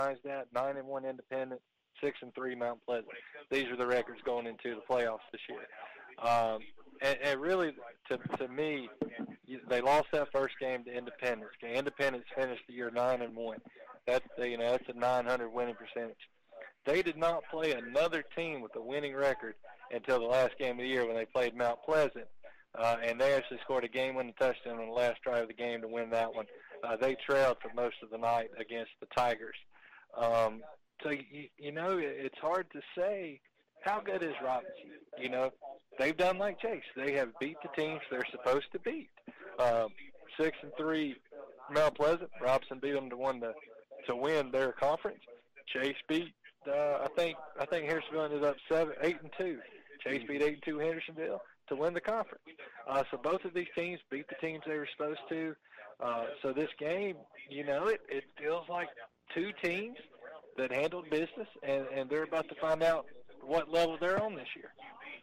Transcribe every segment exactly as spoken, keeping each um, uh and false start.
that, nine and one Independent, six and three Mount Pleasant. These are the records going into the playoffs this year. Um, and, and really, to to me, they lost that first game to Independence. Independence finished the year nine and one. That's you know that's a nine hundred winning percentage. They did not play another team with a winning record until the last game of the year when they played Mount Pleasant, uh, and they actually scored a game-winning touchdown on the last drive of the game to win that one. Uh, they trailed for most of the night against the Tigers. Um, so you, you know it's hard to say how good is Robinson. You know they've done like Chase. They have beat the teams they're supposed to beat. Um, six and three Mount Pleasant. Robinson beat them to win the to win their conference. Chase beat. Uh, I think I think Hendersonville ended up seven, eight and two. Chase beat eight and two Hendersonville to win the conference. Uh, so both of these teams beat the teams they were supposed to. Uh, so this game, you know, it, it feels like two teams that handled business, and, and they're about to find out what level they're on this year.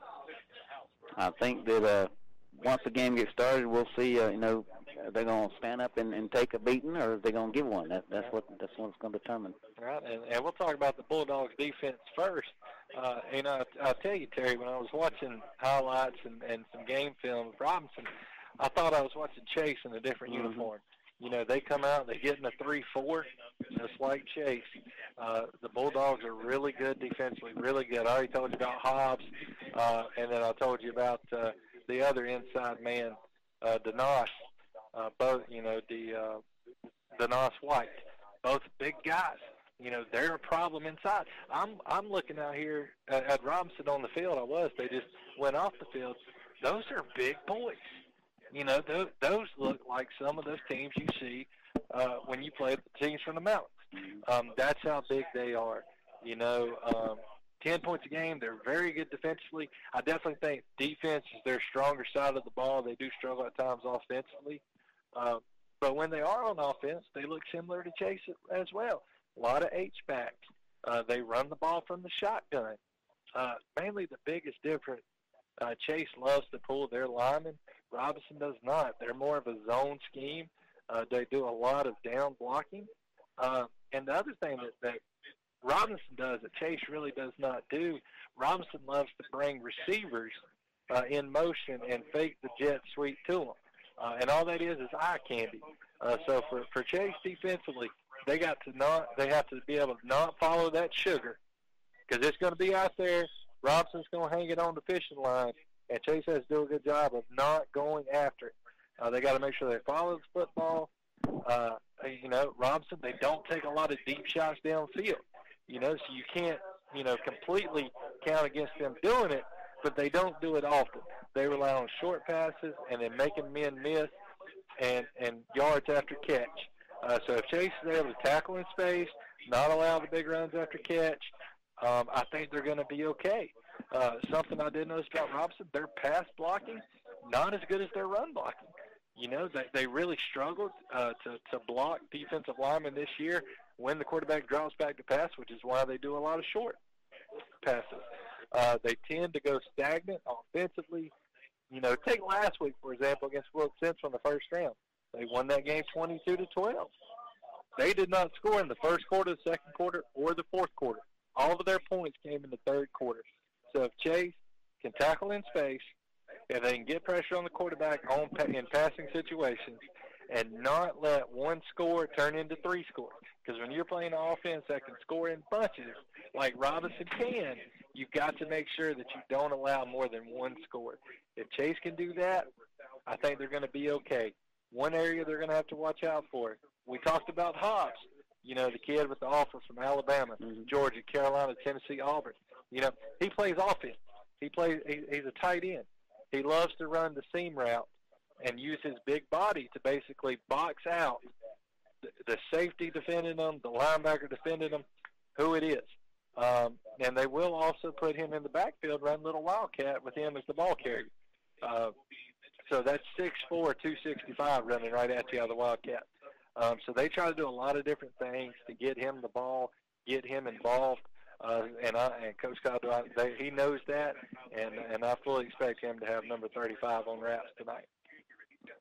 I think that uh, once the game gets started, we'll see. Uh, you know, are they going to stand up and, and take a beating, or are they going to give one? That, that's what that's what's going to determine. Right, and, and we'll talk about the Bulldogs' defense first. Uh, and I, I'll tell you, Terry, when I was watching highlights and, and some game film of Robinson, I thought I was watching Chase in a different Mm-hmm. uniform. You know, they come out, they get in a three four, just like Chase. Uh, the Bulldogs are really good defensively, really good. I already told you about Hobbs, uh, and then I told you about uh, the other inside man, uh, Denos. Uh, both, you know, the uh, Denos White, both big guys. You know, they're a problem inside. I'm I'm looking out here at, at Robinson on the field. I was. They just went off the field. Those are big boys. You know, those, those look like some of those teams you see uh, when you play the teams from the mountains. Um, that's how big they are. You know, um, ten points a game. They're very good defensively. I definitely think defense is their stronger side of the ball. They do struggle at times offensively. Um, but when they are on offense, they look similar to Chase as well. A lot of H-backs. Uh, they run the ball from the shotgun. Uh, mainly the biggest difference, uh, Chase loves to pull their linemen. Robinson does not. They're more of a zone scheme. Uh, they do a lot of down blocking. Uh, and the other thing that, that Robinson does that Chase really does not do, Robinson loves to bring receivers uh, in motion and fake the jet sweep to them. Uh, and all that is is eye candy. Uh, so for, for Chase defensively, they got to not, they have to be able to not follow that sugar because it's going to be out there. Robinson's going to hang it on the fishing line, and Chase has to do a good job of not going after it. Uh, they got to make sure they follow the football. Uh, you know, Robinson, they don't take a lot of deep shots downfield. You know, so you can't, you know, completely count against them doing it, but they don't do it often. They rely on short passes and then making men miss and, and yards after catch. Uh, so if Chase is able to tackle in space, not allow the big runs after catch, um, I think they're going to be okay. Uh, something I did notice about Robinson, their pass blocking, not as good as their run blocking. You know, they, they really struggled uh, to, to block defensive linemen this year when the quarterback drops back to pass, which is why they do a lot of short passes. Uh, they tend to go stagnant offensively. You know, take last week, for example, against Wilkes Central in the first round. They won that game twenty-two to twelve. They did not score in the first quarter, the second quarter, or the fourth quarter. All of their points came in the third quarter. So if Chase can tackle in space, if they can get pressure on the quarterback on in passing situations, and not let one score turn into three scores. Because when you're playing an offense that can score in bunches, like Robinson can, you've got to make sure that you don't allow more than one score. If Chase can do that, I think they're going to be okay. One area they're going to have to watch out for, we talked about Hobbs, you know, the kid with the offer from Alabama, Mm-hmm. Georgia, Carolina, Tennessee, Auburn. You know, he plays offense. He plays. He, he's a tight end. He loves to run the seam route and use his big body to basically box out the, the safety defending them, the linebacker defending them, who it is. Um, and they will also put him in the backfield, run little wildcat with him as the ball carrier. Uh, so that's six four, two sixty-five running right at you out of the wildcat. Um, so they try to do a lot of different things to get him the ball, get him involved. Uh, and I and Coach Caldwell, they, he knows that, and and I fully expect him to have number thirty-five on wraps tonight.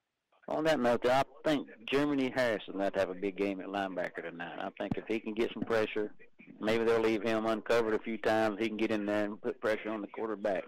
On that note, I think Jeremy Harrison will have to have a big game at linebacker tonight. I think if he can get some pressure, maybe they'll leave him uncovered a few times. He can get in there and put pressure on the quarterback.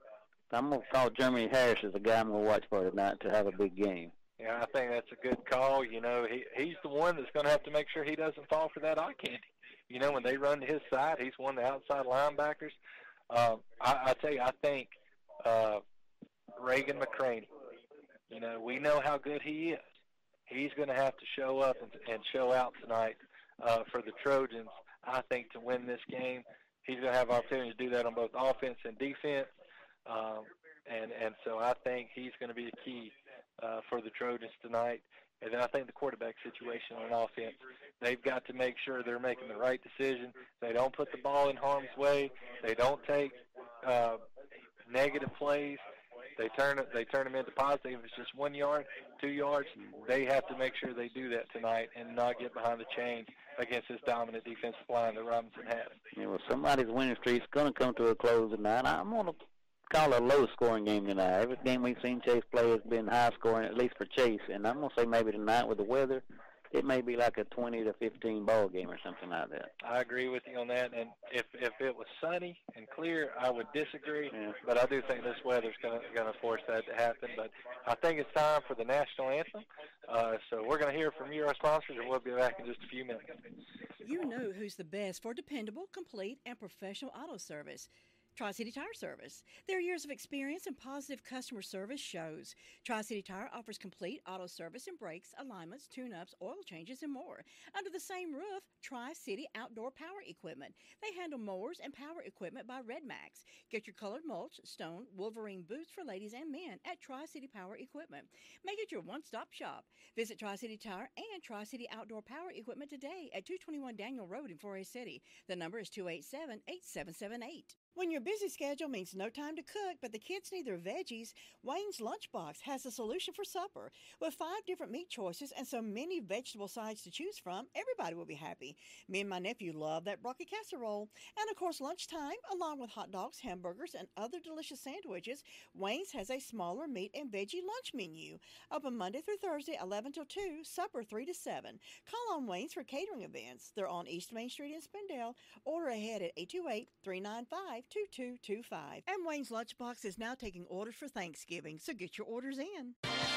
So I'm going to call Jeremy Harris as the guy I'm going to watch for tonight to have a big game. Yeah, I think that's a good call. You know, he he's the one that's going to have to make sure he doesn't fall for that eye candy. You know, when they run to his side, he's one of the outside linebackers. Um, I, I tell you, I think uh, Reagan McCraney, you know, we know how good he is. He's going to have to show up and, and show out tonight uh, for the Trojans, I think, to win this game. He's going to have opportunity to do that on both offense and defense. Um, and, and so I think he's going to be a key uh, for the Trojans tonight. And then I think the quarterback situation on offense, they've got to make sure they're making the right decision. They don't put the ball in harm's way. They don't take uh, negative plays. They turn it. They turn them into positive. If it's just one yard, two yards, they have to make sure they do that tonight and not get behind the chains against this dominant defensive line that Robinson has. Yeah, well, somebody's winning streak's going to come to a close tonight. I'm going to call it a low-scoring game tonight. Every game we've seen Chase play has been high-scoring, at least for Chase. And I'm going to say maybe tonight with the weather, it may be like a twenty to fifteen ball game or something like that. I agree with you on that. And if if it was sunny and clear, I would disagree. Yeah. But I do think this weather's going to going to force that to happen. But I think it's time for the national anthem. Uh, so we're going to hear from you, our sponsors, and we'll be back in just a few minutes. You know who's the best for dependable, complete, and professional auto service. Tri-City Tire Service. Their years of experience and positive customer service shows. Tri-City Tire offers complete auto service and brakes, alignments, tune-ups, oil changes, and more. Under the same roof, Tri-City Outdoor Power Equipment. They handle mowers and power equipment by Red Max. Get your colored mulch, stone, Wolverine boots for ladies and men at Tri-City Power Equipment. Make it your one-stop shop. Visit Tri-City Tire and Tri-City Outdoor Power Equipment today at two twenty-one Daniel Road in Forest City. The number is two eight seven, eight seven seven eight. When your busy schedule means no time to cook, but the kids need their veggies, Wayne's Lunchbox has a solution for supper. With five different meat choices and so many vegetable sides to choose from, everybody will be happy. Me and my nephew love that broccoli casserole. And of course, lunchtime, along with hot dogs, hamburgers, and other delicious sandwiches, Wayne's has a smaller meat and veggie lunch menu. Open Monday through Thursday, eleven till two, supper three to seven. Call on Wayne's for catering events. They're on East Main Street in Spindale. Order ahead at eight two eight, three nine five, two two two five. And Wayne's Lunchbox is now taking orders for Thanksgiving, so get your orders in.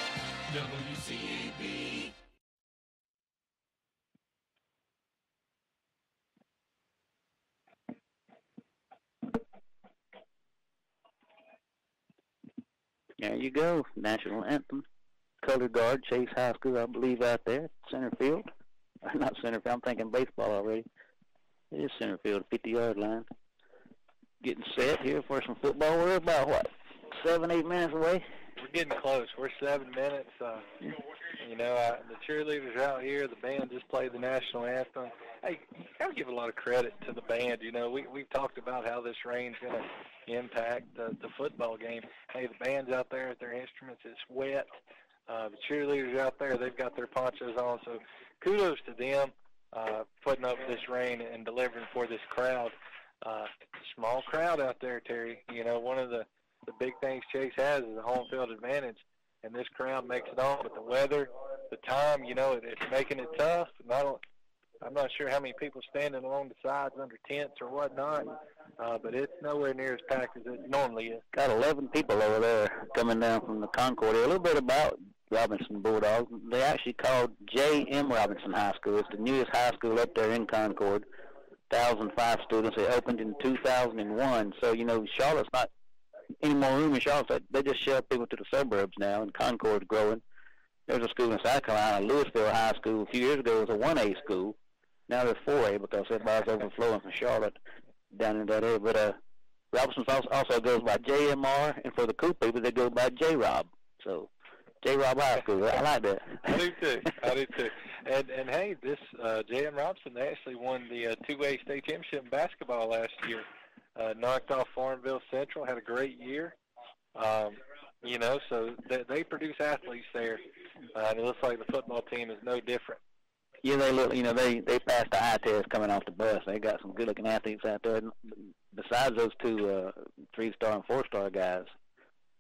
W C B. There you go. National anthem. Color guard, Chase High School, I believe, out there. Center field. Or not center field. I'm thinking baseball already. It is center field, fifty-yard line. Getting set here for some football. We're about, what, seven, eight minutes away? We're getting close. We're seven minutes. Uh, you know, uh, the cheerleaders out here, the band just played the national anthem. Hey, you got to give a lot of credit to the band. You know, we, we've talked about how this rain's going to impact the, the football game. Hey, the band's out there with their instruments. It's wet. Uh, the cheerleaders out there, they've got their ponchos on. So kudos to them uh, putting up this rain and delivering for this crowd. Uh, small crowd out there, Terry. You know, one of the, the big things Chase has is a home field advantage, and this crowd makes it on. But the weather, the time, you know, it, it's making it tough. And I don't, I'm not sure how many people standing along the sides under tents or whatnot, uh, but it's nowhere near as packed as it normally is. Got eleven people over there coming down from the Concord. A little bit about Robinson Bulldogs. They actually called J M Robinson High School. It's the newest high school up there in Concord. one thousand five students. They opened in two thousand one. So, you know, Charlotte's not any more room in Charlotte. They just shove people to the suburbs now, and Concord's growing. There's a school in South Carolina, Louisville High School. A few years ago, it was a one A school. Now they're four A because everybody's overflowing from Charlotte down in that area. But uh, Robinson also goes by J M R, and for the cool people, they go by J-Rob. So, J-Rob High School. I like that. I do, too. I do, too. And, and hey, this uh, J M Robinson, they actually won the uh, two A state championship in basketball last year. Uh, knocked off Farmville Central, had a great year. Um, you know, so they, they produce athletes there. Uh, and it looks like the football team is no different. Yeah, they look. You know, they they passed the eye test coming off the bus. They got some good-looking athletes out there. Besides those two uh, three-star and four-star guys,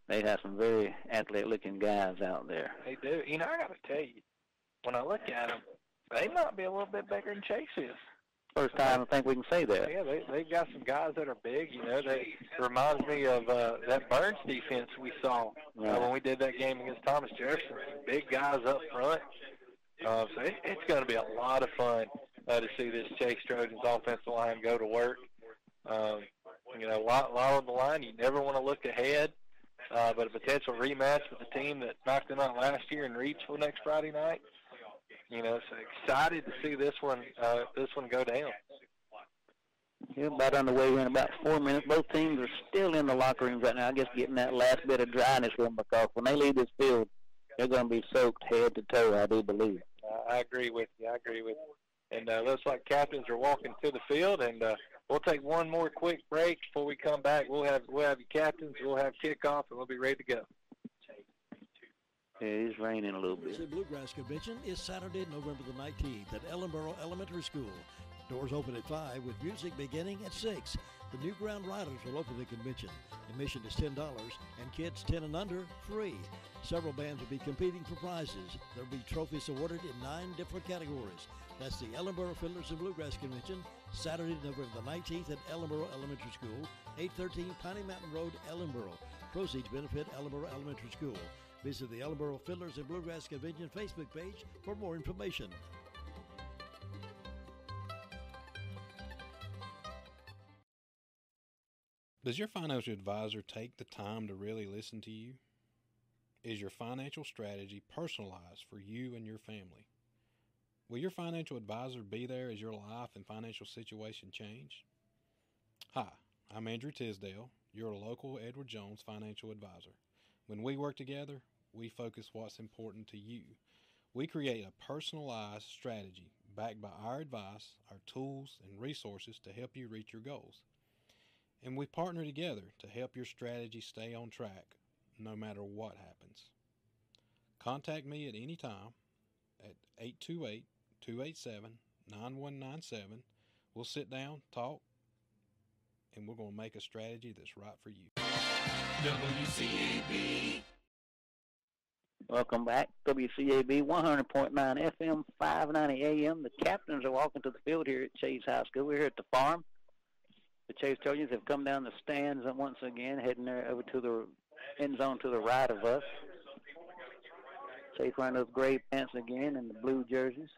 They have some very athletic-looking guys out there. They do. You know, I got to tell you, when I look at them, they might be a little bit bigger than Chase is. First time I think we can say that. Yeah, they, they've got some guys that are big. You know, they it reminds me of uh, that Burns defense we saw Right. uh, when we did that game against Thomas Jefferson. Big guys up front. Uh, so it, it's going to be a lot of fun uh, to see this Chase Trojans offensive line go to work. Um, you know, a lot, lot on the line. You never want to look ahead, uh, but a potential rematch with the team that knocked them out last year and reached for next Friday night. You know, so excited to see this one, uh, this one go down. Yeah, about underway. We're in about four minutes. Both teams are still in the locker rooms right now. I guess getting that last bit of dryness from them, because when they leave this field, they're going to be soaked head to toe, I do believe. Uh, I agree with you. I agree with you. And uh, looks like captains are walking to the field, and uh, we'll take one more quick break before we come back. We'll have we'll have your captains. We'll have kickoff, and we'll be ready to go. Yeah, it's raining a little bit. The Bluegrass Convention is Saturday, November the nineteenth at Ellenboro Elementary School. Doors open at five with music beginning at six. The New Ground Riders will open the convention. Admission is ten dollars and kids ten and under free. Several bands will be competing for prizes. There will be trophies awarded in nine different categories. That's the Ellenboro Fiddlers and Bluegrass Convention, Saturday, November the nineteenth at Ellenboro Elementary School, eight thirteen Piney Mountain Road, Ellenboro. Proceeds benefit Ellenboro Elementary School. Visit the Ellenboro Fiddlers and Bluegrass Convention Facebook page for more information. Does your financial advisor take the time to really listen to you? Is your financial strategy personalized for you and your family? Will your financial advisor be there as your life and financial situation change? Hi, I'm Andrew Tisdale, your local Edward Jones financial advisor. When we work together, we focus what's important to you. We create a personalized strategy backed by our advice, our tools, and resources to help you reach your goals. And we partner together to help your strategy stay on track no matter what happens. Contact me at any time at eight two eight, two eight seven, nine one nine seven. We'll sit down, talk, and we're going to make a strategy that's right for you. W C A B. Welcome back. W C A B one hundred point nine F M, five ninety A M. The captains are walking to the field here at Chase High School. We're here at the farm. The Chase Trojans have come down the stands once again, heading there over to the end zone to the right of us. Chase wearing those gray pants again and the blue jerseys.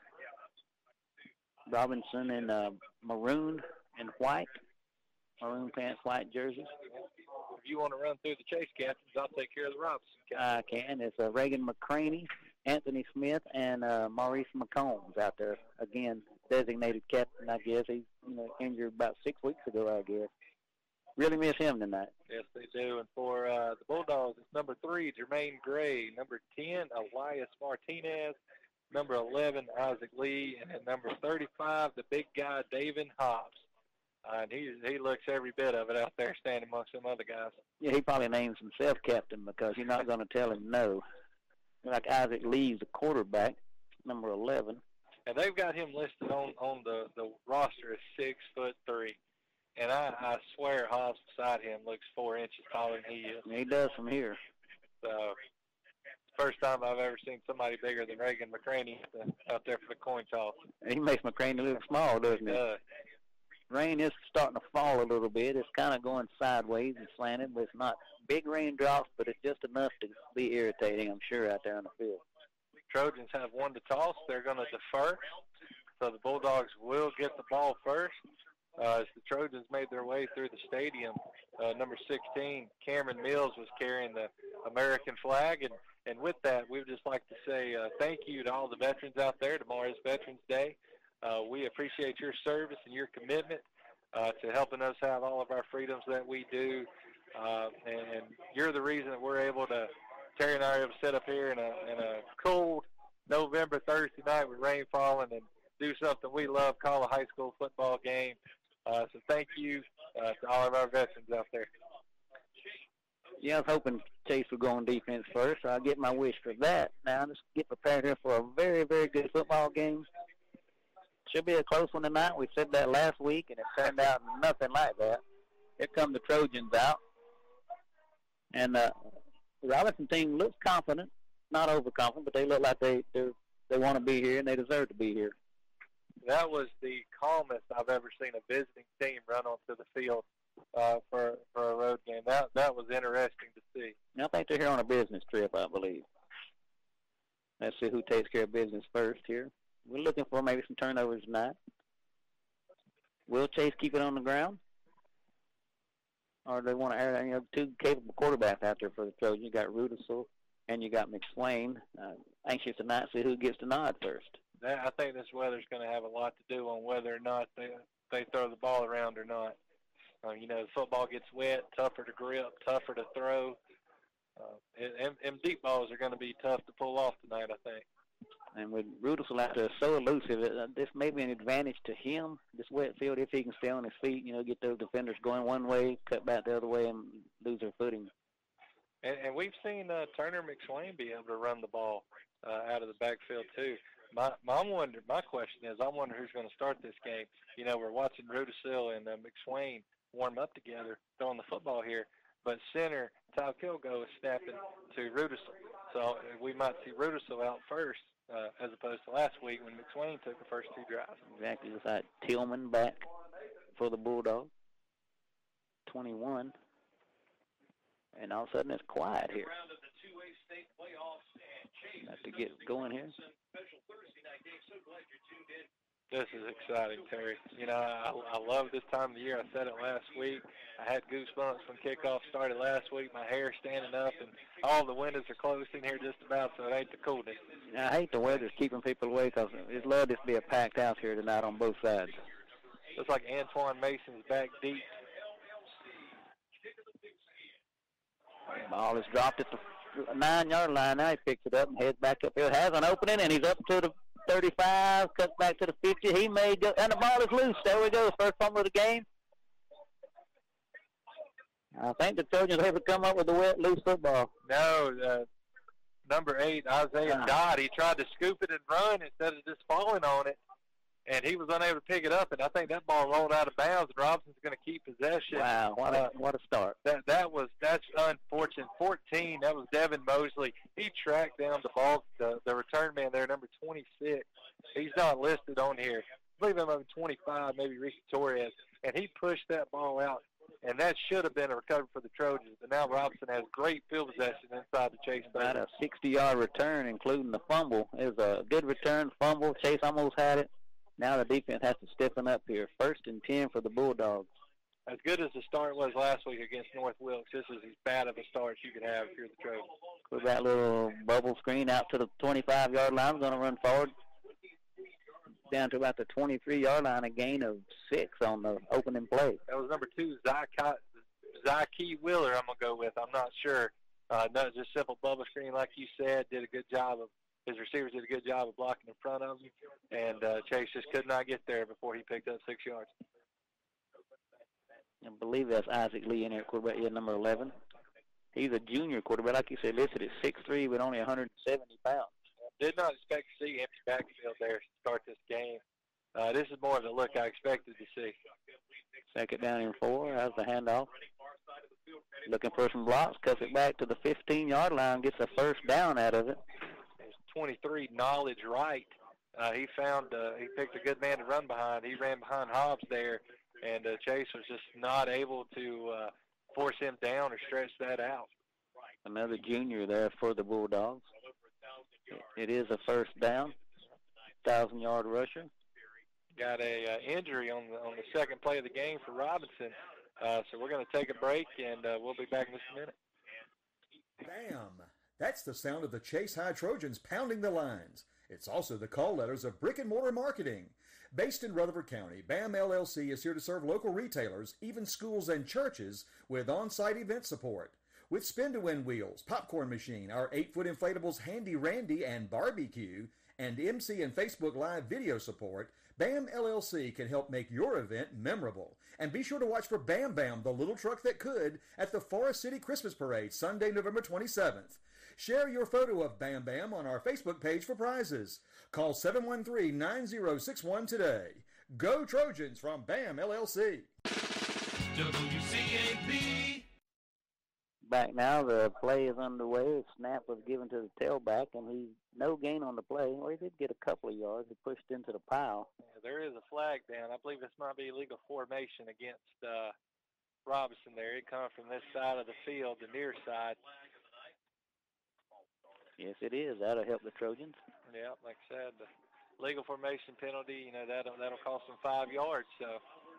Robinson in uh, maroon and white. Maroon pants, white jerseys. If you want to run through the Chase captains, I'll take care of the Robinson I can. It's uh, Reagan McCraney, Anthony Smith, and uh, Maurice McCombs out there. Again, designated captain, I guess. He's you know, injured about six weeks ago, I guess. Really miss him tonight. Yes, they do. And for uh, the Bulldogs, it's number three, Jermaine Gray. Number ten, Elias Martinez. Number eleven, Isaac Lee. And then number thirty-five, the big guy, David Hobbs. Uh, and he he looks every bit of it out there standing amongst some other guys. Yeah, he probably names himself captain because you're not going to tell him no. Like Isaac Lee's the quarterback, number eleven. And they've got him listed on, on the, the roster as six foot three. And I, I swear Hobbs beside him looks four inches taller than he is. He does from here. So it's the first time I've ever seen somebody bigger than Reagan McCraney out there for the coin toss. He makes McCraney look small, doesn't he? Uh, Rain is starting to fall a little bit. It's kind of going sideways and slanted, but it's not big raindrops, but it's just enough to be irritating, I'm sure, out there on the field. Trojans have one to toss. They're going to defer. So the Bulldogs will get the ball first. Uh, as the Trojans made their way through the stadium, uh, number sixteen, Cameron Mills, was carrying the American flag. And, and with that, we would just like to say uh, thank you to all the veterans out there. Tomorrow is Veterans Day. Uh, we appreciate your service and your commitment uh, to helping us have all of our freedoms that we do. Uh, and, and you're the reason that we're able to, Terry and I are able to sit up here in a, in a cold November Thursday night with rain falling and do something we love, call a high school football game. Uh, so thank you uh, to all of our veterans out there. Yeah, I was hoping Chase would go on defense first, so I'll get my wish for that. Now, let's get prepared here for a very, very good football game. Should be a close one tonight. We said that last week, and it turned out nothing like that. Here come the Trojans out. And uh, the Robinson team looks confident, not overconfident, but they look like they they want to be here and they deserve to be here. That was the calmest I've ever seen a visiting team run onto the field uh, for for a road game. That that was interesting to see. I think they're here on a business trip, I believe. Let's see who takes care of business first here. We're looking for maybe some turnovers tonight. Will Chase keep it on the ground? Or do they want to air, you know, two capable quarterbacks out there for the Trojans? You got Rudisill and you got McSwain. Uh, anxious tonight to see who gets the nod first. That, I think this weather's going to have a lot to do on whether or not they they throw the ball around or not. Uh, you know, the football gets wet, tougher to grip, tougher to throw. Uh, and, and, and deep balls are going to be tough to pull off tonight, I think. And with Rudisill out there so elusive, uh, this may be an advantage to him, this wet field, if he can stay on his feet, you know, get those defenders going one way, cut back the other way, and lose their footing. And, and we've seen uh, Turner McSwain be able to run the ball uh, out of the backfield, too. My my wonder, my question is, I wonder who's going to start this game. You know, we're watching Rudisill and uh, McSwain warm up together, throwing the football here, but center Tyler Kilgo is snapping to Rudisill. So we might see Rudisill out first. Uh, as opposed to last week when McSwain took the first two drives. Exactly. It's like Tillman back for the Bulldogs. twenty-one. And all of a sudden it's quiet here. Have to get going here. This is exciting, Terry. You know, I, I love this time of the year. I said it last week. I had goosebumps when kickoff started last week. My hair standing up, and all the windows are closed in here just about, so it ain't the coolest. I hate the weather's keeping people away because it's love this to be a packed house here tonight on both sides. Looks like Antoine Mason's back deep. Ball is dropped at the nine-yard line. Now he picks it up and heads back up here. Has an opening, and he's up to the thirty-five, cuts back to the fifty. He may go, and the ball is loose. There we go, first fumble of the game. I think the Trojans have to come up with a wet, loose football. No, uh, number eight, Isaiah uh, Dodd, he tried to scoop it and run instead of just falling on it, and he was unable to pick it up, and I think that ball rolled out of bounds, and Robinson's going to keep possession. Wow, what a, uh, what a start. That that was that's unfortunate. fourteen, that was Devin Mosley. He tracked down the ball, the, the return man there, number twenty-six. He's not listed on here. I believe him over twenty-five, maybe Ricky Torres, and he pushed that ball out. And that should have been a recovery for the Trojans. But now Robinson has great field possession inside the Chase. About a sixty-yard return, including the fumble. It was a good return, fumble. Chase almost had it. Now the defense has to stiffen up here. First and ten for the Bulldogs. As good as the start was last week against North Wilkes, this is as bad of a start you could have if you're the Trojans. With that little bubble screen out to the twenty-five-yard line, we're going to run forward down to about the twenty-three-yard line, a gain of six on the opening play. That was number two, Zyke Wheeler, I'm going to go with. I'm not sure. Uh, no, just simple bubble screen, like you said, did a good job of, his receivers did a good job of blocking in front of him, and uh, Chase just could not get there before he picked up six yards. I believe that's Isaac Lee in there, quarterback, yeah, number eleven. He's a junior quarterback, like you said, listed at six three with only one hundred seventy pounds. Did not expect to see empty backfield there to start this game. Uh, this is more of the look I expected to see. Second down and four. How's the handoff? Looking for some blocks. Cuts it back to the fifteen-yard line. Gets a first down out of it. It's twenty-three, Knowledge Wright. Uh, he found, uh, he picked a good man to run behind. He ran behind Hobbs there, and uh, Chase was just not able to uh, force him down or stretch that out. Another junior there for the Bulldogs. It is a first down, thousand-yard rusher. Got a uh, injury on the on the second play of the game for Robinson, uh, so we're going to take a break, and uh, we'll be back in just a minute. Bam! That's the sound of the Chase High Trojans pounding the lines. It's also the call letters of brick and mortar marketing. Based in Rutherford County, BAM L L C is here to serve local retailers, even schools and churches, with on-site event support. With spin-to-win wheels, popcorn machine, our eight-foot inflatables Handy Randy and Barbecue, and M C and Facebook Live video support, BAM L L C can help make your event memorable. And be sure to watch for Bam Bam, the little truck that could, at the Forest City Christmas Parade, Sunday, November twenty-seventh. Share your photo of Bam Bam on our Facebook page for prizes. Call seven one three, nine zero six one today. Go Trojans from BAM L L C. W C A B. back now. The play is underway. A snap was given to the tailback, and he's no gain on the play. Well, he did get a couple of yards. He pushed into the pile. Yeah, there is a flag down. I believe this might be illegal formation against uh, Robinson there. It comes from this side of the field, the near side. Yes, it is. That'll help the Trojans. Yeah, like I said, the legal formation penalty, you know, that'll, that'll cost them five yards. So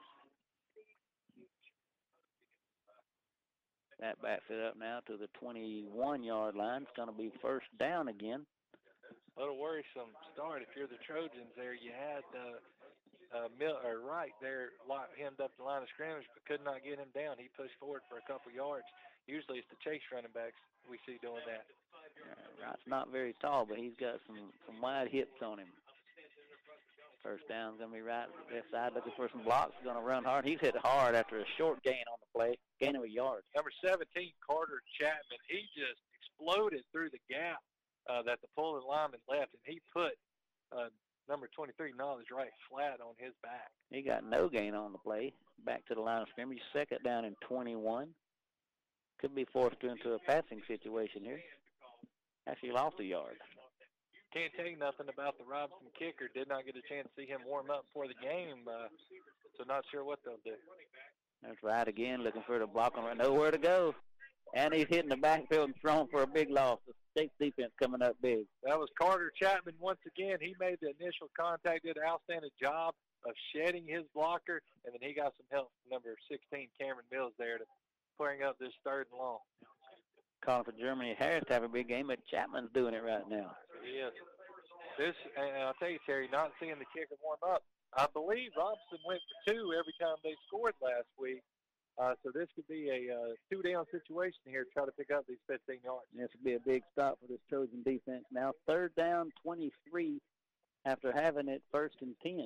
that backs it up now to the twenty-one-yard line. It's going to be first down again. A little worrisome start if you're the Trojans there. You had uh, uh, Mill, or Wright there locked hemmed up the line of scrimmage but could not get him down. He pushed forward for a couple yards. Usually it's the chase running backs we see doing that. Uh, Wright's not very tall, but he's got some, some wide hips on him. First down's going to be right left side, looking for some blocks. He's going to run hard. He's hit hard after a short gain on the play, gain of a yard. Number seventeen, Carter Chapman, he just exploded through the gap uh, that the pulling lineman left, and he put uh, number twenty-three, Knowledge Wright, flat on his back. He got no gain on the play. Back to the line of scrimmage, second down and twenty-one. Could be forced into a passing situation here. Actually lost a yard. Can't tell you nothing about the Robinson kicker. Did not get a chance to see him warm up before the game, uh, so not sure what they'll do. That's right again, looking for the block on right. Nowhere to go. And he's hitting the backfield and thrown for a big loss. The State defense coming up big. That was Carter Chapman once again. He made the initial contact, did an outstanding job of shedding his blocker, and then he got some help from number sixteen, Cameron Mills, there to bring up this third and long. Calling for Germany Harris to have a big game, but Chapman's doing it right now. Yes. This, and I'll tell you, Terry, not seeing the kicker warm up, I believe Robinson went for two every time they scored last week. Uh, so this could be a uh, two-down situation here to try to pick up these fifteen yards. This would be a big stop for this Trojan defense now. Third down, twenty-three, after having it first and ten.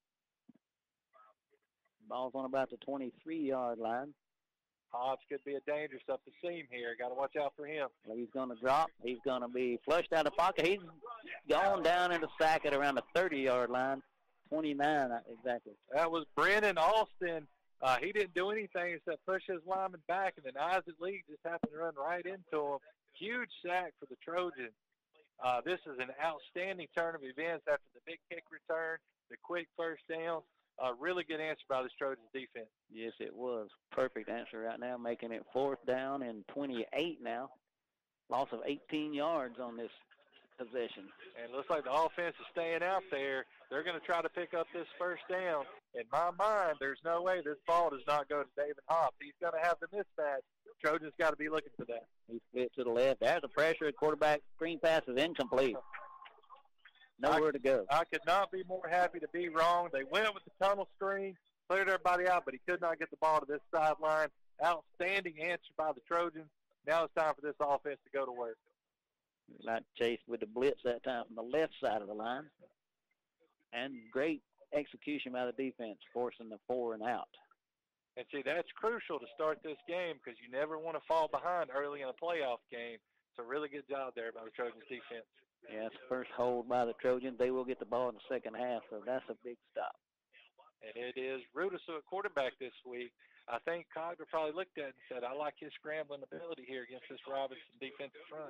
Ball's on about the twenty-three-yard line. Hobbs could be a dangerous up the seam here. Got to watch out for him. Well, he's going to drop. He's going to be flushed out of the pocket. He's gone down into sack at around the thirty-yard line. twenty-nine, exactly. That was Brennan Austin. Uh, he didn't do anything except push his lineman back, and then Isaac Lee just happened to run right into him. Huge sack for the Trojans. Uh, this is an outstanding turn of events after the big kick return, the quick first down. A uh, really good answer by this Trojans defense. Yes, it was. Perfect answer right now, making it fourth down and twenty-eight now. Loss of eighteen yards on this possession. And it looks like the offense is staying out there. They're going to try to pick up this first down. In my mind, there's no way this ball does not go to David Hobbs. He's going to have the mismatch. Trojans got to be looking for that. He split to the left. There's the pressure. Quarterback screen pass is incomplete. Nowhere I, to go. I could not be more happy to be wrong. They went with the tunnel screen, cleared everybody out, but he could not get the ball to this sideline. Outstanding answer by the Trojans. Now it's time for this offense to go to work. Not chased with the blitz that time from the left side of the line. And great execution by the defense, forcing the four and out. And see, that's crucial to start this game because you never want to fall behind early in a playoff game. So really good job there by the Trojans defense. Yes, first hold by the Trojans. They will get the ball in the second half, so that's a big stop. And it is Rudisil at quarterback this week. I think Cogner probably looked at it and said, I like his scrambling ability here against this Robinson defensive front.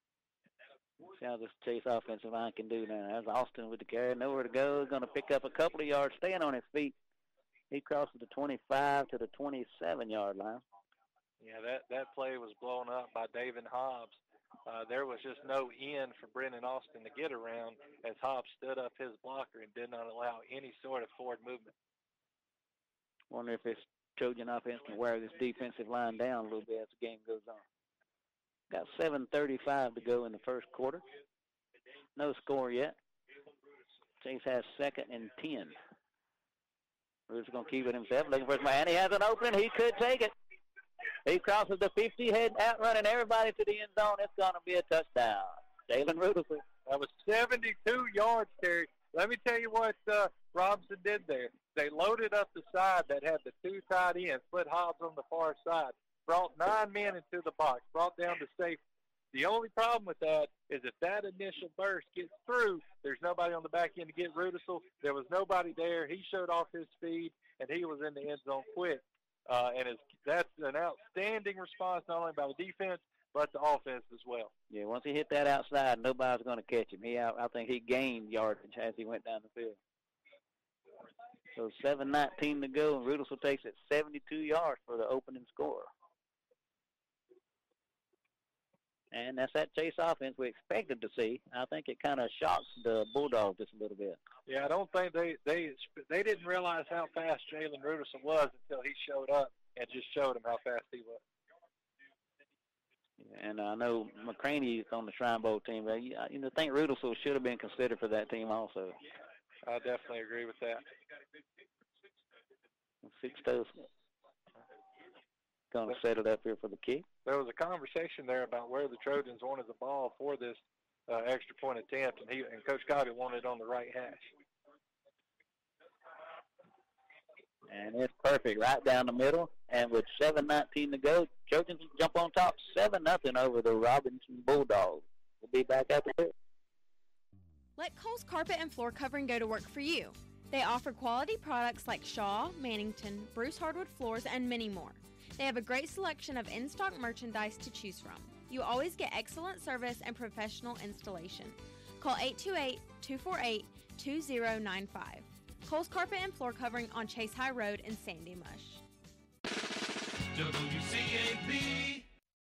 See how this Chase offensive line can do now. There's Austin with the carry. Nowhere to go. Going to pick up a couple of yards, staying on his feet. He crosses the twenty-five to the twenty-seven-yard line. Yeah, that, that play was blown up by David Hobbs. Uh, there was just no end for Brennan Austin to get around as Hobbs stood up his blocker and did not allow any sort of forward movement. Wonder if this Trojan offense can wear this defensive line down a little bit as the game goes on. Got seven thirty-five to go in the first quarter. No score yet. Chase has second and ten. Bruce is going to keep it himself, looking for his man. He has an opening. He could take it. He crosses the fifty, head out running everybody to the end zone. It's going to be a touchdown. Jalen Rudolph. That was seventy-two yards, Terry. Let me tell you what uh, Robinson did there. They loaded up the side that had the two tight ends, split Hobbs on the far side, brought nine men into the box, brought down to safety. The only problem with that is if that initial burst gets through, there's nobody on the back end to get Rudisill. There was nobody there. He showed off his speed, and he was in the end zone quick. uh, and it's, that's an outstanding response not only by the defense but the offense as well. Yeah, once he hit that outside, nobody's going to catch him. He, I, I think he gained yardage as he went down the field. So seven nineteen to go, and Rudelsville takes it seventy-two yards for the opening score. And that's that Chase offense we expected to see. I think it kind of shocked the Bulldogs just a little bit. Yeah, I don't think they they they didn't realize how fast Jalen Rudolph was until he showed up and just showed them how fast he was. And I know McCraney is on the Shrine Bowl team, but you know, I think Rudolph should have been considered for that team also. I definitely agree with that. Sixto's going to set it up here for the kick. There was a conversation there about where the Trojans wanted the ball for this uh, extra point attempt, and he and Coach Cobby wanted it on the right hash. And it's perfect right down the middle. And with seven nineteen to go, Trojans jump on top seven nothing over the Robinson Bulldogs. We'll be back after this. Let Kohl's Carpet and Floor Covering go to work for you. They offer quality products like Shaw, Mannington, Bruce Hardwood Floors, and many more. They have a great selection of in-stock merchandise to choose from. You always get excellent service and professional installation. Call eight two eight, two four eight, two zero nine five. Kohl's Carpet and Floor Covering on Chase High Road in Sandy Mush. W C A B.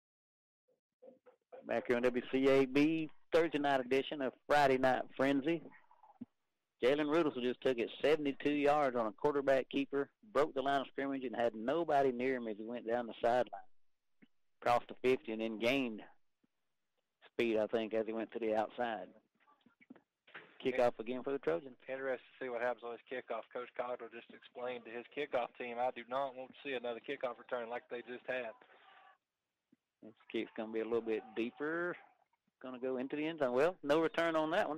Back here on W C A B, Thursday night edition of Friday Night Frenzy. Jalen Rudolph just took it seventy-two yards on a quarterback keeper, broke the line of scrimmage, and had nobody near him as he went down the sideline. Crossed the fifty and then gained speed, I think, as he went to the outside. Kickoff again for the Trojans. Interested to see what happens on this kickoff. Coach Cottrell just explained to his kickoff team, I do not want to see another kickoff return like they just had. This kick's going to be a little bit deeper. Going to go into the end zone. Well, no return on that one.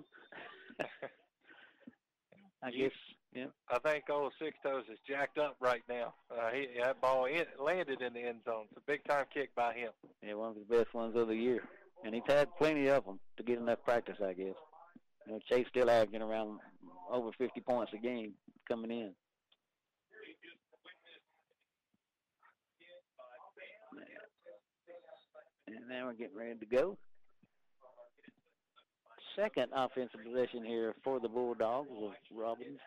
I guess, yeah. I think old Six Toes is jacked up right now. Uh, he that ball in, landed in the end zone. It's a big-time kick by him. Yeah, one of his best ones of the year. And he's had plenty of them to get enough practice, I guess. You know, Chase still averaging around over fifty points a game coming in. And now we're getting ready to go. Second offensive possession here for the Bulldogs of Robinson.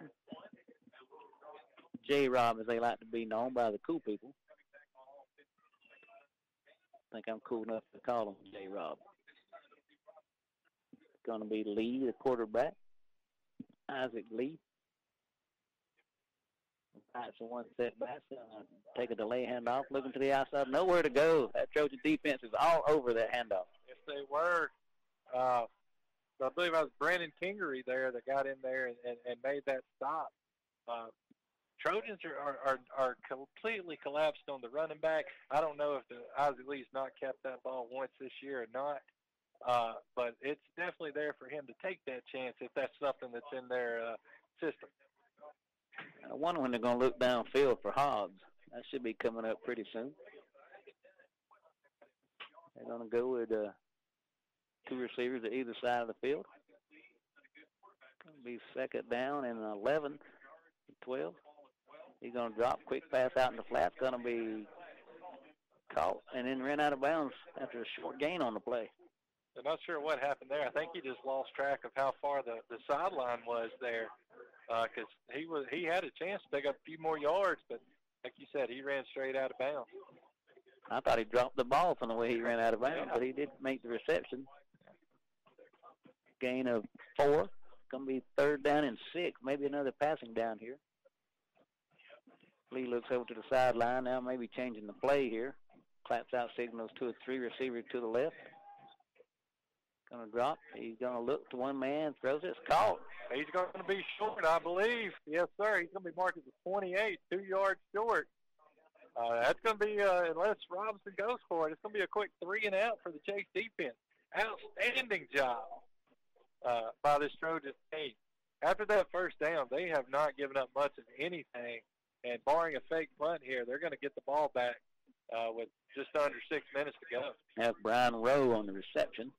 J-Rob, as they like to be known by the cool people. I think I'm cool enough to call him J-Rob. Going to be Lee, the quarterback. Isaac Lee. Right, so one set back, uh, take a delay handoff, looking to the outside. Nowhere to go. That Trojan defense is all over that handoff. Yes, they were. Uh, I believe it was Brandon Kingery there that got in there and, and, and made that stop. Uh, Trojans are, are, are, are completely collapsed on the running back. I don't know if the Isaac Lee's not kept that ball once this year or not, uh, but it's definitely there for him to take that chance if that's something that's in their uh, system. I wonder when they're going to look downfield for Hobbs. That should be coming up pretty soon. They're going to go with uh, two receivers at either side of the field. Going to be second down and eleven, twelve. He's going to drop, quick pass out in the flat. Going to be caught and then ran out of bounds after a short gain on the play. I'm not sure what happened there. I think he just lost track of how far the, the sideline was there. Because uh, he was he had a chance to pick up a few more yards, but like you said, he ran straight out of bounds. I thought he dropped the ball from the way he ran out of bounds, but he did make the reception. Gain of four. Going to be third down and six. Maybe another passing down here. Lee looks over to the sideline now, maybe changing the play here. Claps out signals to a three receiver to the left. Going to drop. He's going to look to one man, throws it. It's caught. He's going to be short, I believe. Yes, sir. He's going to be marked as a twenty-eight, two yards short. Uh, that's going to be, uh, unless Robinson goes for it, it's going to be a quick three and out for the Chase defense. Outstanding job uh, by this Trojan team. After that first down, they have not given up much of anything. And barring a fake punt here, they're going to get the ball back uh, with just under six minutes to go. Have Brian Rowe on the reception.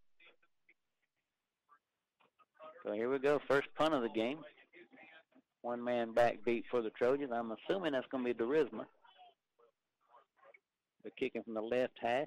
So here we go, first punt of the game. One man back deep for the Trojans. I'm assuming that's going to be Derisma. They're kicking from the left hash.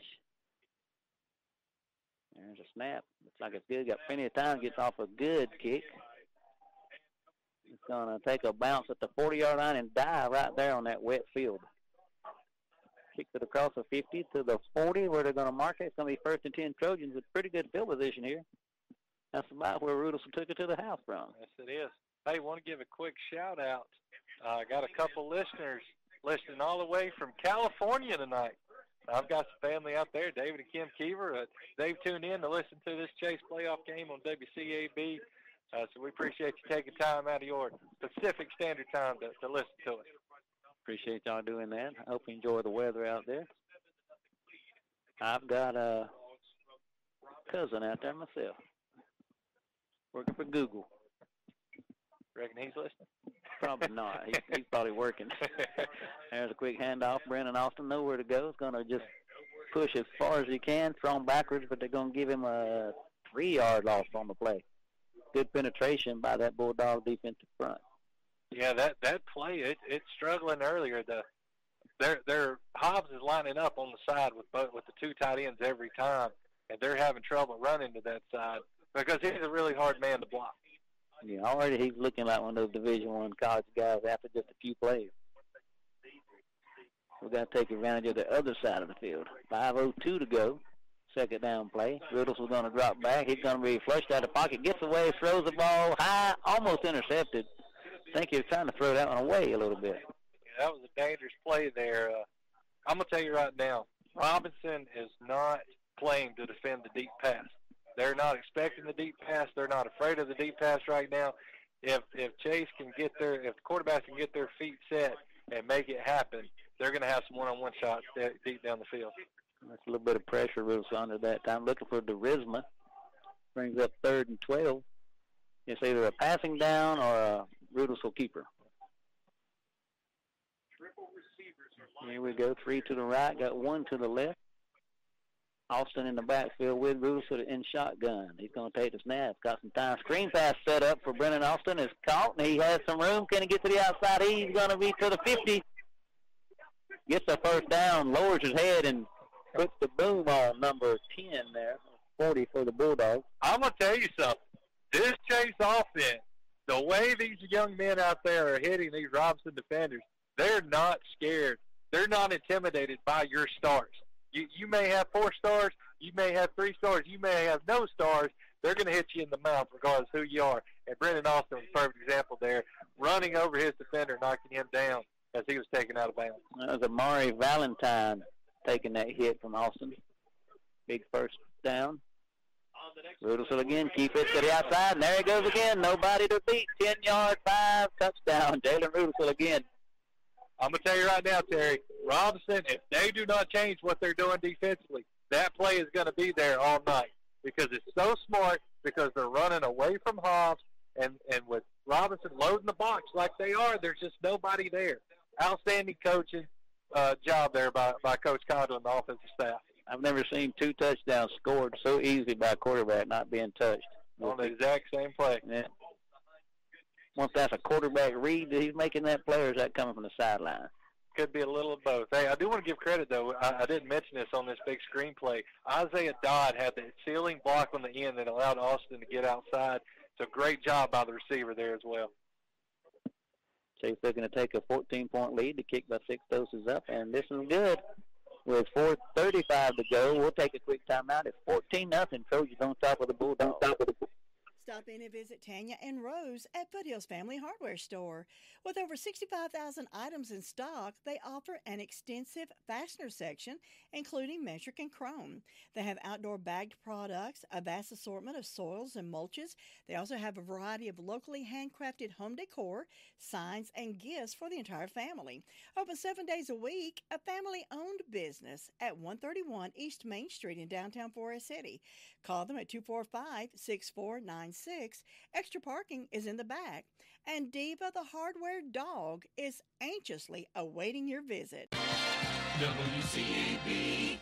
There's a snap. Looks like it's good. Got plenty of time. Gets off a good kick. It's going to take a bounce at the forty-yard line and die right there on that wet field. Kicks it across the fifty to the forty where they're going to mark it. It's going to be first and ten Trojans with pretty good field position here. That's about where Rudolph took it to the house from. Yes, it is. Hey, want to give a quick shout out. I uh, got a couple listeners listening all the way from California tonight. I've got some family out there, David and Kim Keever. Uh, they've tuned in to listen to this Chase playoff game on W C A B. Uh, so we appreciate you taking time out of your Pacific Standard Time to, to listen to us. Appreciate y'all doing that. I hope you enjoy the weather out there. I've got a cousin out there myself, working for Google. Reckon he's listening? Probably not. He's, he's probably working. There's a quick handoff. Brandon Austin, nowhere to go. He's going to just push as far as he can, throw him backwards, but they're going to give him a three-yard loss on the play. Good penetration by that Bulldog defensive front. Yeah, that, that play, it, it's struggling earlier. The their their Hobbs is lining up on the side with both, with the two tight ends every time, and they're having trouble running to that side because he's a really hard man to block. Yeah, already he's looking like one of those Division One college guys after just a few plays. We've got to take advantage of the other side of the field. five oh two to go. Second down play. Riddles was going to drop back. He's going to be flushed out of the pocket. Gets away, throws the ball high, almost intercepted. I think he was trying to throw that one away a little bit. Yeah, that was a dangerous play there. Uh, I'm going to tell you right now, Robinson is not playing to defend the deep pass. They're not expecting the deep pass. They're not afraid of the deep pass right now. If if Chase can get their, if the quarterback can get their feet set and make it happen, they're going to have some one-on-one shots deep down the field. That's a little bit of pressure Rudolph's under that time. Looking for Derisma. Brings up third and twelve. It's either a passing down or a Rudolph's keeper. Here we go. Three to the right. Got one to the left. Austin in the backfield with Rudolph in shotgun. He's going to take the snap. Got some time. Screen pass set up for Brennan Austin. Is caught, and he has some room. Can he get to the outside? He's going to be to the fifty. Gets the first down, lowers his head, and puts the boom on number ten there. forty for the Bulldogs. I'm going to tell you something. This Chase offense, the way these young men out there are hitting these Robinson defenders, they're not scared. They're not intimidated by your stars. You, you may have four stars, you may have three stars, you may have no stars. They're going to hit you in the mouth regardless of who you are. And Brendan Austin was a perfect example there, running over his defender, knocking him down as he was taken out of bounds. That was Amari Valentine taking that hit from Austin. Big first down. Rudolph again, keep it to the outside, and there he goes again. Nobody to beat. ten-yard, five, touchdown. Jalen Rudolph again. I'm going to tell you right now, Terry, Robinson, if they do not change what they're doing defensively, that play is going to be there all night because it's so smart, because they're running away from Hobbs, and, and with Robinson loading the box like they are, there's just nobody there. Outstanding coaching uh, job there by, by Coach Condon and the offensive staff. I've never seen two touchdowns scored so easily by a quarterback not being touched. On the exact same play. Yeah. Once that's a quarterback read that he's making that play, or is that coming from the sideline? Could be a little of both. Hey, I do want to give credit, though. I, I didn't mention this on this big screen play. Isaiah Dodd had the ceiling block on the end that allowed Austin to get outside. So great job by the receiver there as well. Chase looking to take a fourteen-point lead. The kick by six doses up, and this is good. With four thirty-five to go, we'll take a quick timeout. It's fourteen nothing. Trojans on top of the Bulldogs. Top of the Stop in and visit Tanya and Rose at Foothills Family Hardware Store. With over sixty-five thousand items in stock, they offer an extensive fastener section, including metric and chrome. They have outdoor bagged products, a vast assortment of soils and mulches. They also have a variety of locally handcrafted home decor, signs, and gifts for the entire family. Open seven days a week, a family-owned business at one thirty-one East Main Street in downtown Forest City. Call them at two four five, six four nine six. Extra parking is in the back. And Diva the Hardware Dog is anxiously awaiting your visit. W C A B.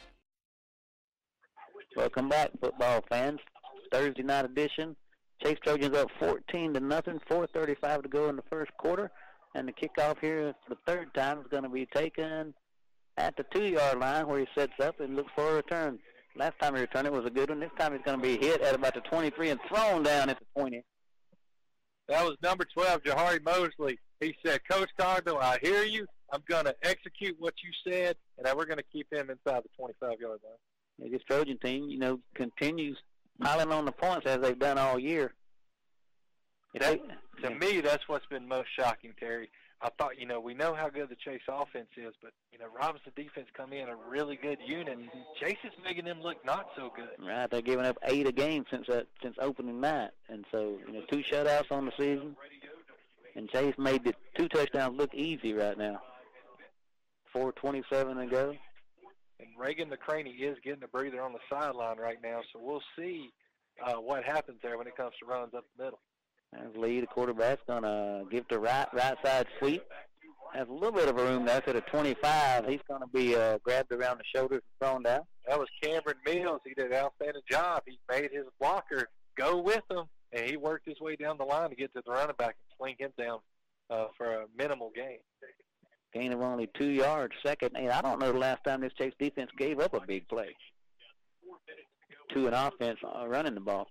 Welcome back, football fans. Thursday night edition. Chase Trojans up fourteen to nothing. four thirty-five to go in the first quarter. And the kickoff here for the third time is going to be taken at the two-yard line where he sets up and looks for a return. Last time he returned it was a good one. This time he's going to be hit at about the twenty-three and thrown down at the twenty. That was number twelve, Jahari Mosley. He said, Coach Cogdell, I hear you. I'm going to execute what you said, and we're going to keep him inside the twenty-five-yard line. This Trojan team, you know, continues piling on the points as they've done all year. That, to me, that's what's been most shocking, Terry. I thought, you know, we know how good the Chase offense is, but, you know, Robinson defense come in a really good unit. Chase is making them look not so good. Right, they're giving up eight a game since uh, since opening night. And so, you know, two shutouts on the season. And Chase made the two touchdowns look easy right now. four twenty-seven to go. And Reagan McCraney is getting a breather on the sideline right now, so we'll see uh, what happens there when it comes to runs up the middle. As Lee, the quarterback's going to give the right right side sweep. Has a little bit of a room there to the twenty-five. He's going to be uh, grabbed around the shoulders and thrown down. That was Cameron Mills. He did an outstanding job. He made his blocker go with him, and he worked his way down the line to get to the running back and swing him down uh, for a minimal gain. Gain of only two yards, second. And I don't know the last time this Chase defense gave up a big play to an offense uh, running the ball.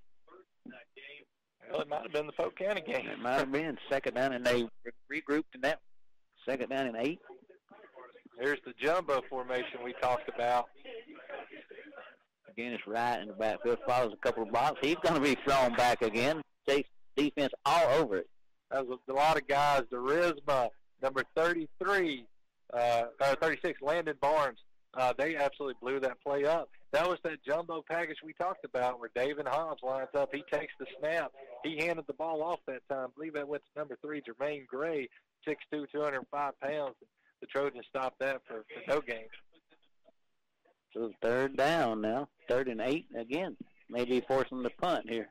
Well, it might have been the Polk County game. It might have been second down, and they re- regrouped in that second down and eight. There's the jumbo formation we talked about. Again, it's right in the backfield, follows a couple of blocks. He's going to be thrown back again. Chase defense all over it. That was a lot of guys. Derisma, number thirty-three, uh, or thirty-six, Landon Barnes. Uh, they absolutely blew that play up. That was that jumbo package we talked about where David Hobbs lines up. He takes the snap. He handed the ball off that time. I believe that went to number three, Jermaine Gray, six two, two hundred five pounds. The Trojans stopped that for, for no gain. So it's third down now, third and eight again. Maybe forcing the punt here.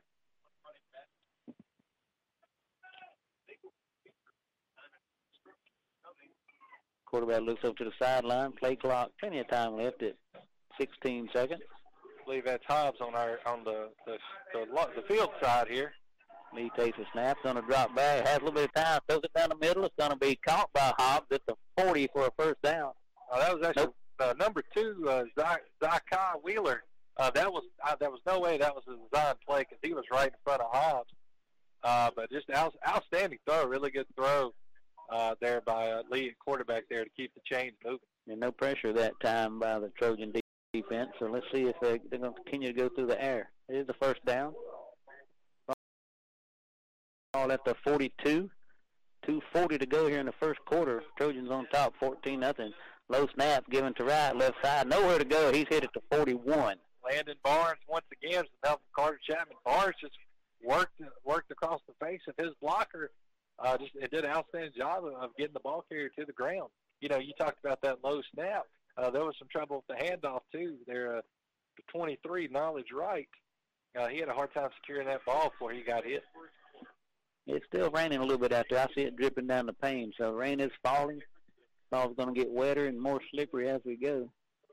Quarterback looks up to the sideline. Play clock, plenty of time left at sixteen seconds. I believe that's Hobbs on our on the the, the, the field side here. Lee takes a snap, going to drop back, has a little bit of time, throws it down the middle. It's going to be caught by Hobbs at the forty for a first down. Uh, that was actually nope. uh, number two, uh, Zakai Wheeler. Uh, that was uh, there was no way that was a design play because he was right in front of Hobbs. Uh, but just out, outstanding throw, really good throw uh, there by uh, Lee at quarterback there to keep the chains moving. And no pressure that time by the Trojan defense. So let's see if they, they're going to continue to go through the air. Here's the first down. All at the forty-two. two forty to go here in the first quarter. Trojans on top, fourteen nothing. Low snap given to right, left side. Nowhere to go. He's hit it to forty-one. Landon Barnes once again from helping Carter Chapman. Barnes just worked worked across the face of his blocker. Uh, just it did an outstanding job of, of getting the ball carrier to the ground. You know, you talked about that low snap. Uh, there was some trouble with the handoff too. There, uh, the twenty-three, Knowledge Wright. Uh, he had a hard time securing that ball before he got hit. It's still raining a little bit out there. I see it dripping down the pane. So rain is falling. Ball's going to get wetter and more slippery as we go.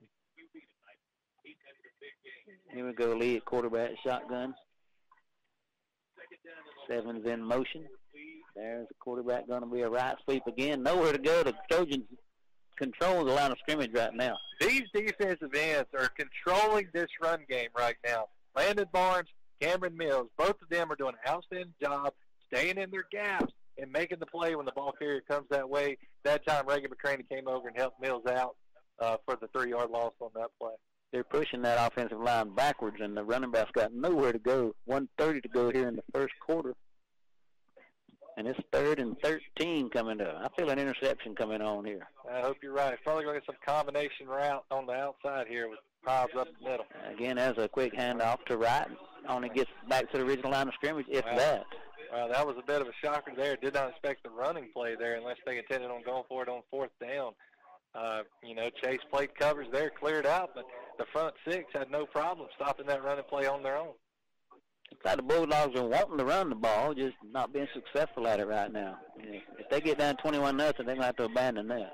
Here we go, Lee at quarterback, shotgun. Seven's in motion. There's the quarterback going to be a right sweep again. Nowhere to go. The Trojans control the line of scrimmage right now. These defensive ends are controlling this run game right now. Landon Barnes, Cameron Mills, both of them are doing an outstanding job staying in their gaps and making the play when the ball carrier comes that way. That time, Reagan McCraney came over and helped Mills out uh, for the three-yard loss on that play. They're pushing that offensive line backwards, and the running back's got nowhere to go. one thirty to go here in the first quarter. And it's third and thirteen coming up. I feel an interception coming on here. I hope you're right. Probably going to get some combination route on the outside here with Hobbs up the middle. Again, as a quick handoff to Wright. Only gets back to the original line of scrimmage, if wow. that. Well, that was a bit of a shocker there. Did not expect the running play there unless they intended on going for it on fourth down. Uh, you know, Chase played covers there, cleared out, but the front six had no problem stopping that running play on their own. It's like the Bulldogs are wanting to run the ball, just not being successful at it right now. If they get down twenty-one nothing, they're going to have to abandon that.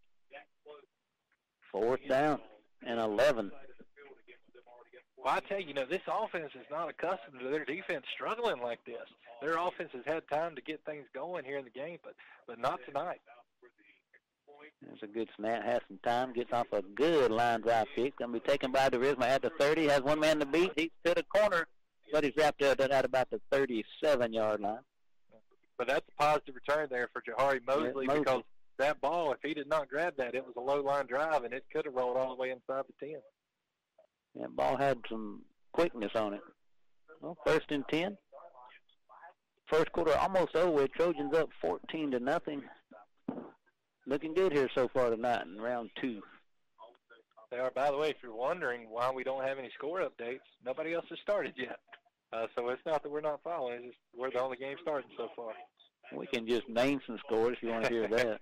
Fourth down and eleven. Well, I tell you, you know, this offense is not accustomed to their defense struggling like this. Their offense has had time to get things going here in the game, but, but not tonight. There's a good snap, has some time, gets off a good line drive pick. Going to be taken by DeRisma at the thirty, has one man to beat. He's to the corner, but he's wrapped up at about the thirty-seven-yard line. But that's a positive return there for Jahari Mosley, yeah, because that ball, if he did not grab that, it was a low-line drive, and it could have rolled all the way inside the ten. That ball had some quickness on it. Well, first and ten. First quarter almost over with. Trojans up fourteen to nothing. Looking good here so far tonight in round two. They are. By the way, if you're wondering why we don't have any score updates, nobody else has started yet. Uh, so it's not that we're not following. It's just we're the only game starting so far. We can just name some scores if you want to hear that.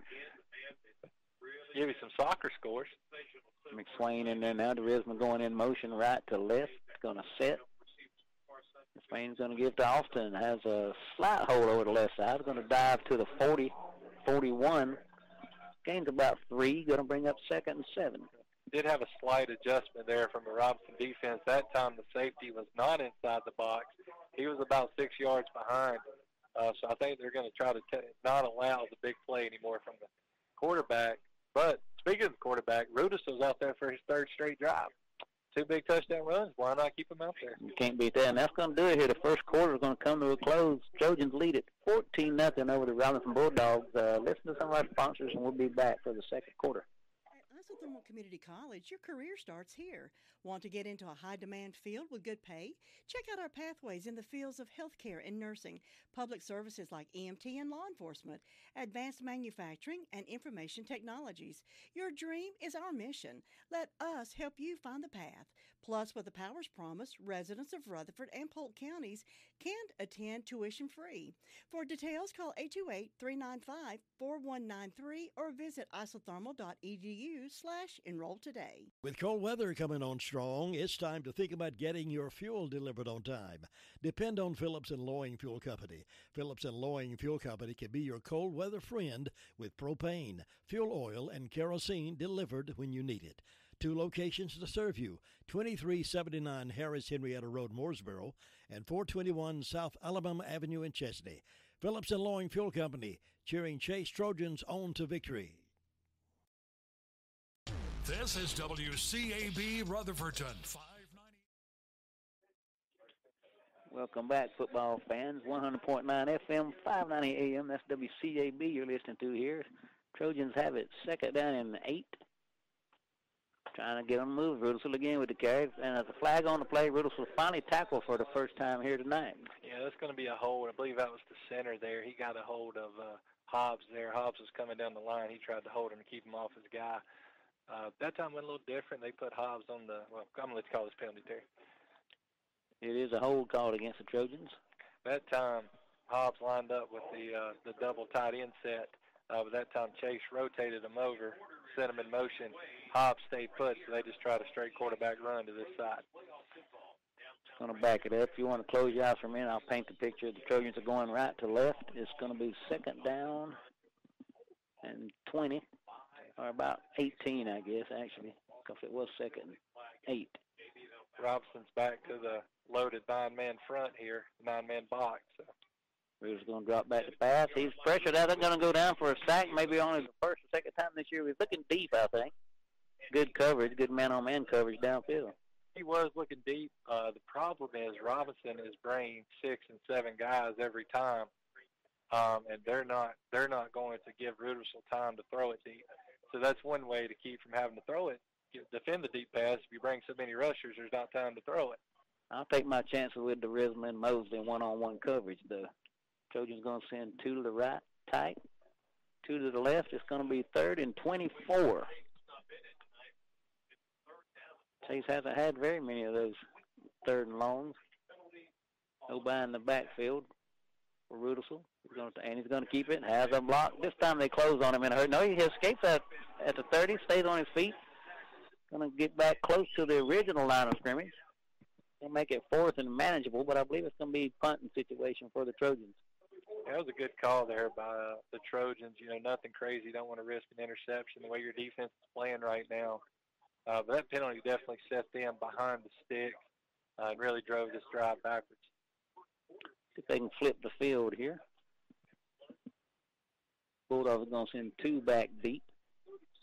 Give you some soccer scores. McSwain in there now. DeRisma going in motion right to left. Going to set. McSwain's going to give to Austin. Has a slight hold over the left side. Going to dive to the forty, forty-one. Gains about three. Going to bring up second and seven. Did have a slight adjustment there from the Robinson defense. That time the safety was not inside the box. He was about six yards behind. Uh, so I think they're going to try to t- not allow the big play anymore from the quarterback. But speaking of the quarterback, Rudis was out there for his third straight drive. Two big touchdown runs. Why not keep him out there? You can't beat that. And that's going to do it here. The first quarter is going to come to a close. Trojans lead it fourteen nothing over the Robinson Bulldogs. Uh, listen to some of our sponsors, and we'll be back for the second quarter. At Isothermal Community College, your career starts here. Want to get into a high-demand field with good pay? Check out our pathways in the fields of healthcare and nursing, public services like E M T and law enforcement, advanced manufacturing, and information technologies. Your dream is our mission. Let us help you find the path. Plus, with the Powers Promise, residents of Rutherford and Polk counties can attend tuition-free. For details, call eight two eight, three nine five, four one nine three or visit isothermal.edu slash enroll today. With cold weather coming on strong, it's time to think about getting your fuel delivered on time. Depend on Phillips and Loing Fuel Company. Phillips and Loing Fuel Company can be your cold weather friend with propane, fuel oil, and kerosene delivered when you need it. Two locations to serve you, twenty-three seventy-nine Harris Henrietta Road, Mooresboro, and four twenty-one South Alabama Avenue in Chesney. Phillips and Loing Fuel Company, cheering Chase Trojans on to victory. This is W C A B Rutherfordton. Welcome back, football fans. one hundred point nine F M, five ninety A M. That's W C A B you're listening to here. Trojans have it second down and eight. Trying to get them moved. Rudelsville again with the carry. And as a flag on the play, Rudelsville finally tackled for the first time here tonight. Yeah, that's going to be a hold. I believe that was the center there. He got a hold of uh, Hobbs there. Hobbs was coming down the line. He tried to hold him to keep him off his guy. Uh, that time went a little different. They put Hobbs on the, well, I'm going to let you call this penalty, Terry. It is a hold called against the Trojans. That time, Hobbs lined up with the uh, the double tight end set. Uh, but that time, Chase rotated him over, sent him in motion. Hobbs stayed put, so they just tried a straight quarterback run to this side. Just going to back it up. If you want to close your eyes for a minute, I'll paint the picture. The Trojans are going right to left. It's going to be second down and twenty, or about eighteen, I guess, actually, because it was second and eight. Robinson's back to the loaded nine-man front here, nine-man box. So. We're just going to drop back to pass. He's pressured out. They're going to go down for a sack, maybe only the first or second time this year. He's looking deep, I think. Good coverage, good man-on-man coverage downfield. He was looking deep. Uh, the problem is Robinson is bringing six and seven guys every time, um, and they're not they're not going to give Rudelsville time to throw it deep. So that's one way to keep from having to throw it. Defend the deep pass. If you bring so many rushers, there's not time to throw it. I'll take my chances with DeRisma and Mosley in one-on-one coverage. The Trojans going to send two to the right, tight, two to the left. It's going to be third and twenty-four. Chase hasn't had very many of those third and longs. Nobody in the backfield for Rudelsville. He's going to, and he's going to keep it. Has a block. This time they close on him in a hurry. No, he escapes at, at the thirty, stays on his feet. Going to get back close to the original line of scrimmage. They'll make it fourth and manageable, but I believe it's going to be a punting situation for the Trojans. That was a good call there by uh, the Trojans. You know, nothing crazy. Don't want to risk an interception the way your defense is playing right now. Uh, but that penalty definitely set them behind the stick uh, and really drove this drive backwards. See if they can flip the field here. Bulldogs are going to send two back deep.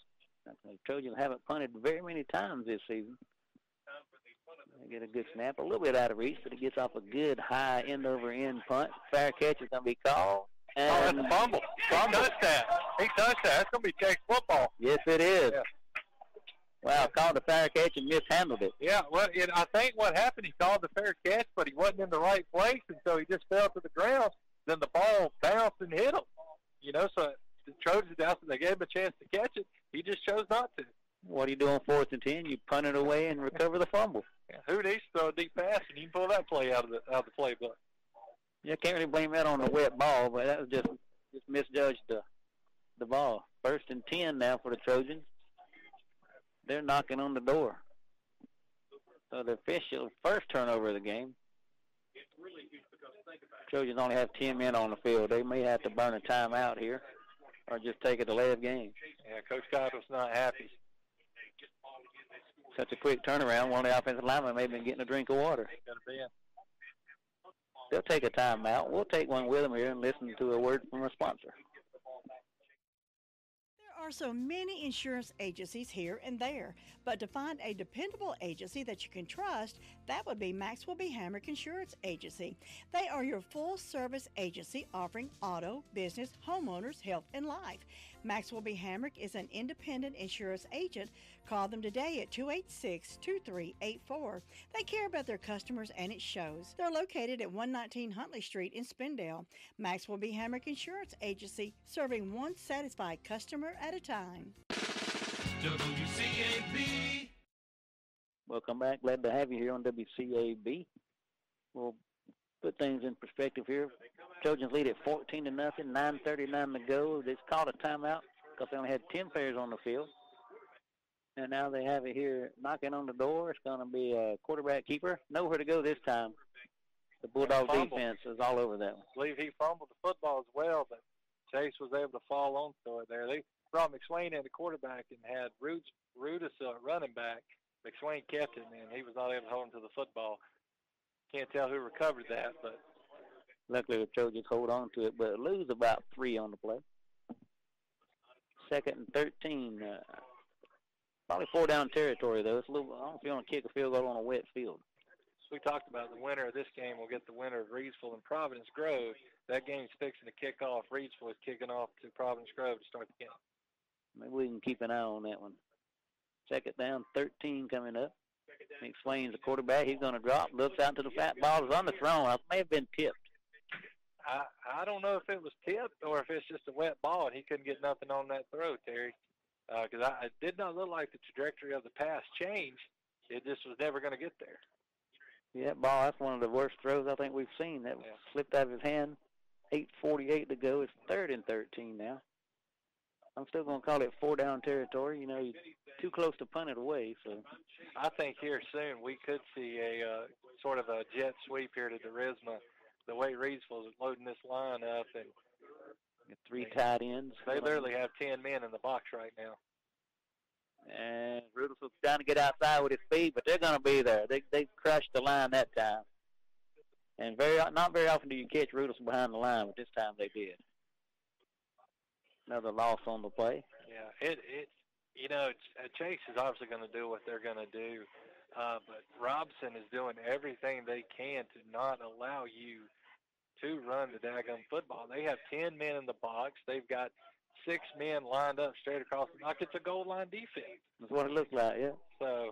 The Trojans haven't punted very many times this season. They get a good snap, a little bit out of reach, but it gets off a good high end-over-end punt. Fair catch is going to be called. And oh, that's a fumble. fumble. He touched that. He touched that. That's going to be Chase football. Yes, it is. Yeah. Wow, called the fair catch and mishandled it. Yeah, well, it, I think what happened, he called the fair catch, but he wasn't in the right place, and so he just fell to the ground. Then the ball bounced and hit him. You know, so the Trojans, they gave him a chance to catch it. He just chose not to. What do you do on fourth and ten? You punt it away and recover the fumble. Yeah, who needs to throw a deep pass, and you can pull that play out of the out of the playbook. Yeah, can't really blame that on the wet ball, but that was just just misjudged the the ball. First and ten now for the Trojans. They're knocking on the door. So the official first turnover of the game. Trojans only have ten men on the field. They may have to burn a timeout here or just take a delay of game. Yeah, Coach Cottrell's not happy. Such a quick turnaround. One of the offensive linemen may have been getting a drink of water. They'll take a timeout. We'll take one with them here and listen to a word from a sponsor. There are so many insurance agencies here and there, but to find a dependable agency that you can trust, that would be Maxwell B. Hamrick Insurance Agency. They are your full-service agency offering auto, business, homeowners, health, and life. Maxwell B. Hamrick is an independent insurance agent. Call them today at two eight six, two three eight four. They care about their customers, and it shows. They're located at one nineteen Huntley Street in Spindale. Maxwell B. Hamrick Insurance Agency, serving one satisfied customer at a time. W C A B. Welcome back. Glad to have you here on W C A B. We'll put things in perspective here. Trojans lead at fourteen to nothing, nine thirty-nine to go. They called a timeout because they only had ten players on the field. And now they have it here knocking on the door. It's going to be a quarterback keeper. Nowhere to go this time. The Bulldog defense is all over that one. I believe he fumbled the football as well, but Chase was able to fall onto it there. They brought McSwain in the quarterback and had Rudis uh, running back. McSwain kept it, and he was not able to hold him to the football. Can't tell who recovered that, but luckily the Trojans hold on to it, but lose about three on the play. Second and thirteen. Uh, probably four down territory, though. It's a little, I don't know if you want to kick a field goal on a wet field. So we talked about the winner of this game will get the winner of Reidsville and Providence Grove. That game's fixing to kick off. Reidsville is kicking off to Providence Grove to start the game. Maybe we can keep an eye on that one. Second down, thirteen coming up. McSwain's the quarterback. He's going to drop. Looks out to the fat ball. Is underthrown. It may have been tipped. I I don't know if it was tipped or if it's just a wet ball and he couldn't get nothing on that throw, Terry. Because uh, it did not look like the trajectory of the pass changed. It just was never going to get there. Yeah, that ball, that's one of the worst throws I think we've seen. That yeah. slipped out of his hand. eight forty-eight to go. It's third and thirteen now. I'm still going to call it four down territory. You know, you're too close to punt it away. So I think here soon we could see a uh, sort of a jet sweep here to DeRisma. The way Reidsville is loading this line up, and three tight ends. They literally have ten men in the box right now. And Rudolph was trying to get outside with his speed, but they're going to be there. They they crushed the line that time. And very not very often do you catch Rudolph behind the line, but this time they did. Another loss on the play. Yeah, it it you know it's, uh, Chase is obviously going to do what they're going to do, uh, but Robson is doing everything they can to not allow you to run the daggum football. They have ten men in the box. They've got six men lined up straight across the box. It's a goal line defense. That's what it looks like, yeah. So,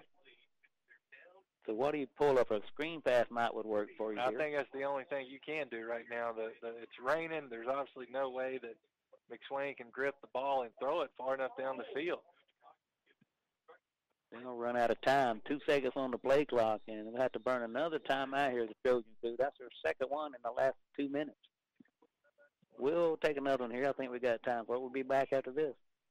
so what do you pull up? A screen pass might would work for you I here. think that's the only thing you can do right now. The, the, it's raining. There's obviously no way that McSwain can grip the ball and throw it far enough down the field. They're going to run out of time. Two seconds on the play clock, and they'll have to burn another time out here, the Trojans do. That's their second one in the last two minutes. We'll take another one here. I think we got time for it. We'll be back after this.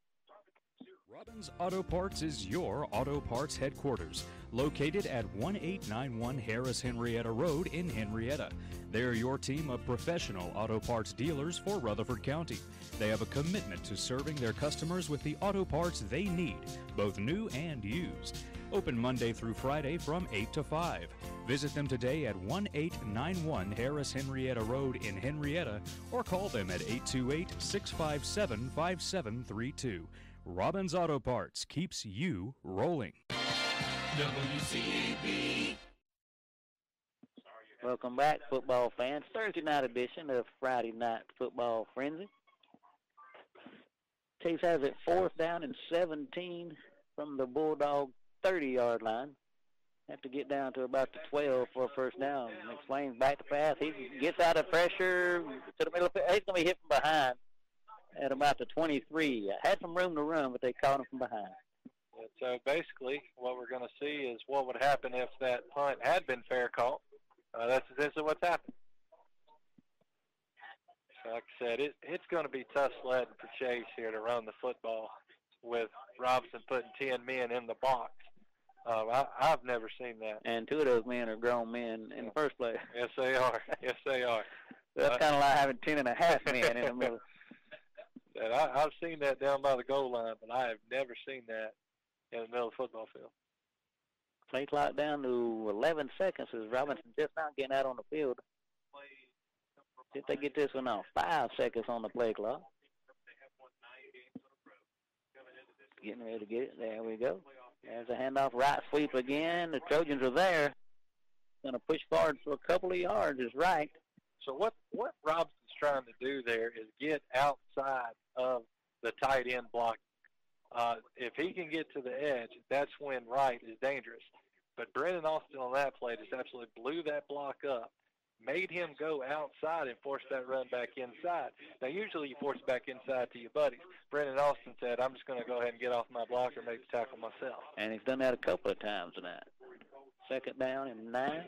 Robbins Auto Parts is your auto parts headquarters, located at one eight nine one Harris Henrietta Road in Henrietta. They're your team of professional auto parts dealers for Rutherford County. They have a commitment to serving their customers with the auto parts they need, both new and used. Open Monday through Friday from eight to five. Visit them today at one eight nine one Harris Henrietta Road in Henrietta or call them at eight two eight, six five seven, five seven three two. Robbins Auto Parts keeps you rolling. W C A B. Welcome back, football fans. Thursday night edition of Friday Night Football Frenzy. Chase has it fourth down and seventeen from the Bulldog thirty-yard line. Have to get down to about the twelve for a first down. McSwain's back to pass. He gets out of pressure to the middle. Of, he's going to be hit from behind at about the twenty-three. Had some room to run, but they caught him from behind. So basically, what we're going to see is what would happen if that punt had been fair caught. Uh, that's essentially what's happened. So like I said, it, it's going to be tough sledding for Chase here to run the football with Robinson putting ten men in the box. Uh, I, I've never seen that. And two of those men are grown men in the first place. Yes, they are. Yes, they are. That's uh, kind of like having ten and a half men in the middle. And I, I've seen that down by the goal line, but I have never seen that in the middle of the football field. Play clock down to eleven seconds as Robinson just now getting out on the field. If they get this one off, five seconds on the play clock. Getting ready to get it. There we go. There's a handoff, right sweep again. The Trojans are there. Going to push forward for a couple of yards is right. So what, what Robinson's trying to do there is get outside of the tight end block. Uh, if he can get to the edge, that's when Wright is dangerous. But Brennan Austin on that play just absolutely blew that block up, made him go outside and force that run back inside. Now, usually you force it back inside to your buddies. Brennan Austin said, I'm just going to go ahead and get off my block or make the tackle myself. And he's done that a couple of times tonight. Second down and nine.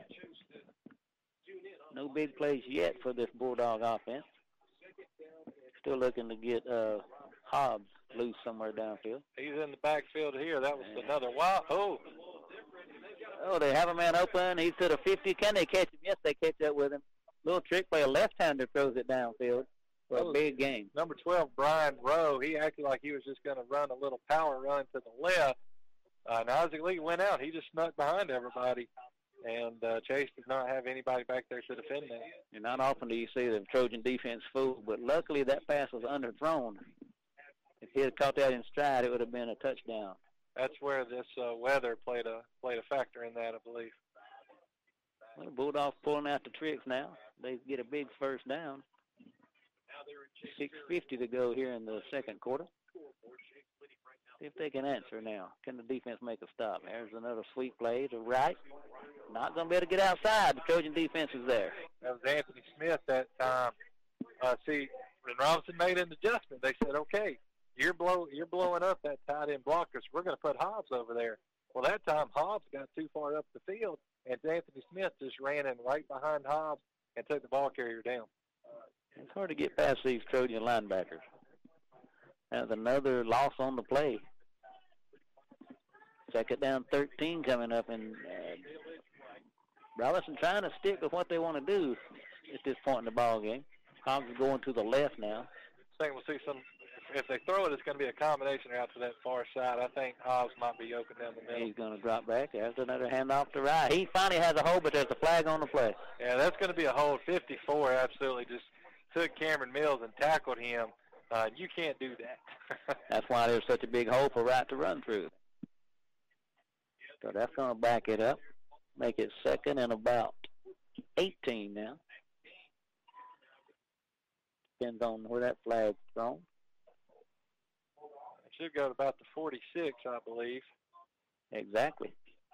No big plays yet for this Bulldog offense. Still looking to get uh, Hobbs loose somewhere downfield. He's in the backfield here. That was and another wild. Oh. Oh, they have a man open. He's to the fifty. Can they catch him? Yes, they catch up with him. Little trick play. A left-hander throws it downfield for a big game. Number twelve, Brian Rowe. He acted like he was just going to run a little power run to the left. Uh, and Isaac Lee went out. He just snuck behind everybody. And uh, Chase did not have anybody back there to defend that. And not often do you see the Trojan defense fooled, but luckily that pass was underthrown. If he had caught that in stride, it would have been a touchdown. That's where this uh, weather played a played a factor in that, I believe. Well, Bulldogs pulling out the tricks now. They get a big first down. six fifty to go here in the second quarter. See if they can answer now. Can the defense make a stop? There's another sweep play to right. Not going to be able to get outside. The Trojan defense is there. That was Anthony Smith that time. Uh, see, when Robinson made an adjustment, they said, okay, you're, blow, you're blowing up that tight end blockers. We're going to put Hobbs over there. Well, that time Hobbs got too far up the field, and Anthony Smith just ran in right behind Hobbs and took the ball carrier down. It's hard to get past these Trojan linebackers. That's another loss on the play. Second down, thirteen coming up, and uh, Robinson trying to stick with what they want to do at this point in the ball game. Hobbs is going to the left now. I think we'll see some. If they throw it, it's going to be a combination out to that far side. I think Hobbs might be open down the middle. He's going to drop back. There's another handoff to right. He finally has a hold, but there's a flag on the play. Yeah, that's going to be a hold. fifty-four absolutely just took Cameron Mills and tackled him. Uh, you can't do that. That's why there's such a big hole for Wright to run through. So that's going to back it up, make it second and about eighteen now. Depends on where that flag's thrown. It should go to about the forty-six, I believe. Exactly.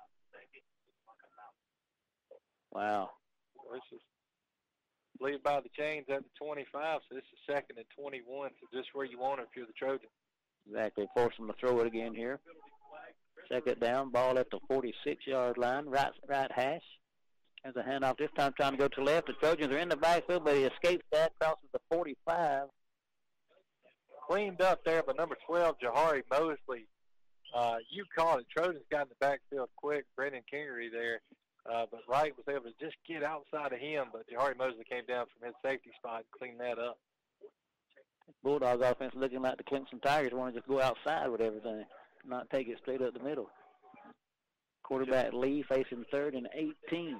Wow. This is lead by the chains at the twenty-five, so this is second and twenty-one, so just where you want it if you're the Trojans. Exactly. Force them to throw it again here. Second down, ball at the forty-six-yard line, right right hash. There's a handoff this time trying to go to the left. The Trojans are in the backfield, but he escapes that, crosses the forty-five. Cleaned up there, but number twelve, Jahari Mosley, uh, you called it. Trojans got in the backfield quick. Brendan Kingery there. Uh, but Wright was able to just get outside of him, but Jahari Mosley came down from his safety spot and cleaned that up. Bulldogs offense looking like the Clemson Tigers want to just go outside with everything, not take it straight up the middle. Quarterback Lee facing third and eighteen.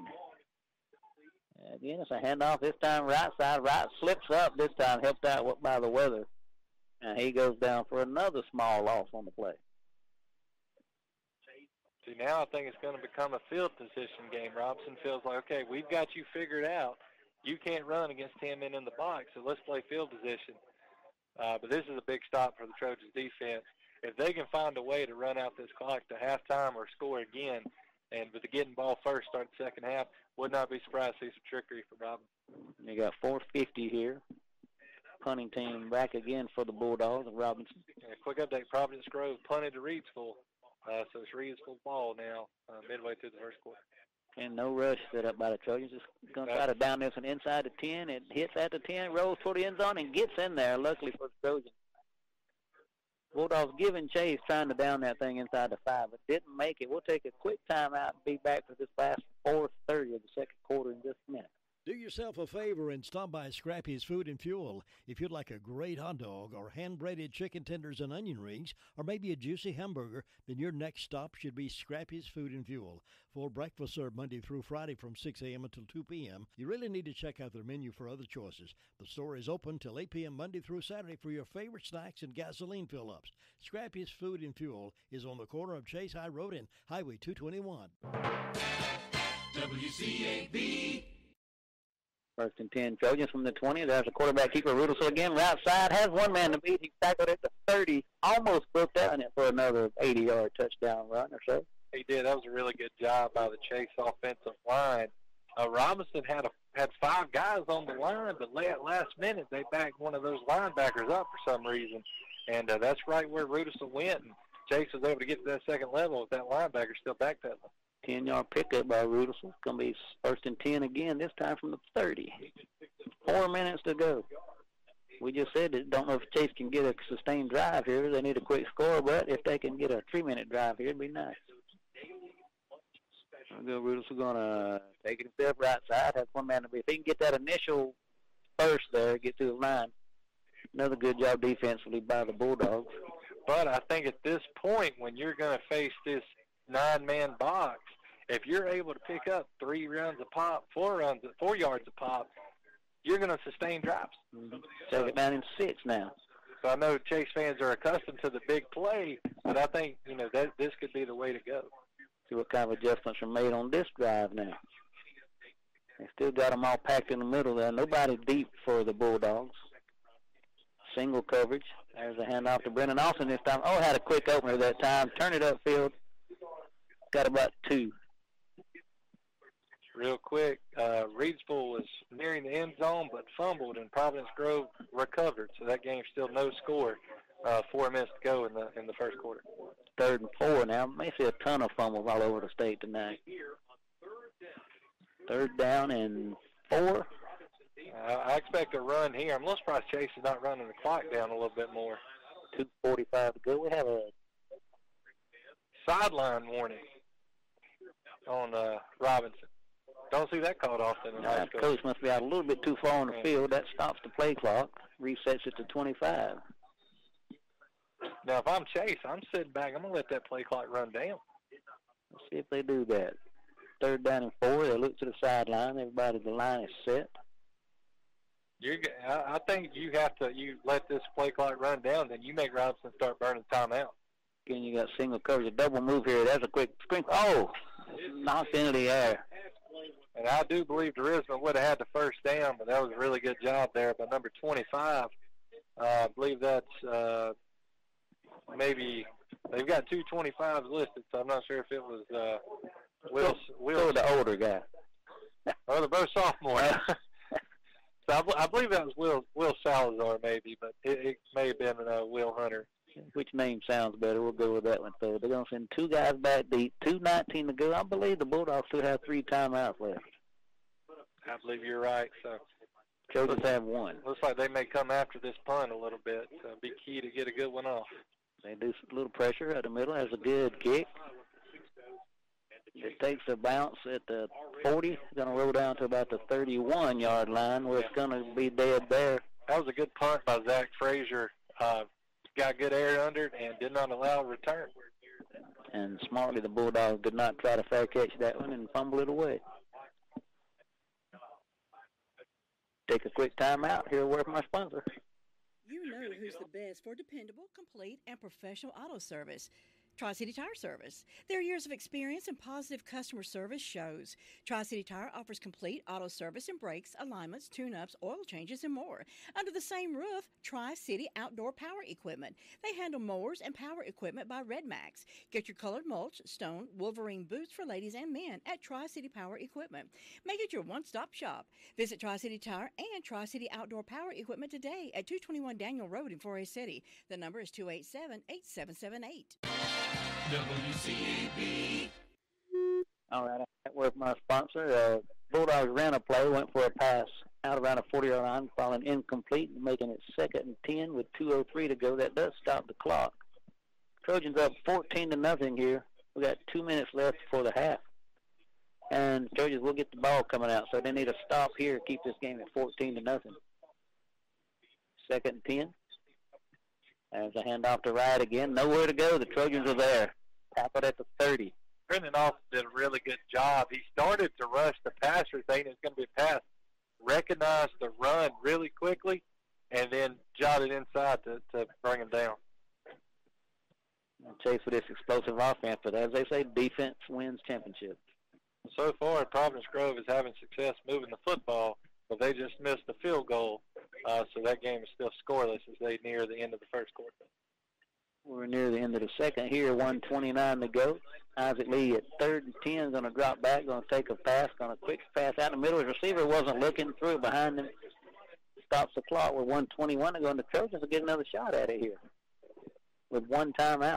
Again, it's a handoff this time right side. Wright slips up this time, helped out by the weather. And he goes down for another small loss on the play. See, now I think it's going to become a field position game. Robinson feels like, okay, we've got you figured out. You can't run against ten men in the box, so let's play field position. Uh, but this is a big stop for the Trojans defense. If they can find a way to run out this clock to halftime or score again, and with the getting ball first, start the second half, would not be surprised to see some trickery from Robinson. You got four fifty here. Punting team back again for the Bulldogs and Robinson. And a quick update, Providence Grove punted to Reidsville. Uh, so it's Reidsville ball now, uh, midway through the first quarter. And no rush set up by the Trojans. Just going to try to down this one inside the ten. It hits at the ten, rolls toward the end zone, and gets in there, luckily for the Trojans. Bulldogs giving chase, trying to down that thing inside the five, but didn't make it. We'll take a quick timeout and be back for this last four thirty of the second quarter in just a minute. Do yourself a favor and stop by Scrappy's Food and Fuel. If you'd like a great hot dog or hand-breaded chicken tenders and onion rings, or maybe a juicy hamburger, then your next stop should be Scrappy's Food and Fuel. Full breakfast served Monday through Friday from six a.m. until two p.m. You really need to check out their menu for other choices. The store is open till eight p.m. Monday through Saturday for your favorite snacks and gasoline fill-ups. Scrappy's Food and Fuel is on the corner of Chase High Road and Highway two twenty-one. W C A B. First and ten, Trojans from the twenty. There's a quarterback keeper, Rudolph again, right side, has one man to beat. He tackled at the thirty, almost booked out in it for another eighty-yard touchdown run or so. He did. That was a really good job by the Chase offensive line. Uh, Robinson had a, had five guys on the line, but late, last minute they backed one of those linebackers up for some reason, and uh, that's right where Rudolph went. And Chase was able to get to that second level with that linebacker still backpedaling. ten-yard pickup by Rudolph. It's going to be first and ten again, this time from the thirty. Four minutes to go. We just said that don't know if Chase can get a sustained drive here. They need a quick score, but if they can get a three-minute drive here, it'd be nice. Rudolph is going to take it himself right side. Has one man to be. If he can get that initial first there, get to the line, another good job defensively by the Bulldogs. But I think at this point, when you're going to face this nine-man box, if you're able to pick up three runs a pop, four runs, four yards a pop, you're going to sustain drops. Mm-hmm. Take it down in six now. So I know Chase fans are accustomed to the big play, but I think you know that this could be the way to go. See what kind of adjustments are made on this drive now. They still got them all packed in the middle there. Nobody deep for the Bulldogs. Single coverage. There's a handoff to Brennan Austin this time. Oh, had a quick opener that time. Turn it upfield. Got about two. Real quick, uh, Reidsville was nearing the end zone but fumbled, and Providence Grove recovered. So that game's still no score. Uh, four minutes to go in the in the first quarter. Third and four now. May see a ton of fumbles all over the state tonight. Third down and four. Uh, I expect a run here. I'm a little surprised Chase is not running the clock down a little bit more. two forty-five to go. We have a sideline warning on uh, Robinson. Don't see that called often in high uh, school. Coach must be out a little bit too far on the field. That stops the play clock, resets it to twenty-five. Now, if I'm Chase, I'm sitting back. I'm going to let that play clock run down. Let's see if they do that. Third down and four. They look to the sideline. Everybody, the line is set. You're, I think you have to you let this play clock run down, then you make Robinson start burning timeout. Again, you got single coverage, a double move here. That's a quick screen. Oh, knocked into the air. And I do believe Derisman would have had the first down, but that was a really good job there by number twenty-five. Uh, I believe that's uh, maybe they've got two twenty-fives listed, so I'm not sure if it was uh, Will. Will the older guy. Oh, they're both sophomores. So I, I believe that was Will Will Salazar maybe, but it, it may have been uh, Will Hunter. Which name sounds better? We'll go with that one. So they're going to send two guys back deep, two nineteen to go. I believe the Bulldogs still have three timeouts left. I believe you're right. So Trojans have one. Looks like they may come after this punt a little bit. So it'll be key to get a good one off. They do a little pressure at the middle. Has a good kick. It takes a bounce at the forty. It's going to roll down to about the thirty-one-yard line where it's going to be dead there. That was a good punt by Zach Frazier. Uh, got good air under it and did not allow a return. And smartly, the Bulldogs did not try to fair catch that one and fumble it away. Take a quick timeout. Hear a word from our sponsor. You know who's the best for dependable, complete, and professional auto service. Tri-City Tire Service. Their years of experience and positive customer service shows. Tri-City Tire offers complete auto service and brakes, alignments, tune-ups, oil changes, and more. Under the same roof, Tri-City Outdoor Power Equipment. They handle mowers and power equipment by Redmax. Get your colored mulch, stone, Wolverine boots for ladies and men at Tri-City Power Equipment. Make it your one-stop shop. Visit Tri-City Tire and Tri-City Outdoor Power Equipment today at two twenty-one Daniel Road in Forest City. The number is two eight seven, eight seven seven eight. W C A B. All right, with my sponsor, uh, Bulldogs ran a play, went for a pass out around a forty-yard line, falling incomplete, making it second and ten with two oh three to go. That does stop the clock. Trojans up fourteen to nothing here. We got two minutes left before the half, and Trojans will get the ball coming out, so they need a stop here, keep this game at fourteen to nothing. Second and ten. As a handoff to Wright again. Nowhere to go. The Trojans are there. Tap it at the thirty. Brendan Austin did a really good job. He started to rush the passer, thinking it's going to be a pass. Recognized the run really quickly, and then jotted inside to, to bring him down. Chase with this explosive offense, but as they say, defense wins championships. So far, Providence Grove is having success moving the football, but they just missed the field goal. Uh, so that game is still scoreless as they near the end of the first quarter. We're near the end of the second here, one twenty-nine to go. Isaac Lee at third and ten is going to drop back, going to take a pass, going to quick pass out in the middle. His receiver wasn't looking through behind him. Stops the clock with one twenty-one to go, and the Trojans will get another shot at it here with one timeout.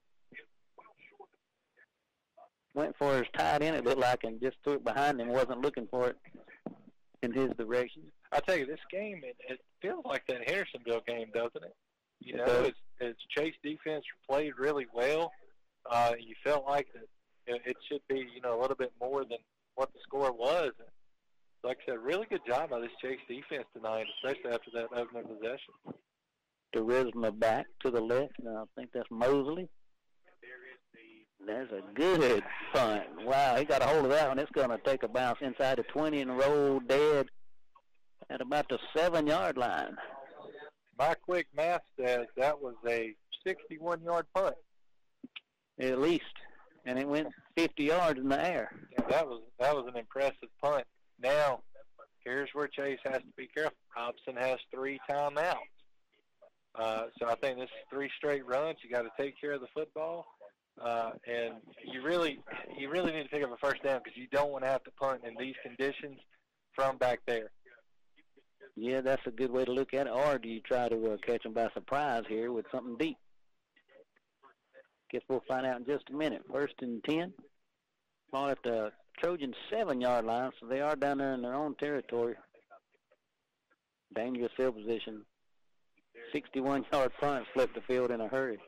Went for his tight end, it looked like, and just threw it behind him, wasn't looking for it in his direction. I tell you, this game, it, it feels like that Hendersonville game, doesn't it? You It know, does. it's, it's Chase defense played really well. Uh, you felt like that it, it should be, you know, a little bit more than what the score was. And like I said, really good job by this Chase defense tonight, especially after that opening possession. Charisma back to the left. Now, I think that's Mosley. There's a good punt. Wow, he got a hold of that one. It's going to take a bounce inside the twenty and roll dead at about the seven-yard line. My quick math says that was a sixty-one-yard punt. At least. And it went fifty yards in the air. Yeah, that was that was an impressive punt. Now, here's where Chase has to be careful. Robson has three timeouts. Uh, so I think this is three straight runs. You got to take care of the football. Uh, and you really you really need to pick up a first down because you don't want to have to punt in these conditions from back there. Yeah, that's a good way to look at it. Or do you try to uh, catch them by surprise here with something deep? Guess we'll find out in just a minute. First and ten. Ball at the Trojan seven-yard line, so they are down there in their own territory. Dangerous field position. sixty-one-yard punt, flip the field in a hurry.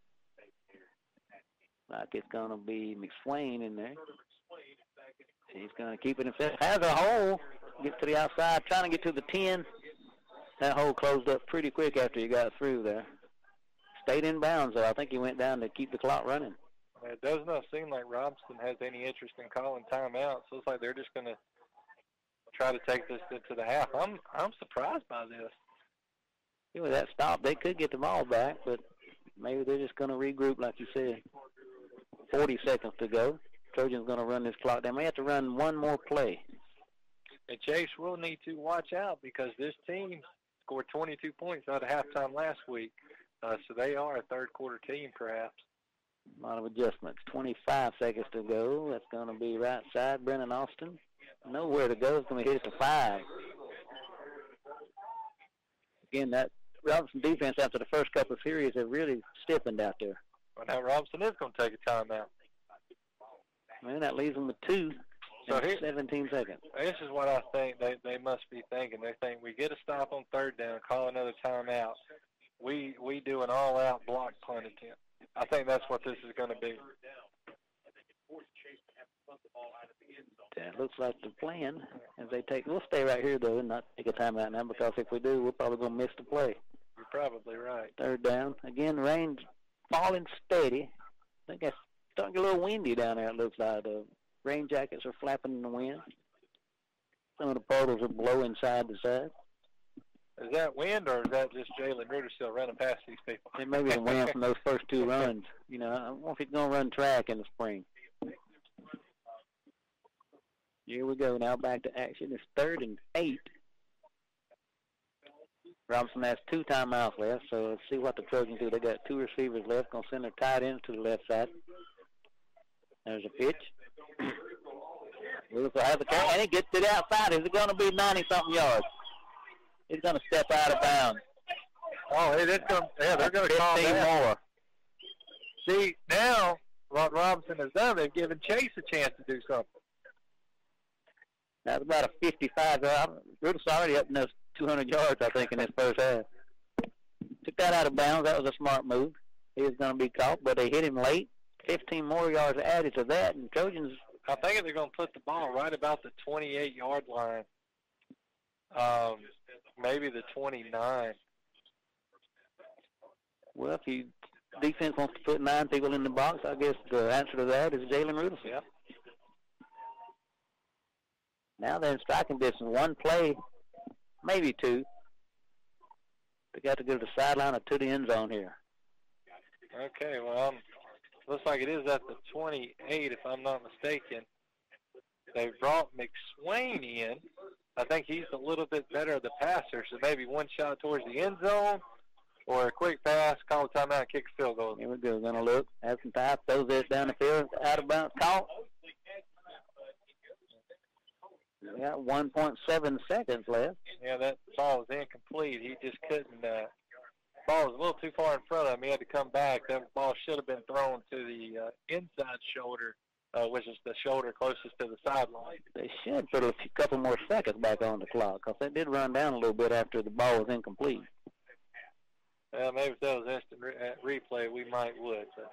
Like it's going to be McSwain in there. He's going to keep it himself. Has a hole. Get to the outside, trying to get to the ten. That hole closed up pretty quick after he got through there. Stayed in bounds, though. I think he went down to keep the clock running. It does not seem like Robson has any interest in calling timeouts. So it's like they're just going to try to take this into the half. I'm I'm surprised by this. Yeah, with that stop, they could get the ball back, but maybe they're just going to regroup, like you said. forty seconds to go. Trojans going to run this clock. They may have to run one more play. And Chase will need to watch out because this team scored twenty-two points out of halftime last week. Uh, so they are a third-quarter team, perhaps. A lot of adjustments. twenty-five seconds to go. That's going to be right side. Brennan Austin. Nowhere to go. It's going to hit it to five. Again, that Robinson defense after the first couple of series have really stiffened out there. Well, now Robinson is going to take a timeout. Man, that leaves them with two. So here, seventeen seconds. This is what I think they, they must be thinking. They think we get a stop on third down, call another timeout. We we do an all-out block punt attempt. I think that's what this is going to be. That looks like the plan. As they take, we'll stay right here though and not take a timeout now because if we do, we're probably going to miss the play. You're probably right. Third down. Again, rain's falling steady. I think it's starting to get a little windy down there. It looks like the rain jackets are flapping in the wind. Some of the puddles are blowing side to side. Is that wind, or is that just Jalen Ruder still running past these people? It may be the wind from those first two runs. You know, I wonder if he's going to run track in the spring. Here we go. Now back to action. It's third and eight. Robinson has two timeouts left, so let's see what the Trojans do. They got two receivers left. Going to send their tight ends to the left side. There's a pitch. Lewis will have the catch, and he gets it outside. Is it going to be ninety-something yards? He's going to step out of bounds. Oh, it is going. Yeah, they're going to call that. More. See, now what Robinson has done, they've given Chase a chance to do something. That's about a fifty-five. Rudolph's already up in those two hundred yards, I think, in this first half. Took that out of bounds. That was a smart move. He was going to be caught, but they hit him late. fifteen more yards added to that, and Trojans. I think they're going to put the ball right about the twenty-eight-yard line. Um, maybe the twenty-nine. Well, if you defense wants to put nine people in the box, I guess the answer to that is Jalen Rudolph. Yeah. Now they're in striking distance. One play, maybe two. They got to go to the sideline or to the end zone here. Okay, well, um, looks like it is at the twenty-eight, if I'm not mistaken. They brought McSwain in. I think he's a little bit better of the passer, so maybe one shot towards the end zone or a quick pass, call a timeout, kick a field goal. Here we go. Going to look, have some time, throws this down the field, out of bounds, caught. We got one point seven seconds left. Yeah, that ball was incomplete. He just couldn't. Uh, ball was a little too far in front of him. He had to come back. That ball should have been thrown to the uh, inside shoulder, uh, which is the shoulder closest to the sideline. They should put a few, couple more seconds back on the clock because they did run down a little bit after the ball was incomplete. Well, maybe if that was instant re- replay, we might would. But.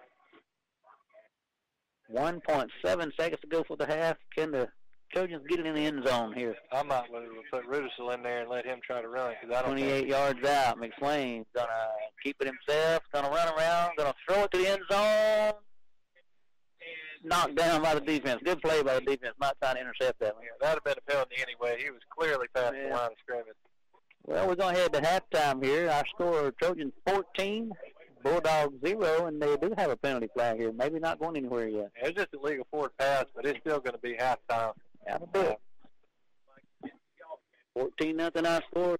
one point seven seconds to go for the half. Can the Trojans get it in the end zone here? I might put Rudisill in there and let him try to run. Cause I don't twenty-eight think yards out. McSwain's going to keep it himself, going to run around, going to throw it to the end zone. Knocked down by the defense. Good play by the defense, not trying to intercept that one. Yeah, that would have been a penalty anyway. He was clearly past yeah. the line of scrimmage. Well, we're going to head to halftime here. Our score, Trojans fourteen, Bulldogs zero, and they do have a penalty flag here. Maybe not going anywhere yet. Yeah, it's just a legal forward pass, but it's still going to be halftime. That'll do it. fourteen nothing our score.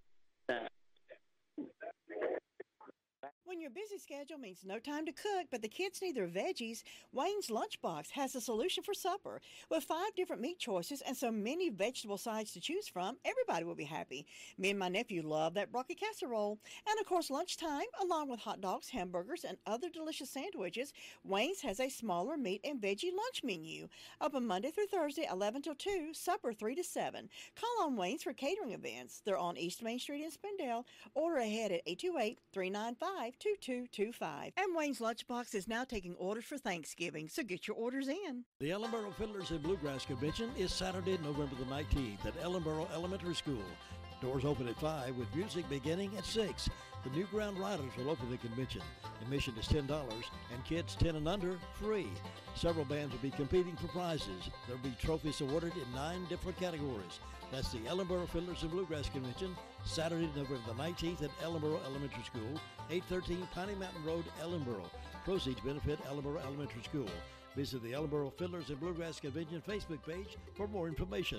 When your busy schedule means no time to cook, but the kids need their veggies, Wayne's Lunchbox has a solution for supper. With five different meat choices and so many vegetable sides to choose from, everybody will be happy. Me and my nephew love that broccoli casserole. And of course, lunchtime, along with hot dogs, hamburgers, and other delicious sandwiches, Wayne's has a smaller meat and veggie lunch menu. Open Monday through Thursday, eleven till two, supper three to seven. Call on Wayne's for catering events. They're on East Main Street in Spindale. Order ahead at eight two eight, three nine five, two two two five. And Wayne's Lunchbox is now taking orders for Thanksgiving, so get your orders in. The Ellenboro Fiddlers and Bluegrass Convention is Saturday, November the nineteenth at Ellenboro Elementary School. Doors open at five with music beginning at six. The New Ground Riders will open the convention. Admission is ten dollars and kids ten and under free. Several bands will be competing for prizes. There will be trophies awarded in nine different categories. That's the Ellenboro Fiddlers and Bluegrass Convention, Saturday, November the nineteenth at Ellenboro Elementary School, eight thirteen Piney Mountain Road, Ellenboro. Proceeds benefit Ellenboro Elementary School. Visit the Ellenboro Fiddlers and Bluegrass Convention Facebook page for more information.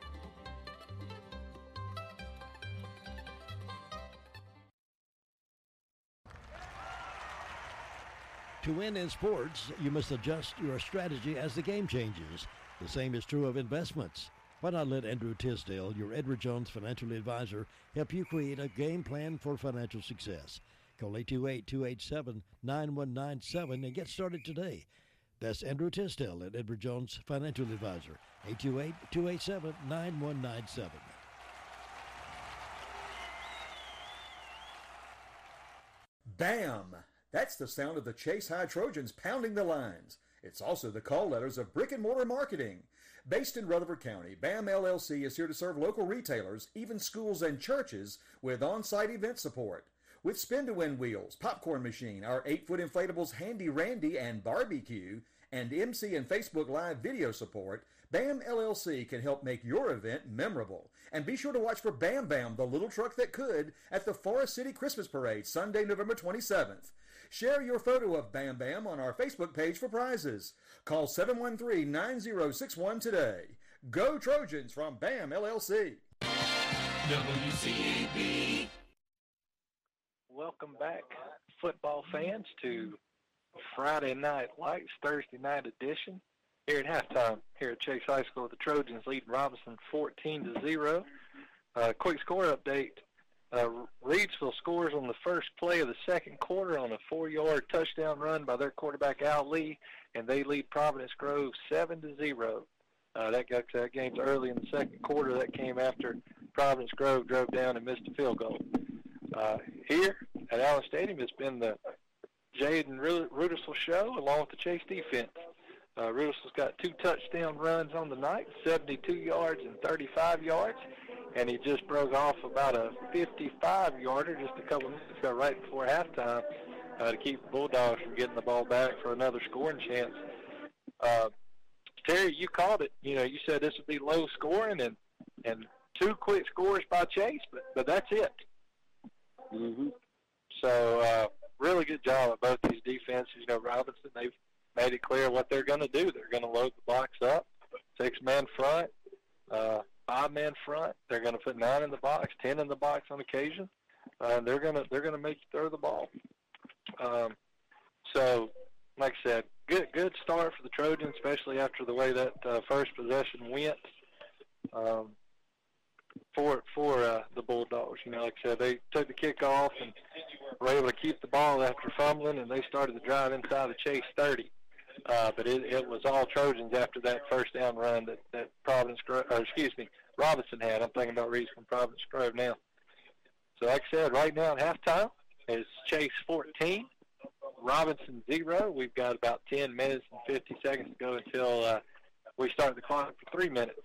To win in sports, you must adjust your strategy as the game changes. The same is true of investments. Why not let Andrew Tisdale, your Edward Jones financial advisor, help you create a game plan for financial success? Call eight two eight, two eight seven, nine one nine seven and get started today. That's Andrew Tisdale at Edward Jones Financial Advisor, eight two eight, two eight seven, nine one nine seven. Bam! That's the sound of the Chase High Trojans pounding the lines. It's also the call letters of Brick and Mortar Marketing. Based in Rutherford County, BAM L L C is here to serve local retailers, even schools and churches, with on-site event support. With spin-to-win wheels, popcorn machine, our eight-foot inflatables Handy Randy and Barbecue, and M C and Facebook Live video support, BAM L L C can help make your event memorable. And be sure to watch for Bam Bam, the little truck that could, at the Forest City Christmas Parade, Sunday, November twenty-seventh. Share your photo of Bam Bam on our Facebook page for prizes. Call seven one three, nine zero six one today. Go Trojans from BAM L L C. W C A B. Welcome back, football fans, to Friday Night Lights, Thursday night edition. Here at halftime, here at Chase High School, the Trojans leading Robinson fourteen to zero. Uh, quick score update. Uh, Reidsville scores on the first play of the second quarter on a four-yard touchdown run by their quarterback, Al Lee, and they lead Providence Grove seven to zero. Uh, that got that game's early in the second quarter. That came after Providence Grove drove down and missed a field goal. Uh, here at Allen Stadium, it's been the Jaden Rudersell show along with the Chase defense. Uh, Rudersell's got two touchdown runs on the night, seventy-two yards and thirty-five yards, and he just broke off about a fifty-five-yarder just a couple minutes ago right before halftime uh, to keep the Bulldogs from getting the ball back for another scoring chance. Uh, Terry, you called it. You know, you said this would be low scoring and, and two quick scores by Chase, but, but that's it. Mm-hmm. So uh, really good job at both these defenses. You know, Robinson, they've made it clear what they're going to do. They're going to load the box up, six-man front, uh, five-man front. They're going to put nine in the box, ten in the box on occasion. Uh, and they're going to they're going to make you throw the ball. Um, so, like I said, good good start for the Trojans, especially after the way that uh, first possession went um, for for uh, the Bulldogs. You know, like I said, they took the kickoff and were able to keep the ball after fumbling, and they started the drive inside the Chase thirty. Uh, but it, it was all Trojans after that first down run that, that Providence Grove, or excuse me, Robinson had. I'm thinking about Reese from Providence Grove now. So like I said, right now at halftime is Chase fourteen, Robinson zero. We've got about ten minutes and fifty seconds to go until uh, we start the clock for three minutes.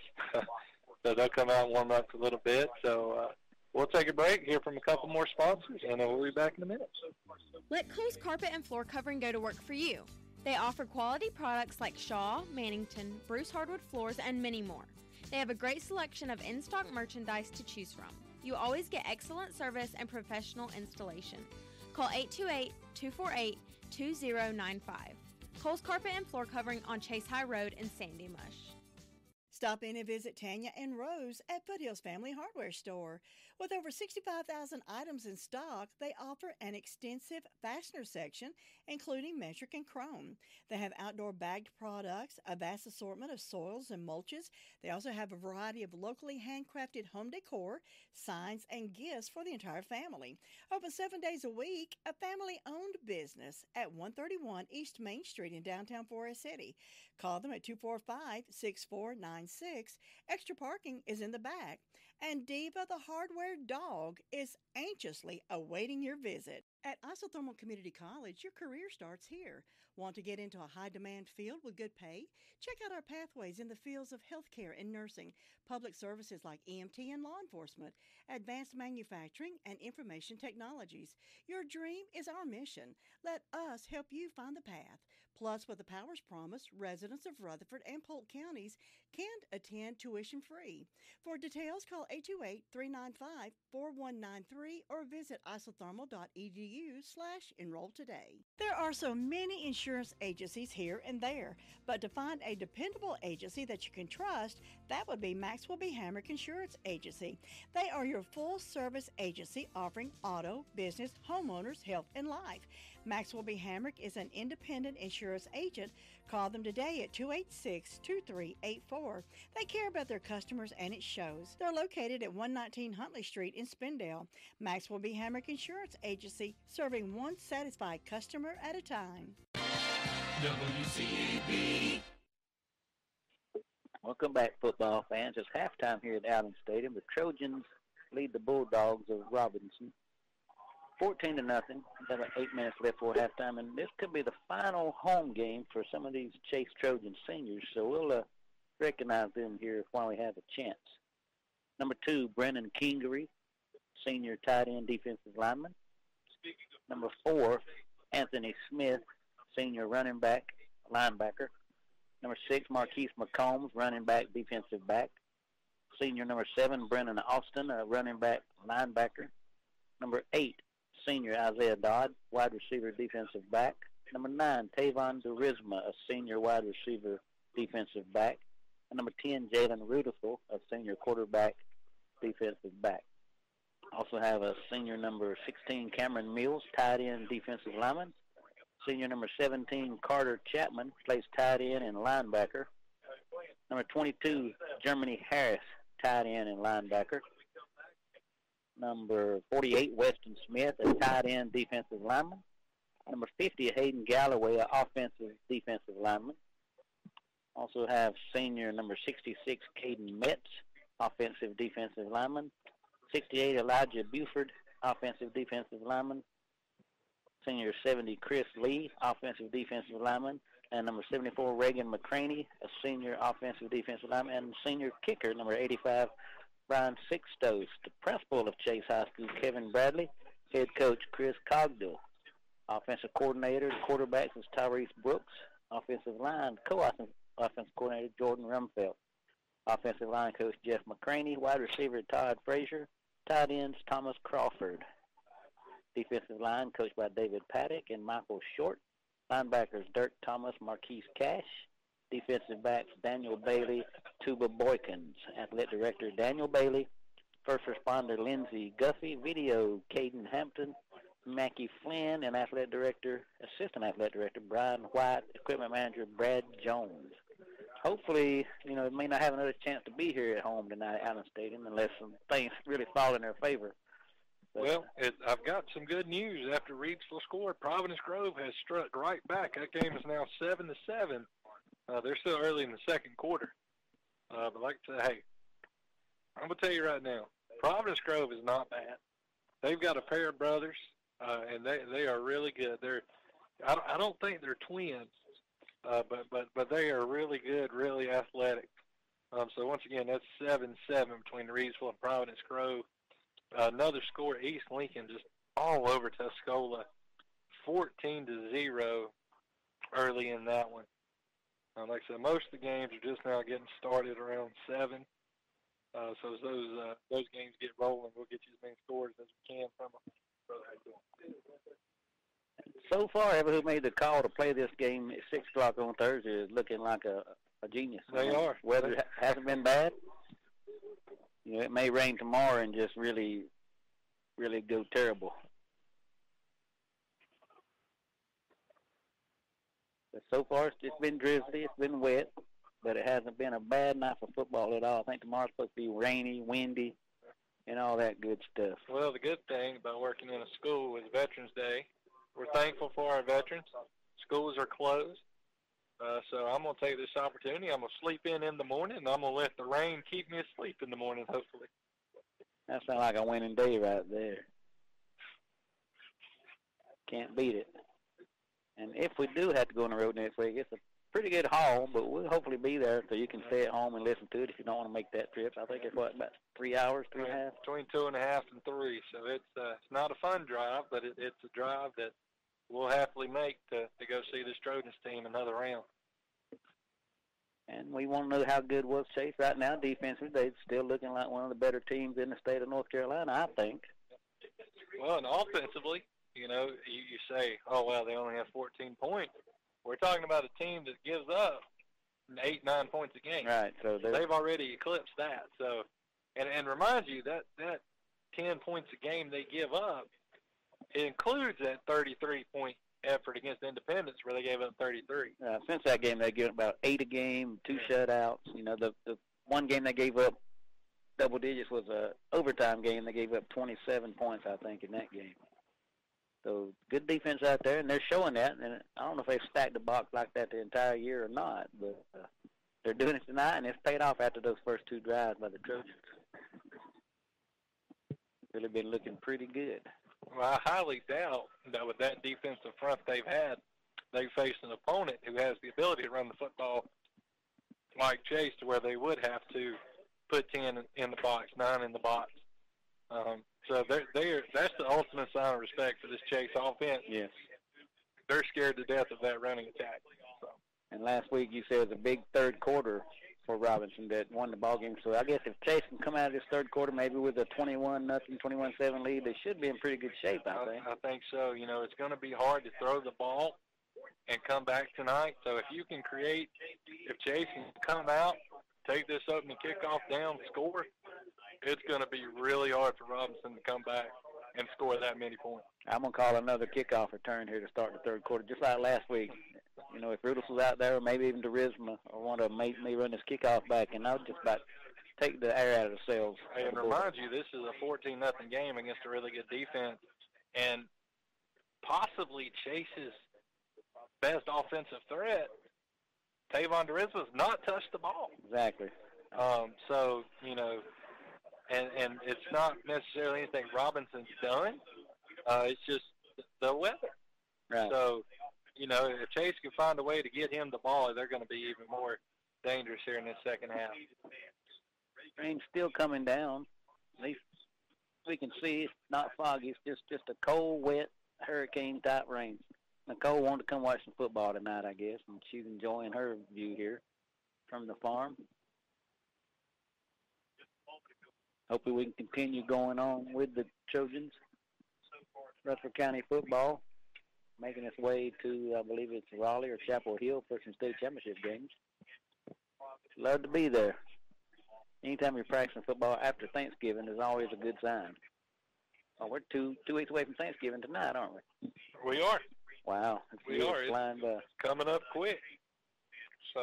So they'll come out and warm up a little bit. So uh, we'll take a break, hear from a couple more sponsors, and uh, we'll be back in a minute. Let Cole's Carpet and Floor Covering go to work for you. They offer quality products like Shaw, Mannington, Bruce Hardwood Floors, and many more. They have a great selection of in-stock merchandise to choose from. You always get excellent service and professional installation. Call eight two eight, two four eight, two zero nine five. Cole's Carpet and Floor Covering on Chase High Road in Sandy Mush. Stop in and visit Tanya and Rose at Foothills Family Hardware Store. With over sixty-five thousand items in stock, they offer an extensive fastener section, including metric and chrome. They have outdoor bagged products, a vast assortment of soils and mulches. They also have a variety of locally handcrafted home decor, signs, and gifts for the entire family. Open seven days a week, a family-owned business at one thirty-one East Main Street in downtown Forest City. Call them at two four five, six four nine six. Extra parking is in the back. And Diva the Hardware Dog is anxiously awaiting your visit. At Isothermal Community College, your career starts here. Want to get into a high-demand field with good pay? Check out our pathways in the fields of healthcare and nursing, public services like E M T and law enforcement, advanced manufacturing, and information technologies. Your dream is our mission. Let us help you find the path. Plus, with the Powers Promise, residents of Rutherford and Polk counties can attend tuition-free. For details, call eight two eight, three nine five, four one nine three or visit isothermal.edu slash enroll today. There are so many insurance agencies here and there, but to find a dependable agency that you can trust, that would be Maxwell B. Hamrick Insurance Agency. They are your full-service agency offering auto, business, homeowners, health, and life. Maxwell B. Hamrick is an independent insurance agent. Call them today at two eight six, two three eight four. They care about their customers, and it shows. They're located at one nineteen Huntley Street in Spindale. Maxwell B. Hamrick Insurance Agency, serving one satisfied customer at a time. W C A B. Welcome back, football fans. It's halftime here at Allen Stadium. The Trojans lead the Bulldogs of Robinson fourteen to nothing. Got about eight minutes left for halftime, and this could be the final home game for some of these Chase Trojan seniors. So we'll uh, recognize them here while we have a chance. Number two, Brennan Kingery, senior tight end defensive lineman. Number four, Anthony Smith, senior running back, linebacker. Number six, Marquise McCombs, running back, defensive back. Senior number seven, Brennan Austin, a running back, linebacker. Number eight, senior Isaiah Dodd, wide receiver, defensive back. Number nine, Tavon Durisma, a senior wide receiver, defensive back. And number ten, Jalen Rudiful, a senior quarterback, defensive back. Also have a senior number sixteen, Cameron Mills, tight end, defensive lineman. Senior number seventeen, Carter Chapman, plays tight end and linebacker. Number twenty-two, Germany Harris, tight end and linebacker. Number forty-eight, Weston Smith, a tight end, defensive lineman. Number fifty, Hayden Galloway, an offensive, defensive lineman. Also have senior number sixty-six, Caden Metz, offensive, defensive lineman. sixty-eight, Elijah Buford, offensive, defensive lineman. Senior seventy, Chris Lee, offensive, defensive lineman. And number seventy-four, Reagan McCraney, a senior offensive, defensive lineman. And senior kicker, number eighty-five, Brian Sixtos. The principal of Chase High School, Kevin Bradley. Head coach, Chris Cogdill. Offensive coordinator, the quarterbacks is Tyrese Brooks. Offensive line, co-offensive coordinator, Jordan Rumfeld. Offensive line coach, Jeff McCraney. Wide receiver, Todd Frazier. Tight ends, Thomas Crawford. Defensive line, coached by David Paddock and Michael Short. Linebackers, Dirk Thomas, Marquise Cash. Defensive backs, Daniel Bailey, Tuba Boykins. Athletic director, Daniel Bailey. First responder, Lindsey Guffey. Video, Caden Hampton, Mackie Flynn. And athletic director, assistant athletic director, Brian White. Equipment manager, Brad Jones. Hopefully, you know, may not have another chance to be here at home tonight at Allen Stadium unless some things really fall in their favor. But, well, it, I've got some good news. After Reidsville scored, Providence Grove has struck right back. That game is now seven to seven. Uh, they're still early in the second quarter. Uh, but like I say, hey, I'm gonna tell you right now, Providence Grove is not bad. They've got a pair of brothers, uh, and they they are really good. They're I don't, I don't think they're twins. Uh, but, but but they are really good, really athletic. Um, so, once again, that's seven seven between Reidsville and Providence Grove. Uh, another score, East Lincoln just all over Tuscola, fourteen to zero early in that one. Uh, like I said, most of the games are just now getting started around seven. Uh, so as those, uh, those games get rolling, we'll get you as many scores as we can from them. So far, everyone who made the call to play this game at six o'clock on Thursday is looking like a, a genius. They are. Weather ha- hasn't been bad. You know, it may rain tomorrow and just really, really go terrible. But so far, it's just been drizzly. It's been wet, but it hasn't been a bad night for football at all. I think tomorrow's supposed to be rainy, windy, and all that good stuff. Well, the good thing about working in a school is Veterans Day. We're thankful for our veterans. Schools are closed. Uh, so I'm going to take this opportunity. I'm going to sleep in in the morning, and I'm going to let the rain keep me asleep in the morning, hopefully. That sounds like a winning day right there. Can't beat it. And if we do have to go on the road next week, it's a pretty good haul, but we'll hopefully be there so you can stay at home and listen to it if you don't want to make that trip. I think it's, what, about three hours, three and a half? Between two and a half and three. So it's uh, it's not a fun drive, but it, it's a drive that we'll happily make to, to go see this Trojans team another round. And we want to know how good was Chase right now. Defensively, they're still looking like one of the better teams in the state of North Carolina, I think. Well, and offensively, you know, you, you say, oh, well, they only have fourteen points. We're talking about a team that gives up eight, nine points a game. Right. So they've already eclipsed that. So, and and remind you that that ten points a game they give up, it includes that thirty-three point effort against Independence where they gave up thirty-three. Uh, since that game, they gave up about eight a game, two shutouts. You know, the the one game they gave up double digits was a overtime game. They gave up twenty-seven points, I think, in that game. So good defense out there, and they're showing that. And I don't know if they've stacked the box like that the entire year or not, but uh, they're doing it tonight, and it's paid off after those first two drives by the Trojans. Really been looking pretty good. Well, I highly doubt that with that defensive front they've had, they faced an opponent who has the ability to run the football like Chase to where they would have to put ten in the box, nine in the box. Um, so they're, they're, that's the ultimate sign of respect for this Chase offense. Yes. They're scared to death of that running attack. So. And last week you said it was a big third quarter for Robinson that won the ball game. So I guess if Chase can come out of this third quarter maybe with a twenty-one nothing, twenty-one seven lead, they should be in pretty good shape, I think. I, I think so. You know, it's going to be hard to throw the ball and come back tonight. So if you can create, if Chase can come out, take this opening kickoff down, score, it's going to be really hard for Robinson to come back and score that many points. I'm going to call another kickoff return here to start the third quarter, just like last week. You know, if Rudolph was out there, or maybe even Charisma, or want to make me run this kickoff back, and I'll just about take the air out of the sails. Hey, and remind you, this is a fourteen nothing game against a really good defense, and possibly Chase's best offensive threat, Tavon Charisma's not touched the ball. Exactly. Um, so, you know, and, and it's not necessarily anything Robinson's done. Uh, it's just the weather. Right. So, you know, if Chase can find a way to get him the ball, they're going to be even more dangerous here in this second half. Rain's still coming down. At least we can see it's not foggy. It's just, just a cold, wet, hurricane-type rain. Nicole wanted to come watch some football tonight, I guess, and she's enjoying her view here from the farm. Hopefully we can continue going on with the Trojans. Rutherford County football making its way to, I believe it's Raleigh or Chapel Hill for some state championship games. Love to be there. Anytime you're practicing football after Thanksgiving is always a good sign. Oh, we're two two weeks away from Thanksgiving tonight, aren't we? We are. Wow. We are. Flying by. It's coming up quick. So,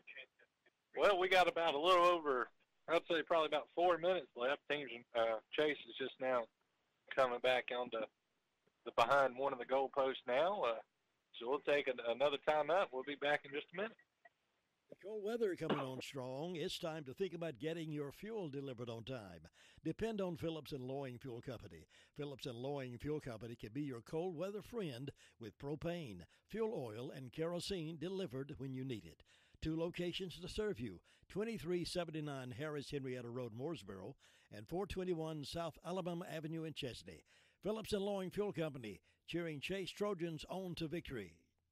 well, we got about a little over, I'd say probably about four minutes left. Teams, uh, Chase is just now coming back onto the behind one of the goalposts now. Uh, so we'll take an, another time out. We'll be back in just a minute. Cold weather coming on strong. It's time to think about getting your fuel delivered on time. Depend on Phillips and Loing Fuel Company. Phillips and Loing Fuel Company can be your cold weather friend with propane, fuel oil, and kerosene delivered when you need it. Two locations to serve you, twenty-three seventy-nine Harris Henrietta Road, Mooresboro, and four twenty-one South Alabama Avenue in Chesney. Phillips and Loing Fuel Company, cheering Chase Trojans on to victory.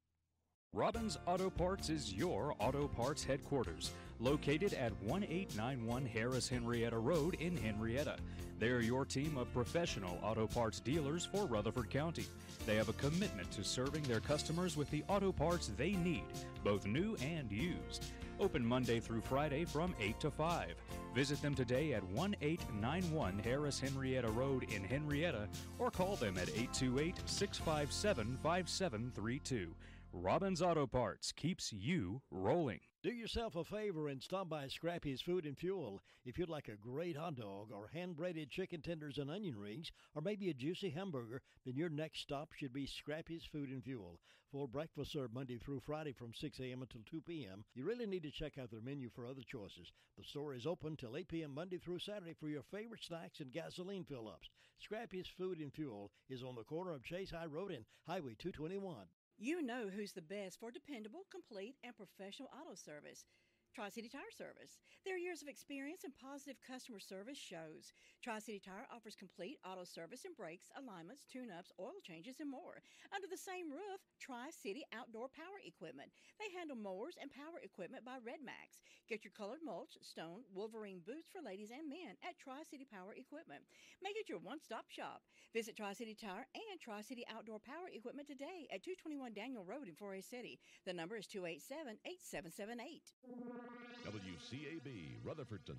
Robbins Auto Parts is your auto parts headquarters, located at eighteen ninety-one Harris Henrietta Road in Henrietta. They're your team of professional auto parts dealers for Rutherford County. They have a commitment to serving their customers with the auto parts they need, both new and used. Open Monday through Friday from eight to five. Visit them today at eighteen ninety-one Harris Henrietta Road in Henrietta or call them at eight two eight, six five seven, five seven three two. Robbins Auto Parts keeps you rolling. Do yourself a favor and stop by Scrappy's Food and Fuel. If you'd like a great hot dog or hand-braided chicken tenders and onion rings, or maybe a juicy hamburger, then your next stop should be Scrappy's Food and Fuel. Full breakfast served Monday through Friday from six a.m. until two p.m. You really need to check out their menu for other choices. The store is open till eight p.m. Monday through Saturday for your favorite snacks and gasoline fill-ups. Scrappy's Food and Fuel is on the corner of Chase High Road and Highway two twenty-one. You know who's the best for dependable, complete, and professional auto service. Tri-City Tire Service. Their years of experience and positive customer service shows. Tri-City Tire offers complete auto service and brakes, alignments, tune-ups, oil changes, and more. Under the same roof, Tri-City Outdoor Power Equipment. They handle mowers and power equipment by Redmax. Get your colored mulch, stone, Wolverine boots for ladies and men at Tri-City Power Equipment. Make it your one-stop shop. Visit Tri-City Tire and Tri-City Outdoor Power Equipment today at two twenty-one Daniel Road in Forest City. The number is two eight seven, eight seven seven eight. W C A B, Rutherfordton.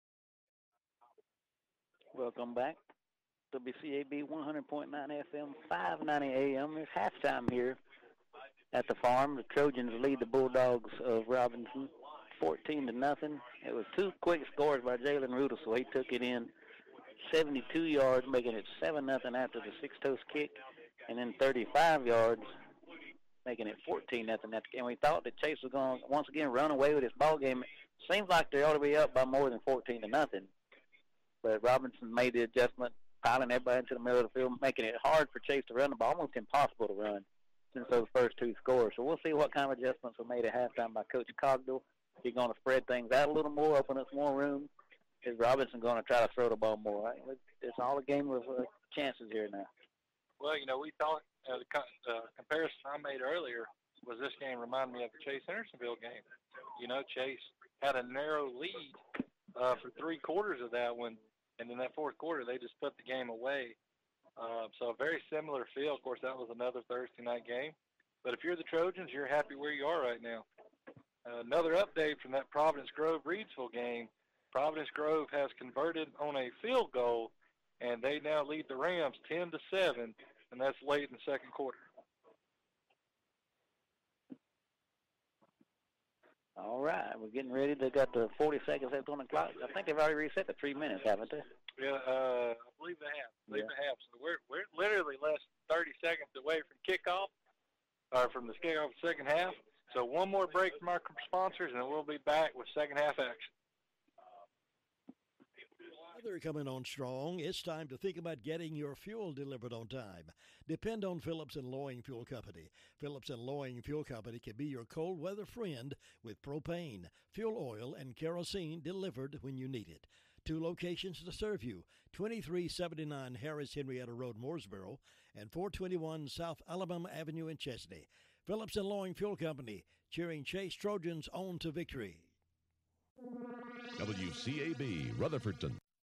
Welcome back. W C A B one hundred point nine F M, five ninety A M. It's halftime here at the farm. The Trojans lead the Bulldogs of Robinson fourteen to nothing. It was two quick scores by Jalen Rudolph, so he took it in seventy-two yards, making it seven nothing after the six-toast kick, and then thirty-five yards, making it fourteen nothing. And we thought that Chase was going to once again run away with this ball game. Seems like they ought to be up by more than fourteen to nothing. But Robinson made the adjustment, piling everybody into the middle of the field, making it hard for Chase to run the ball, almost impossible to run since those first two scores. So we'll see what kind of adjustments were made at halftime by Coach Cogdell. He's going to spread things out a little more, open up more room. Is Robinson going to try to throw the ball more? It's all a game of uh, chances here now. Well, you know, we thought uh, the co- uh, comparison I made earlier, was this game reminded me of the Chase Hendersonville game. You know, Chase had a narrow lead uh, for three quarters of that one, and in that fourth quarter they just put the game away. Uh, so a very similar feel. Of course, that was another Thursday night game. But if you're the Trojans, you're happy where you are right now. Uh, another update from that Providence Grove-Reidsville game. Providence Grove has converted on a field goal, and they now lead the Rams ten to seven, and that's late in the second quarter. All right, we're getting ready. They got the forty seconds left on the clock. I think they've already reset the three minutes, haven't they? Yeah, uh, I believe they have. I believe Yeah. they have. So we're we're literally less than thirty seconds away from kickoff, or from the kickoff of the second half. So one more break from our sponsors, and then we'll be back with second half action. Weather coming on strong. It's time to think about getting your fuel delivered on time. Depend on Phillips and Loing Fuel Company. Phillips and Loing Fuel Company can be your cold weather friend with propane, fuel oil, and kerosene delivered when you need it. Two locations to serve you, twenty-three seventy-nine Harris Henrietta Road, Mooresboro, and four twenty-one South Alabama Avenue in Chesney. Phillips and Loing Fuel Company, cheering Chase Trojans on to victory. W C A B Rutherfordton.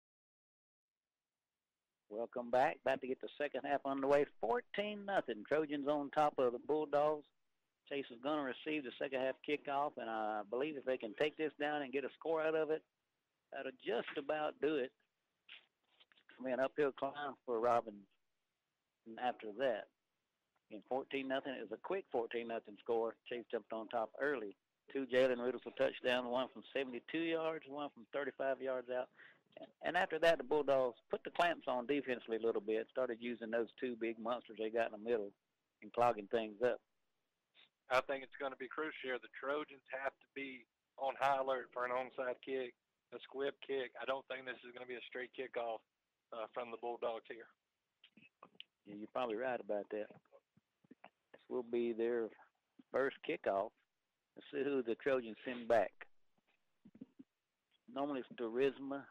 Welcome back. About to get the second half underway. fourteen nothing. Trojans on top of the Bulldogs. Chase is going to receive the second half kickoff, and I believe if they can take this down and get a score out of it, that'll just about do it. It's going to be an uphill climb for Robin after that. In fourteen nothing, it was a quick fourteen nothing score. Chase jumped on top early. Two Jalen Rudolph touchdowns, one from seventy-two yards, one from thirty-five yards out. And after that, the Bulldogs put the clamps on defensively a little bit, started using those two big monsters they got in the middle and clogging things up. I think it's going to be crucial here. The Trojans have to be on high alert for an onside kick, a squib kick. I don't think this is going to be a straight kickoff uh, from the Bulldogs here. Yeah, you're probably right about that. This will be their first kickoff. Let's see who the Trojans send back. Normally it's Durisma.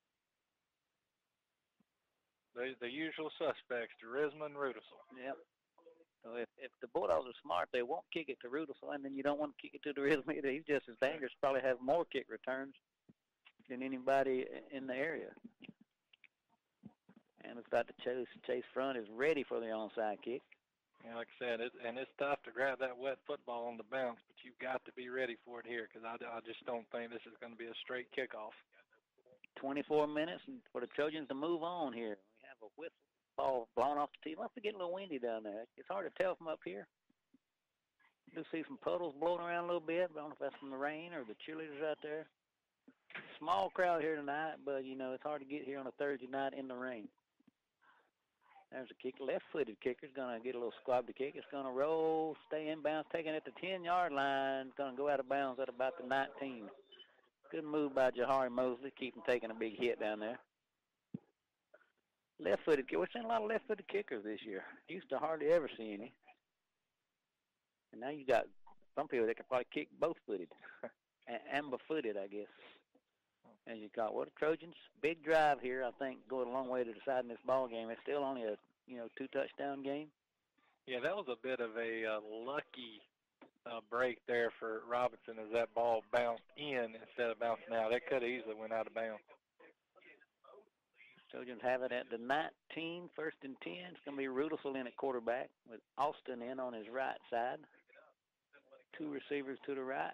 The, the usual suspects, Durisma and Rudolph. Yep. So if, if the Bulldogs are smart, they won't kick it to Rudolph, and then you don't want to kick it to Durisma either. He's just as dangerous, probably have more kick returns than anybody in the area. And it's about to chase, chase front is ready for the onside kick. Yeah, like I said, it, and it's tough to grab that wet football on the bounce, but you've got to be ready for it here because I, I just don't think this is going to be a straight kickoff. twenty-four minutes for the Trojans to move on here. We have a whistle ball blown off the tee. Must be getting a little windy down there. It's hard to tell from up here. You do see some puddles blowing around a little bit. I don't know if that's from the rain or the cheerleaders out there. Small crowd here tonight, but, you know, it's hard to get here on a Thursday night in the rain. There's a kick. Left-footed kicker's going to get a little squab to kick. It's going to roll, stay in bounds, taking it to the ten-yard line. It's going to go out of bounds at about the nineteen. Good move by Jahari Mosley, keep him taking a big hit down there. Left-footed kicker. We're seeing a lot of left-footed kickers this year. Used to hardly ever see any. And now you got some people that can probably kick both-footed. Amber-footed, I guess. And you got, well, the Trojans, big drive here, I think, going a long way to deciding this ball game. It's still only a, you know, two-touchdown game. Yeah, that was a bit of a uh, lucky uh, break there for Robinson as that ball bounced in instead of bouncing out. It could have easily went out of bounds. Trojans have it at the nineteen, first and ten. It's going to be Rudolph in at quarterback with Austin in on his right side. Two receivers to the right.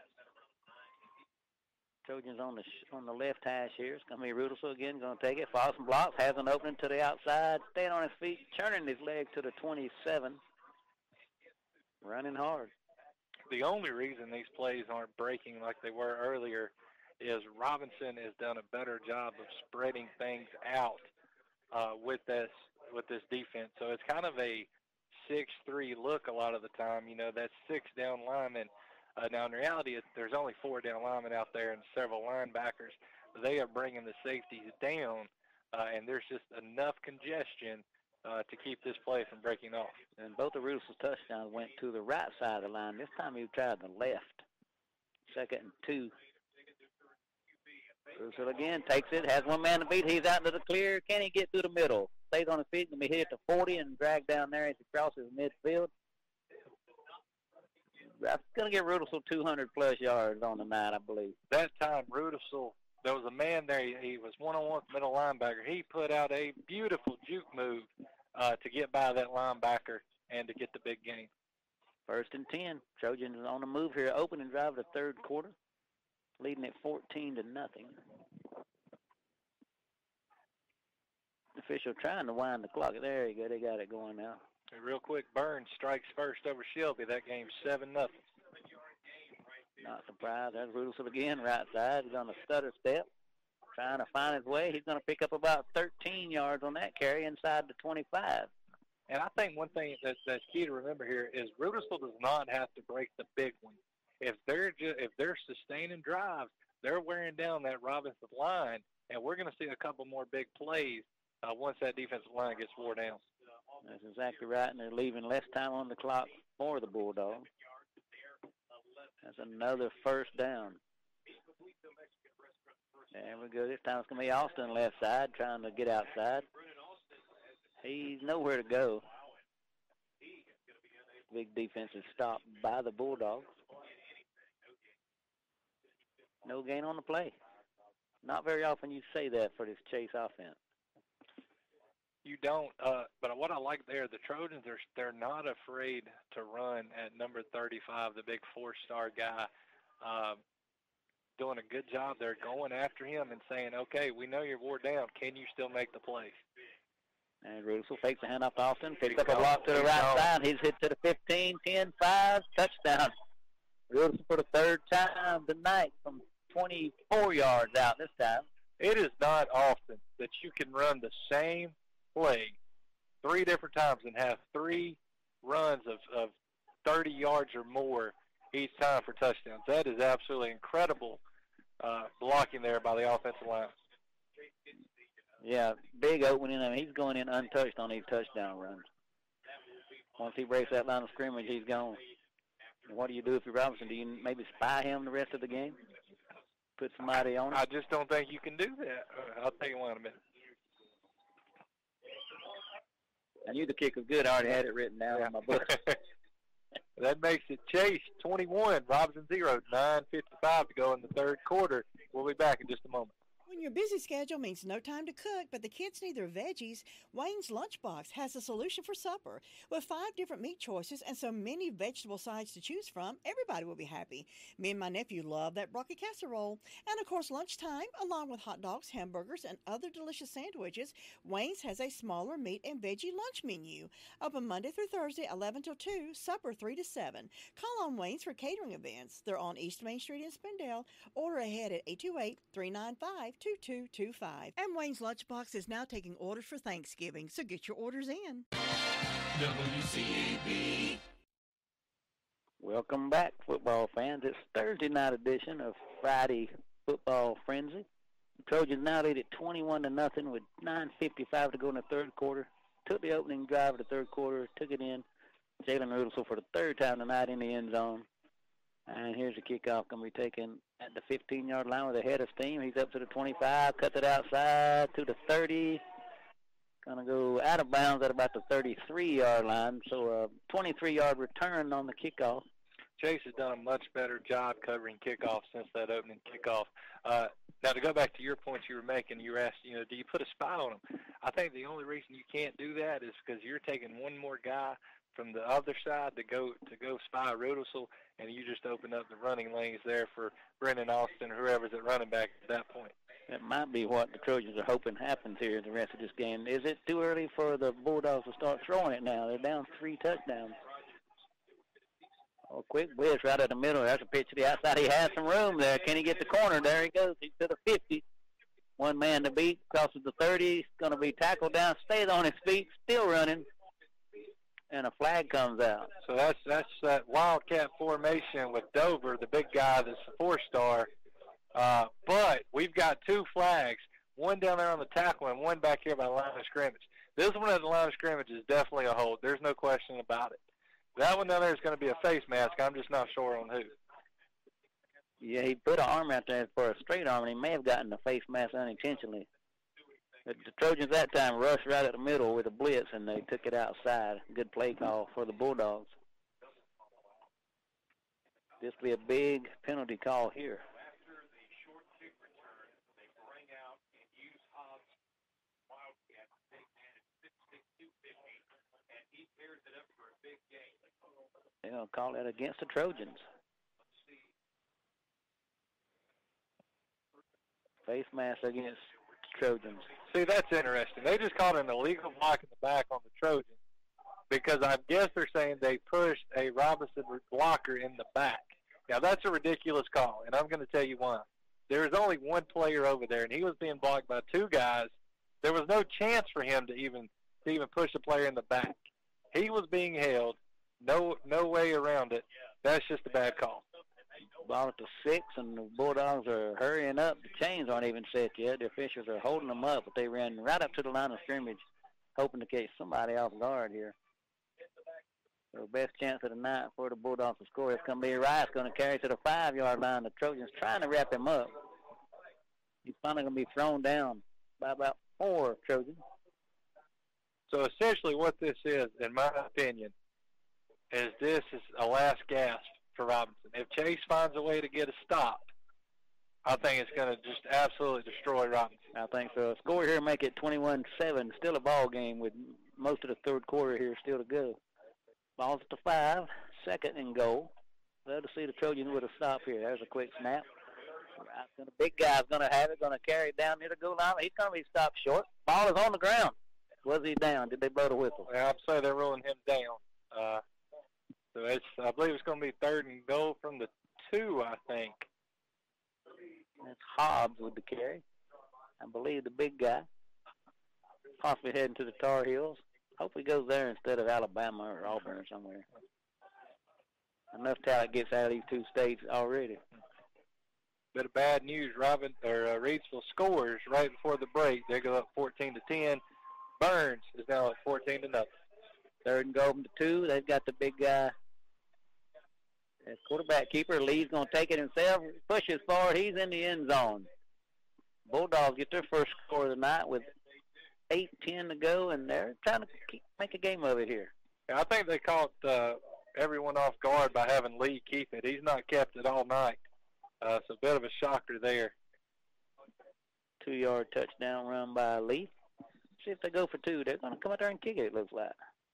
Trojans on the sh- on the left hash here. It's going to be Rudolph again, going to take it. Fossen blocks, has an opening to the outside, staying on his feet, turning his leg to the twenty-seven. Running hard. The only reason these plays aren't breaking like they were earlier is Robinson has done a better job of spreading things out uh, with this with this defense. So it's kind of a six three look a lot of the time. You know, that's six down linemen. Uh, now, in reality, it's, there's only four down linemen out there and several linebackers. They are bringing the safeties down, uh, and there's just enough congestion uh, to keep this play from breaking off. And both of Rudolph's touchdowns went to the right side of the line. This time he tried the left. Second and two. Rudolph again takes it, has one man to beat. He's out into the clear. Can he get through the middle? Stays on his feet and be hit at the forty and dragged down there as he crosses midfield. That's going to get Rudelsville two hundred plus yards on the night, I believe. That time, Rudelsville, there was a man there. He, he was one-on-one middle linebacker. He put out a beautiful juke move uh, to get by that linebacker and to get the big gain. First and ten. Trojans on the move here. Opening drive of the third quarter. Leading at fourteen to nothing. Official trying to wind the clock. There you go. They got it going now. Hey, real quick, Burns strikes first over Shelby. That game's seven nothing. Not surprised. There's Rudelsville again, right side. He's on a stutter step, trying to find his way. He's going to pick up about thirteen yards on that carry inside the twenty-five. And I think one thing that's, that's key to remember here is Rudelsville does not have to break the big one. If they're just, if they're sustaining drives, they're wearing down that Robinson line, and we're going to see a couple more big plays uh, once that defensive line gets wore down. That's exactly right, and they're leaving less time on the clock for the Bulldogs. That's another first down. There we go. This time it's going to be Austin left side trying to get outside. He's nowhere to go. Big defense is stopped by the Bulldogs. No gain on the play. Not very often you say that for this Chase offense. You don't, uh, but what I like there, the Trojans, are they're not afraid to run at number thirty-five, the big four-star guy, uh, doing a good job. They're going after him and saying, okay, we know you're wore down. Can you still make the play? And Rudelsville fakes the handoff to Austin, picks up a block to the right side. He's hit to the fifteen, ten, five, touchdown. Rudelsville for the third time tonight from twenty-four yards out this time. It is not often that you can run the same play three different times and have three runs of, of thirty yards or more each time for touchdowns. That is absolutely incredible uh, blocking there by the offensive line. Yeah, big opening. I mean, he's going in untouched on these touchdown runs. Once he breaks that line of scrimmage, he's gone. And what do you do if you're Robinson? Do you maybe spy him the rest of the game? Put somebody on him? I just don't think you can do that. Uh, I'll tell you one in a minute. I knew the kick was good. I already had it written down yeah. in my book. That makes it Chase twenty-one, Robinson zero, nine fifty-five to go in the third quarter. We'll be back in just a moment. When your busy schedule means no time to cook, but the kids need their veggies, Wayne's Lunchbox has a solution for supper. With five different meat choices and so many vegetable sides to choose from, everybody will be happy. Me and my nephew love that broccoli casserole. And of course, lunchtime, along with hot dogs, hamburgers, and other delicious sandwiches, Wayne's has a smaller meat and veggie lunch menu. Open Monday through Thursday, eleven till two, supper three to seven. Call on Wayne's for catering events. They're on East Main Street in Spindale. Order ahead at eight two eight, three nine five, two two two five. And Wayne's Lunchbox is now taking orders for Thanksgiving, so get your orders in. W C A B. Welcome back, football fans. It's Thursday night edition of Friday Football Frenzy. The Trojans now lead at twenty-one to nothing with nine fifty-five to go in the third quarter. Took the opening drive of the third quarter, took it in. Jalen Rudelsville for the third time tonight in the end zone. And here's the kickoff going to be taken at the fifteen-yard line with a head of steam. He's up to the twenty-five, cuts it outside to the thirty. Going to go out of bounds at about the thirty-three-yard line. So a twenty-three-yard return on the kickoff. Chase has done a much better job covering kickoffs since that opening kickoff. Uh, now, to go back to your points you were making, you were asking, you know, do you put a spy on them? I think the only reason you can't do that is because you're taking one more guy from the other side to go to go spy Rudelsville, and you just open up the running lanes there for Brendan Austin or whoever's at running back at that point. That might be what the Trojans are hoping happens here the rest of this game. Is it too early for the Bulldogs to start throwing it now? They're down three touchdowns. Oh, quick blitz right at the middle. That's a pitch to the outside. He has some room there. Can he get the corner? There he goes. He's to the fifty. One man to beat. Crosses the thirty. He's going to be tackled down. Stays on his feet. Still running. And a flag comes out. So that's that's that Wildcat formation with Dover, the big guy that's a four-star. Uh, but we've got two flags, one down there on the tackle and one back here by the line of scrimmage. This one at the line of scrimmage is definitely a hold. There's no question about it. That one down there is going to be a face mask. I'm just not sure on who. Yeah, he put an arm out there for a straight arm, and he may have gotten the face mask unintentionally. But the Trojans that time rushed right at the middle with a blitz, and they took it outside. Good play call for the Bulldogs. This will be a big penalty call here. They're going to call that against the Trojans. Face mask against Trojans. See, that's interesting. They just called an illegal block in the back on the Trojans because I guess they're saying they pushed a Robinson blocker in the back. Now, that's a ridiculous call, and I'm going to tell you why. There was only one player over there, and he was being blocked by two guys. There was no chance for him to even to even push a player in the back. He was being held. No, no way around it. That's just a bad call. Ball at the six, and the Bulldogs are hurrying up. The chains aren't even set yet. The officials are holding them up, but they ran right up to the line of scrimmage, hoping to catch somebody off guard here. So best chance of the night for the Bulldogs to score is going to be Rice, going to carry to the five-yard line. The Trojans trying to wrap him up. He's finally going to be thrown down by about four Trojans. So essentially what this is, in my opinion, is this is a last gasp for Robinson. If Chase finds a way to get a stop, I think it's going to just absolutely destroy Robinson. I think so. Score here make it twenty-one seven. Still a ball game with most of the third quarter here still to go. Ball's at the five. Second and goal. Love to see the Trojans with a stop here. There's a quick snap. The big guy's going to have it, going to carry it down near the goal line. He's going to be stopped short. Ball is on the ground. Was he down? Did they blow the whistle? Yeah, I'd say they're rolling him down. Uh, so it's, I believe it's going to be third and goal from the two, I think. That's Hobbs with the carry. I believe the big guy. Possibly heading to the Tar Heels. Hope he goes there instead of Alabama or Auburn or somewhere. Enough talent gets out of these two states already. Bit of bad news. Robin or uh, Reidsville scores right before the break. They go up fourteen to ten. Burns is now at fourteen to nothing. Third and goal from the two. They've got the big guy. As quarterback keeper, Lee's going to take it himself. Pushes forward. He's in the end zone. Bulldogs get their first score of the night with eight ten to go, and they're trying to keep, make a game of it here. Yeah, I think they caught uh, everyone off guard by having Lee keep it. He's not kept it all night. Uh, it's a bit of a shocker there. Two-yard touchdown run by Lee. See if they go for two. They're going to come out there and kick it, it looks like.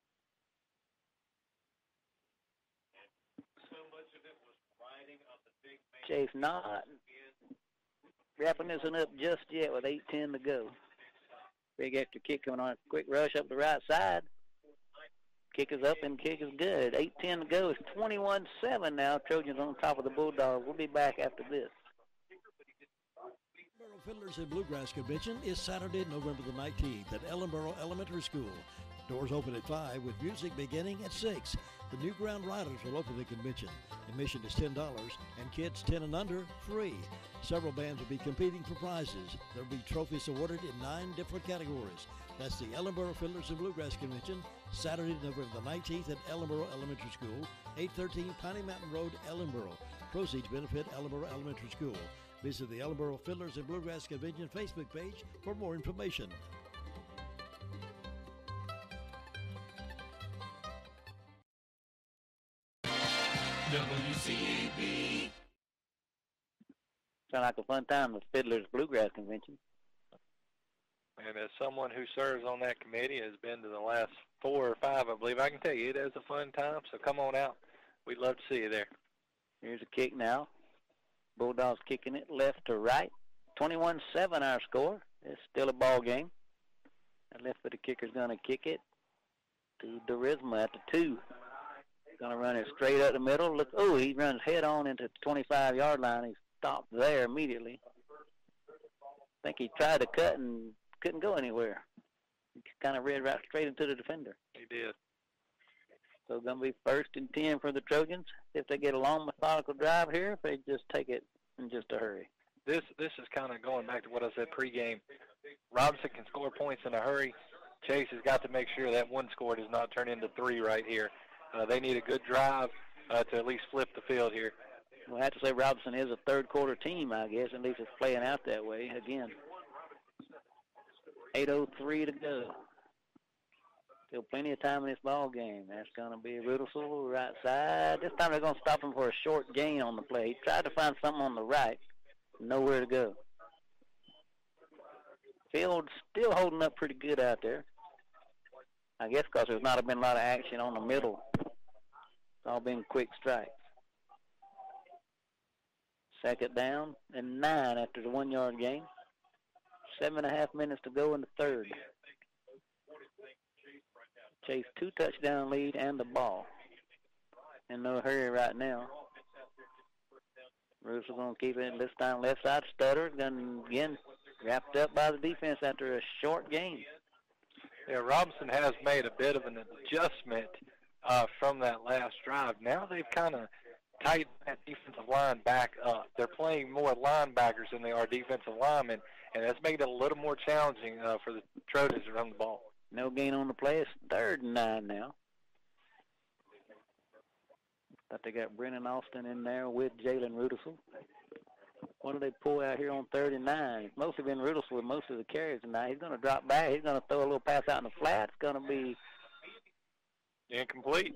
Chase not wrapping this one up just yet with eight ten to go. Big extra kick coming on. Quick rush up the right side. Kick is up and kick is good. eight ten to go. It's twenty-one seven now. Trojans on top of the Bulldogs. We'll be back after this. Ellenboro Fiddlers and Bluegrass Convention is Saturday, November the nineteenth at Ellenboro Elementary School. Doors open at five with music beginning at six. The New Ground Riders will open the convention. Admission is ten dollars and kids ten and under free. Several bands will be competing for prizes. There will be trophies awarded in nine different categories. That's the Ellenboro Fiddlers and Bluegrass Convention, Saturday, November the nineteenth at Ellenboro Elementary School, eight thirteen Piney Mountain Road, Ellenboro. Proceeds benefit Ellenboro Elementary School. Visit the Ellenboro Fiddlers and Bluegrass Convention Facebook page for more information. W C A B. Sound like a fun time, the Fiddlers Bluegrass Convention. And as someone who serves on that committee, has been to the last four or five, I believe, I can tell you it is a fun time, so come on out. We'd love to see you there. Here's a kick now. Bulldogs kicking it left to right. twenty-one seven our score. It's still a ball game. The left-footed kicker's going to kick it to Durisma at the two. Going to run it straight up the middle. Look, oh, he runs head on into the twenty-five-yard line. He stopped there immediately. I think he tried to cut and couldn't go anywhere. He kind of ran right straight into the defender. He did. So going to be first and ten for the Trojans. If they get a long, methodical drive here, if they just take it in just a hurry. This this is kind of going back to what I said pregame. Robinson can score points in a hurry. Chase has got to make sure that one score does not turn into three right here. Uh, they need a good drive uh, to at least flip the field here. We'll have to say Robinson is a third-quarter team, I guess. At least it's playing out that way again. eight oh three to go. Still plenty of time in this ball game. That's going to be Rudelsel, right side. This time they're going to stop him for a short gain on the play. He tried to find something on the right. Nowhere to go. Field still holding up pretty good out there. I guess because there's not been a lot of action on the middle. It's all been quick strikes. Second down and nine after the one-yard gain. Seven and a half minutes to go in the third. Chase two touchdown lead and the ball. In no hurry right now. Roos is going to keep it this time left side. Stutter then again wrapped up by the defense after a short gain. Yeah, Robinson has made a bit of an adjustment uh, from that last drive. Now they've kind of tightened that defensive line back up. They're playing more linebackers than they are defensive linemen, and that's made it a little more challenging uh, for the Trojans to run the ball. No gain on the play. It's third and nine now. But they got Brennan Austin in there with Jalen Rudelsel. What do they pull out here on third and nine? It's mostly been Rudelsel with most of the carries tonight. He's going to drop back. He's going to throw a little pass out in the flat. It's going to be incomplete.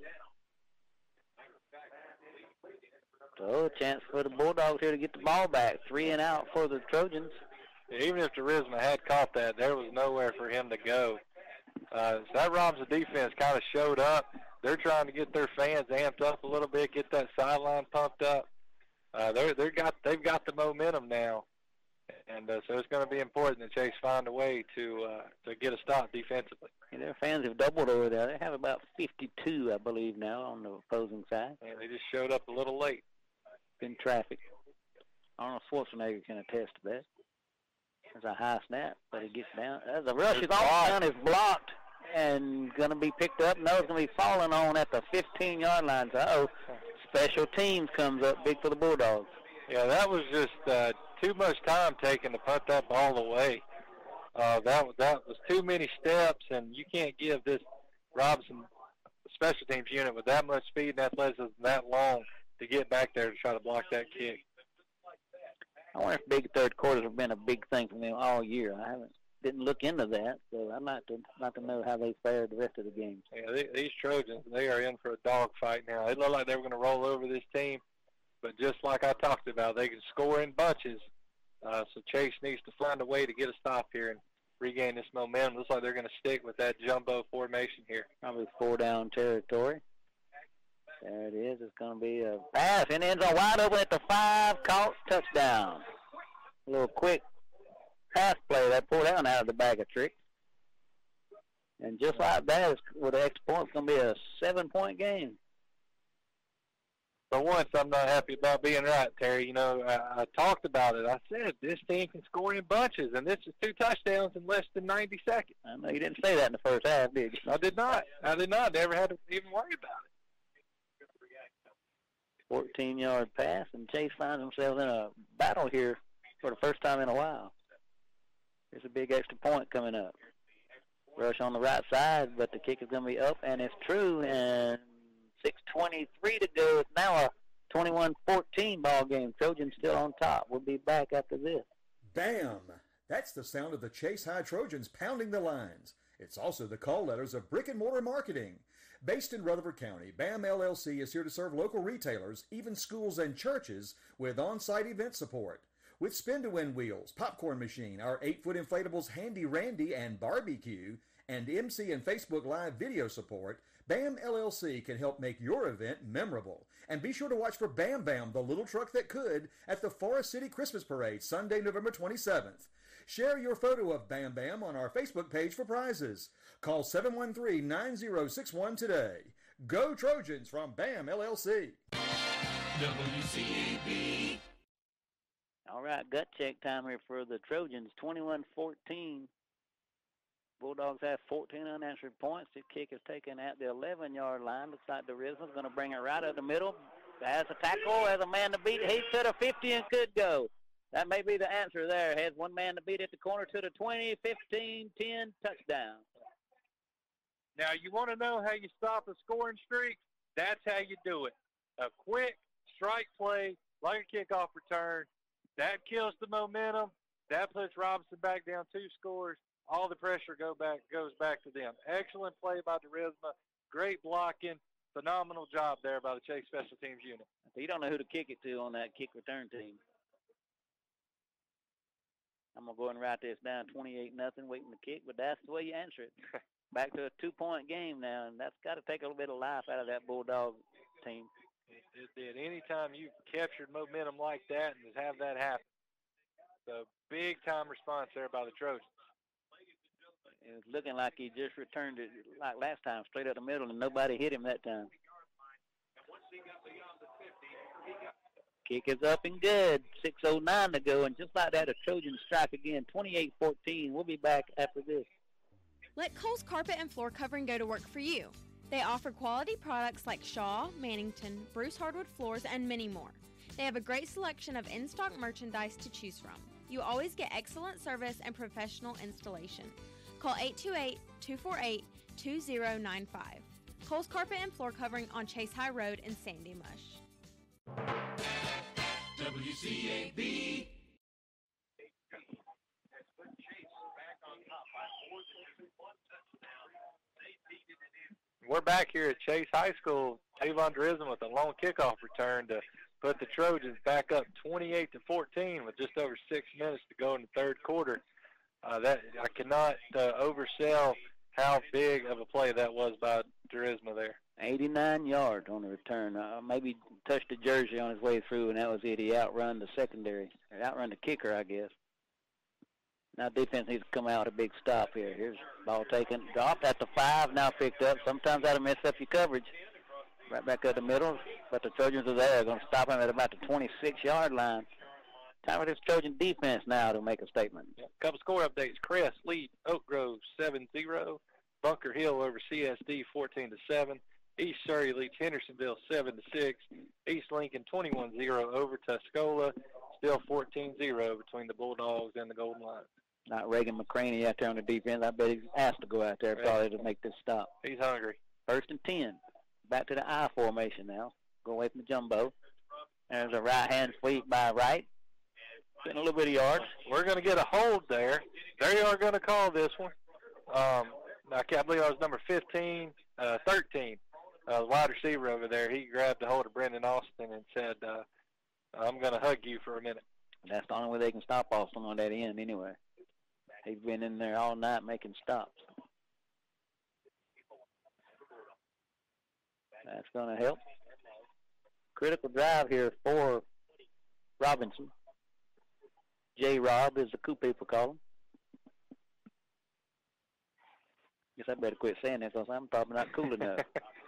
So a chance for the Bulldogs here to get the ball back. Three and out for the Trojans. Even if Charisma had caught that, there was nowhere for him to go. Uh, so that Robinson defense kind of showed up. They're trying to get their fans amped up a little bit, get that sideline pumped up. Uh, they're they're got they've got the momentum now, and uh, so it's going to be important that Chase find a way to uh, to get a stop defensively. And their fans have doubled over there. They have about fifty-two, I believe, now on the opposing side. And they just showed up a little late. Been traffic. Arnold Schwarzenegger can attest to that. There's a high snap, but he gets down. As the rush is off, down is blocked and going to be picked up. No, it's going to be falling on at the fifteen-yard line. So, uh-oh, special teams comes up big for the Bulldogs. Yeah, that was just uh, too much time taken to punt that ball away. Uh, that, that was too many steps, and you can't give this Robinson special teams unit with that much speed and athleticism that long to get back there to try to block that kick. I wonder if big third quarters have been a big thing for them all year. I haven't didn't look into that, so I'd like to like to know how they fared the rest of the games. Yeah, they, these Trojans, they are in for a dogfight now. They look like they were going to roll over this team, but just like I talked about, they can score in bunches. Uh, so Chase needs to find a way to get a stop here and regain this momentum. Looks like they're going to stick with that jumbo formation here. Probably four down territory. There it is. It's going to be a pass, and ends on wide open at the five. Caught, touchdown. A little quick pass play that pulled down out of the bag of tricks. And just like that, with the extra point, it's going to be a seven-point game. For once, I'm not happy about being right, Terry. You know, I, I talked about it. I said this team can score in bunches, and this is two touchdowns in less than ninety seconds. I know you didn't say that in the first half, did you? I did not. I did not. Never had to even worry about it. fourteen-yard pass, and Chase finds himself in a battle here for the first time in a while. There's a big extra point coming up. Rush on the right side, but the kick is going to be up, and it's true, and six twenty-three to go. It's now a twenty-one fourteen ball game. Trojans still on top. We'll be back after this. Bam! That's the sound of the Chase High Trojans pounding the lines. It's also the call letters of Brick and Mortar Marketing. Based in Rutherford County, BAM L L C is here to serve local retailers, even schools and churches, with on-site event support. With spin-to-win wheels, popcorn machine, our eight-foot inflatables Handy Randy and Barbecue, and M C and Facebook Live video support, BAM L L C can help make your event memorable. And be sure to watch for Bam Bam, the little truck that could, at the Forest City Christmas Parade, Sunday, November twenty-seventh. Share your photo of Bam Bam on our Facebook page for prizes. Call seven one three, nine zero six one today. Go Trojans from BAM L L C. W C A B. All right, gut check time here for the Trojans, twenty-one fourteen. Bulldogs have fourteen unanswered points. The kick is taken at the eleven-yard line. Looks like DeRisma's going to bring it right up the middle. Has a tackle, has a man to beat. He's to the fifty and could go. That may be the answer there. Has one man to beat at the corner to the twenty, fifteen, ten, touchdown. Now, you want to know how you stop a scoring streak? That's how you do it. A quick strike play, like a kickoff return, that kills the momentum. That puts Robinson back down two scores. all the pressure go back goes back to them. Excellent play by Durisma. Great blocking. Phenomenal job there by the Chase Special Teams unit. You don't know who to kick it to on that kick return team. I'm going to go and write this down, twenty-eight nothing, waiting to kick, but that's the way you answer it. Back to a two-point game now, and that's got to take a little bit of life out of that Bulldog team. It, it did. Anytime you've captured momentum like that and just have that happen. So big-time response there by the Trojans. It was looking like he just returned it like last time, straight up the middle, and nobody hit him that time. Kick is up and good. six oh nine to go, and just like that, a Trojan strike again, twenty-eight fourteen. We'll be back after this. Let Kohl's Carpet and Floor Covering go to work for you. They offer quality products like Shaw, Mannington, Bruce Hardwood Floors, and many more. They have a great selection of in-stock merchandise to choose from. You always get excellent service and professional installation. Call eight two eight, two four eight, two zero nine five. Kohl's Carpet and Floor Covering on Chase High Road in Sandy Mush. W C A B. We're back here at Chase High School. Tavon Durisma with a long kickoff return to put the Trojans back up twenty-eight to fourteen with just over six minutes to go in the third quarter. Uh, that I cannot uh, oversell how big of a play that was by Durisma there. eighty-nine yards on the return. Uh, maybe touched the jersey on his way through, and that was it. He outrun the secondary, or outrun the kicker, I guess. Now defense needs to come out with a big stop here. Here's ball taken, dropped at the five, now picked up. Sometimes that'll mess up your coverage. Right back up the middle, but the Trojans are there. Going to stop him at about the twenty-six-yard line. Time for this Trojan defense now to make a statement. Yeah. Couple score updates. Crest lead Oak Grove seven zero. Bunker Hill over C S D fourteen to seven. East Surrey leads Hendersonville seven to six. East Lincoln twenty-one zero over Tuscola. Still fourteen zero between the Bulldogs and the Golden Lions. Not Reagan McCraney out there on the defense. I bet he's asked to go out there probably to make this stop. He's hungry. First and ten. Back to the I formation now. Go away from the jumbo. There's a right-hand sweep by Wright. Getting a little bit of yards. We're going to get a hold there. They are going to call this one. Um, I can't believe I was number fifteen, uh, thirteen. Uh, the wide receiver over there, he grabbed a hold of Brendan Austin and said, uh, I'm going to hug you for a minute. That's the only way they can stop Austin on that end anyway. He's been in there all night making stops. That's going to help. Critical drive here for Robinson. J-Rob is the coup people call him. Guess I better quit saying that because I'm probably not cool enough.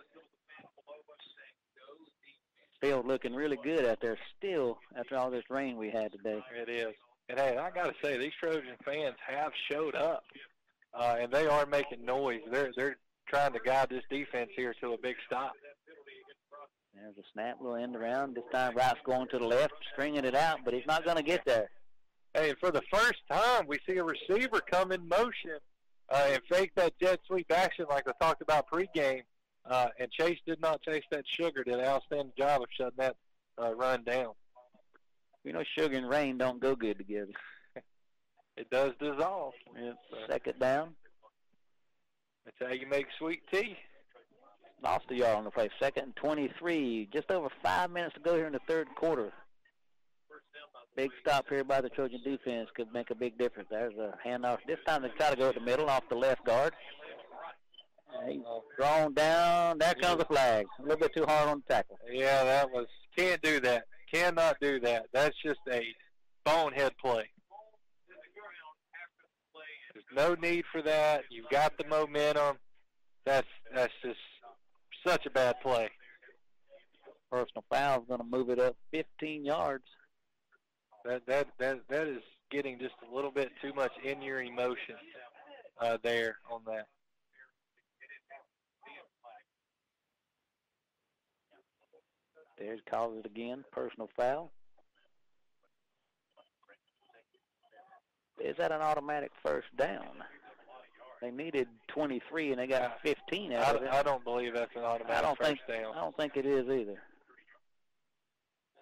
Still looking really good out there, still, after all this rain we had today. It is. And, hey, I got to say, these Trojan fans have showed up, uh, and they are making noise. They're they're trying to guide this defense here to a big stop. There's a snap, little end around. This time Wright's going to the left, stringing it out, but he's not going to get there. Hey, and for the first time, we see a receiver come in motion uh, and fake that jet sweep action like I talked about pregame. Uh, and Chase did not chase that Sugar. Did an outstanding job of shutting that uh, run down. You know, sugar and rain don't go good together. It does dissolve. It's second down. That's how you make sweet tea. Lost a yard on the play. Second and twenty-three. Just over five minutes to go here in the third quarter. Big stop here by the Trojan defense could make a big difference. There's a handoff. This time they try to go to the middle off the left guard. He's drawn down. There comes the flag. A little bit too hard on the tackle. Yeah, that was, can't do that. Cannot do that. That's just a bonehead play. There's no need for that. You've got the momentum. That's that's just such a bad play. Personal foul is going to move it up fifteen yards. That that that that is getting just a little bit too much in your emotion uh, there on that. There's calls it again, personal foul. Is that an automatic first down? They needed twenty-three and they got fifteen out of it. I don't believe that's an automatic I don't first think, down. I don't think it is either.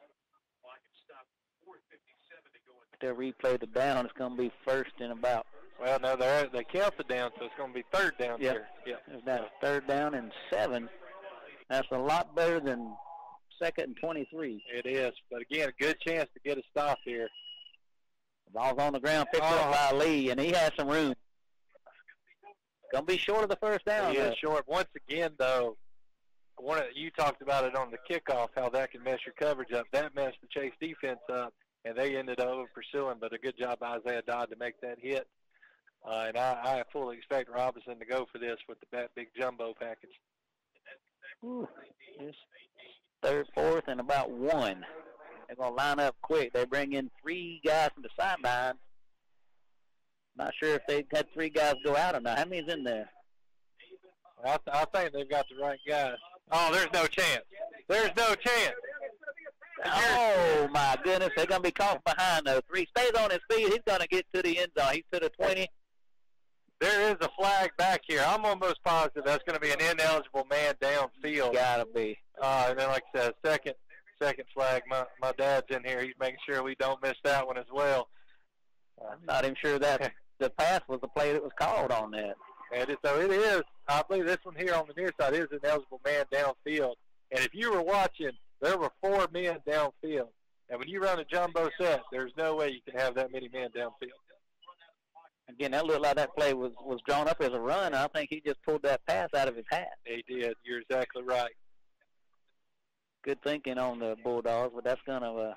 They'll replay the down. It's going to be first and about Well, no, they they count the down, so it's going to be third down Yep. here. Yeah. It's now third down and seven. That's a lot better than second and twenty-three. It is, but again, a good chance to get a stop here. The ball's on the ground, picked Oh. up by Lee, and he has some room. Gonna be short of the first down. He is though. short. Once again, though, one of, you talked about it on the kickoff, how that can mess your coverage up. That messed the Chase defense up, and they ended up over pursuing. But a good job by Isaiah Dodd to make that hit. Uh, and I, I fully expect Robinson to go for this with the that big jumbo package. Ooh, it's third, fourth, and about one. They're going to line up quick. They bring in three guys from the sideline. Not sure if they had three guys go out or not. How many's in there? I, th- I think they've got the right guys. Oh, there's no chance. There's no chance. Oh, my goodness. They're going to be caught behind, though. Three stays on his feet. He's going to get to the end zone. He's to the twenty. There is a flag back here. I'm almost positive that's going to be an ineligible man downfield. Gotta be. Uh, and then, like I said, second second flag. My my dad's in here. He's making sure we don't miss that one as well. I'm not even sure that the pass was the play that was called on that. And it, so it is. I believe this one here on the near side is an eligible man downfield. And if you were watching, there were four men downfield. And when you run a jumbo set, there's no way you can have that many men downfield. Again, that looked like that play was, was drawn up as a run. I think he just pulled that pass out of his hat. He did. You're exactly right. Good thinking on the Bulldogs, but that's going to uh,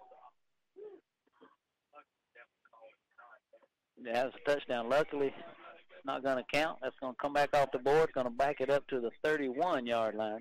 yeah, that's a touchdown. Luckily, it's not going to count. That's going to come back off the board. Going to back it up to the thirty-one-yard line.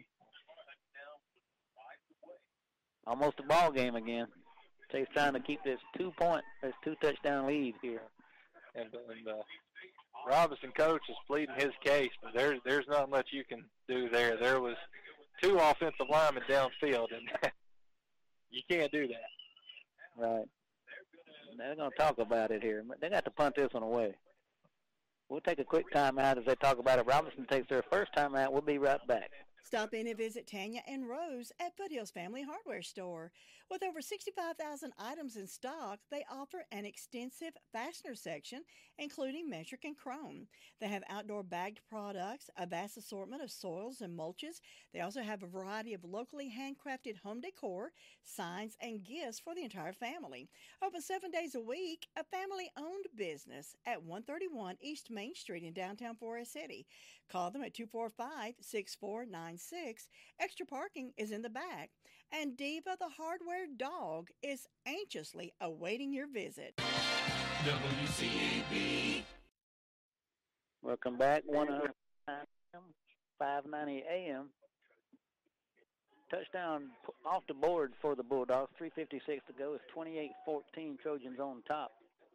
Almost a ball game again. Chase trying to keep this two-point, this two-touchdown lead here. And, and uh, Robinson coach is pleading his case, but there's there's not much you can do there. There was two offensive linemen downfield, and you can't do that. Right. They're going to talk about it here. They got to punt this one away. We'll take a quick time out as they talk about it. Robinson takes their first time out. We'll be right back. Stop in and visit Tanya and Rose at Foothills Family Hardware Store. With over sixty-five thousand items in stock, they offer an extensive fastener section, including metric and chrome. They have outdoor bagged products, a vast assortment of soils and mulches. They also have a variety of locally handcrafted home decor, signs, and gifts for the entire family. Open seven days a week, a family-owned business at one thirty-one East Main Street in downtown Forest City. Call them at two four five, six four nine six. Extra parking is in the back. And Diva the Hardware Dog is anxiously awaiting your visit. W C A B. Welcome back. one oh nine five ninety A M. Touchdown off the board for the Bulldogs. three fifty-six to go. It's twenty-eight fourteen. Trojans on top.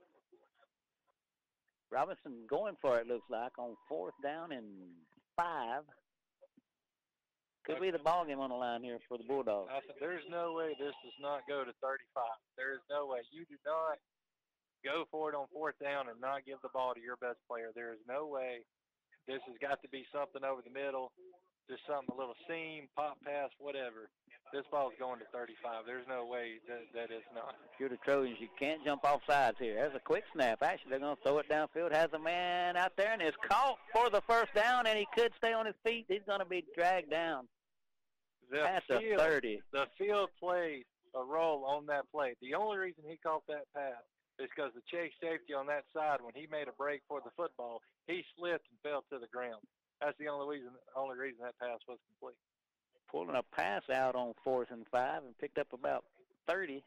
Robinson going for it, looks like, on fourth down and five. Could be the ball game on the line here for the Bulldogs. I said, there's no way this does not go to thirty-five. There is no way. You do not go for it on fourth down and not give the ball to your best player. There is no way. This has got to be something over the middle, just something, a little seam, pop pass, whatever. This ball's going to thirty-five. There's no way that that is not. If you're the Trojans, you can't jump off sides here. There's a quick snap. Actually, they're going to throw it downfield. Has a man out there and is caught for the first down, and he could stay on his feet. He's going to be dragged down. The Past field, the thirty. The field played a role on that play. The only reason he caught that pass is because the Chase safety on that side, when he made a break for the football, he slipped and fell to the ground. That's the only reason, only reason that pass was complete. Pulling a pass out on fourth and five and picked up about thirty.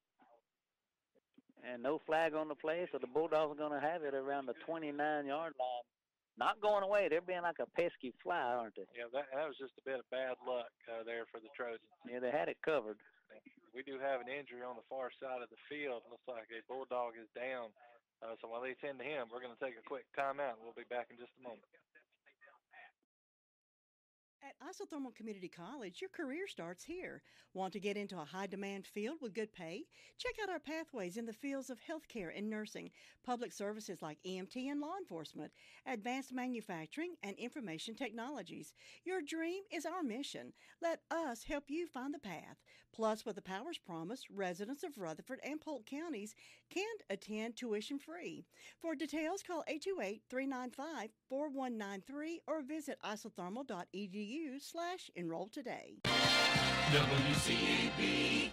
And no flag on the play, so the Bulldogs are going to have it around the twenty-nine-yard line. Not going away. They're being like a pesky fly, aren't they? Yeah, that, that was just a bit of bad luck uh, there for the Trojans. Yeah, they had it covered. We do have an injury on the far side of the field. Looks like a Bulldog is down. Uh, so while they tend to him, we're going to take a quick timeout. We'll be back in just a moment. At Isothermal Community College, your career starts here. Want to get into a high-demand field with good pay? Check out our pathways in the fields of healthcare and nursing, public services like E M T and law enforcement, advanced manufacturing, and information technologies. Your dream is our mission. Let us help you find the path. Plus, with the Powers Promise, residents of Rutherford and Polk counties can attend tuition free. For details, call eight two eight, three nine five, four one nine three or visit isothermal dot e d u slash enroll today. W C A B.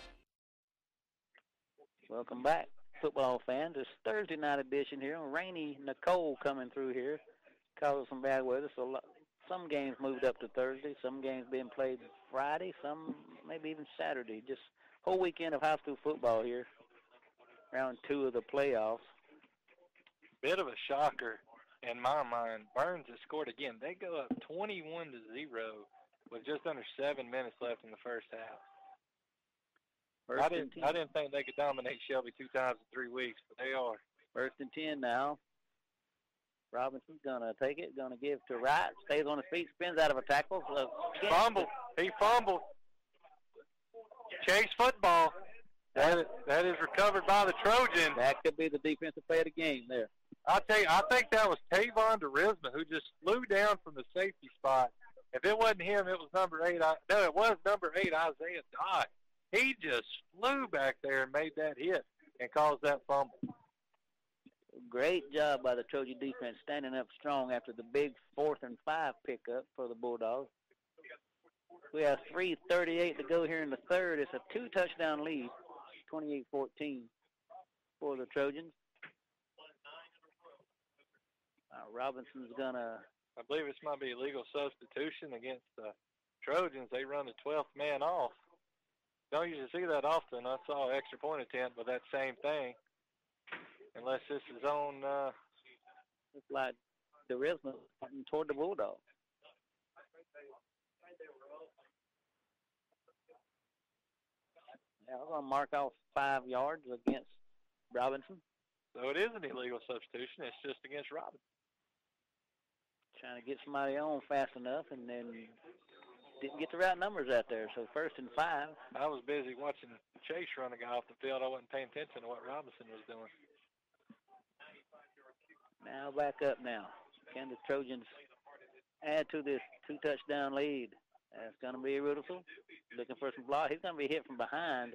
Welcome back, football fans. It's Thursday night edition here. Rainy Nicole coming through here, causing some bad weather. So lo- some games moved up to Thursday. Some games being played Friday. Some maybe even Saturday. Just whole weekend of high school football here. Round two of the playoffs. Bit of a shocker in my mind. Burns has scored again. They go up twenty-one to zero with just under seven minutes left in the first half. First I didn't. and ten. I didn't think they could dominate Shelby two times in three weeks, but they are. First and ten now. Robinson's gonna take it. Gonna give to Wright. Stays on his feet. Spins out of a tackle. So Fumble. He fumbled. Chase football. That is, that is recovered by the Trojans. That could be the defensive play of the game there. I'll tell you, I think that was Tavon DeRisma who just flew down from the safety spot. If it wasn't him, it was number eight. I, no, it was number eight, Isaiah Dodd. He just flew back there and made that hit and caused that fumble. Great job by the Trojan defense standing up strong after the big fourth and five pickup for the Bulldogs. We have three thirty-eight to go here in the third. It's a two-touchdown lead, twenty-eight fourteen for the Trojans. Uh, Robinson's going to... I believe this might be a legal substitution against the Trojans. They run the twelfth man off. Don't usually see that often. I saw an extra point attempt with that same thing. Unless this is on... Uh, it's like DeRisma toward the Bulldogs. Yeah, we're going to mark off five yards against Robinson. So it is an illegal substitution. It's just against Robinson. Trying to get somebody on fast enough, and then didn't get the right numbers out there. So first and five. I was busy watching Chase run a guy off the field. I wasn't paying attention to what Robinson was doing. Now back up now. Can the Trojans add to this two-touchdown lead? That's going to be Rudolph looking for some block. He's going to be hit from behind.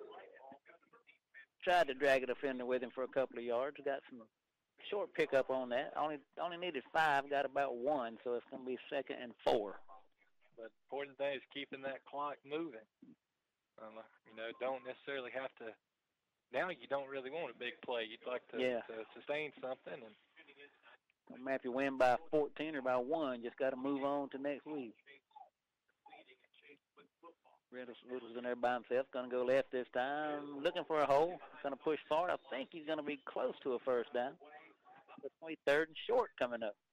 Tried to drag a defender with him for a couple of yards. Got some short pickup on that. Only only needed five. Got about one, so it's going to be second and four. But the important thing is keeping that clock moving. Um, you know, don't necessarily have to. Now you don't really want a big play. You'd like to, yeah. to sustain something. And no matter if you win by fourteen or by one, just got to move on to next week. Riddle's in there by himself. Going to go left this time. Looking for a hole. Going to push forward. I think he's going to be close to a first down. It's only third and short coming up.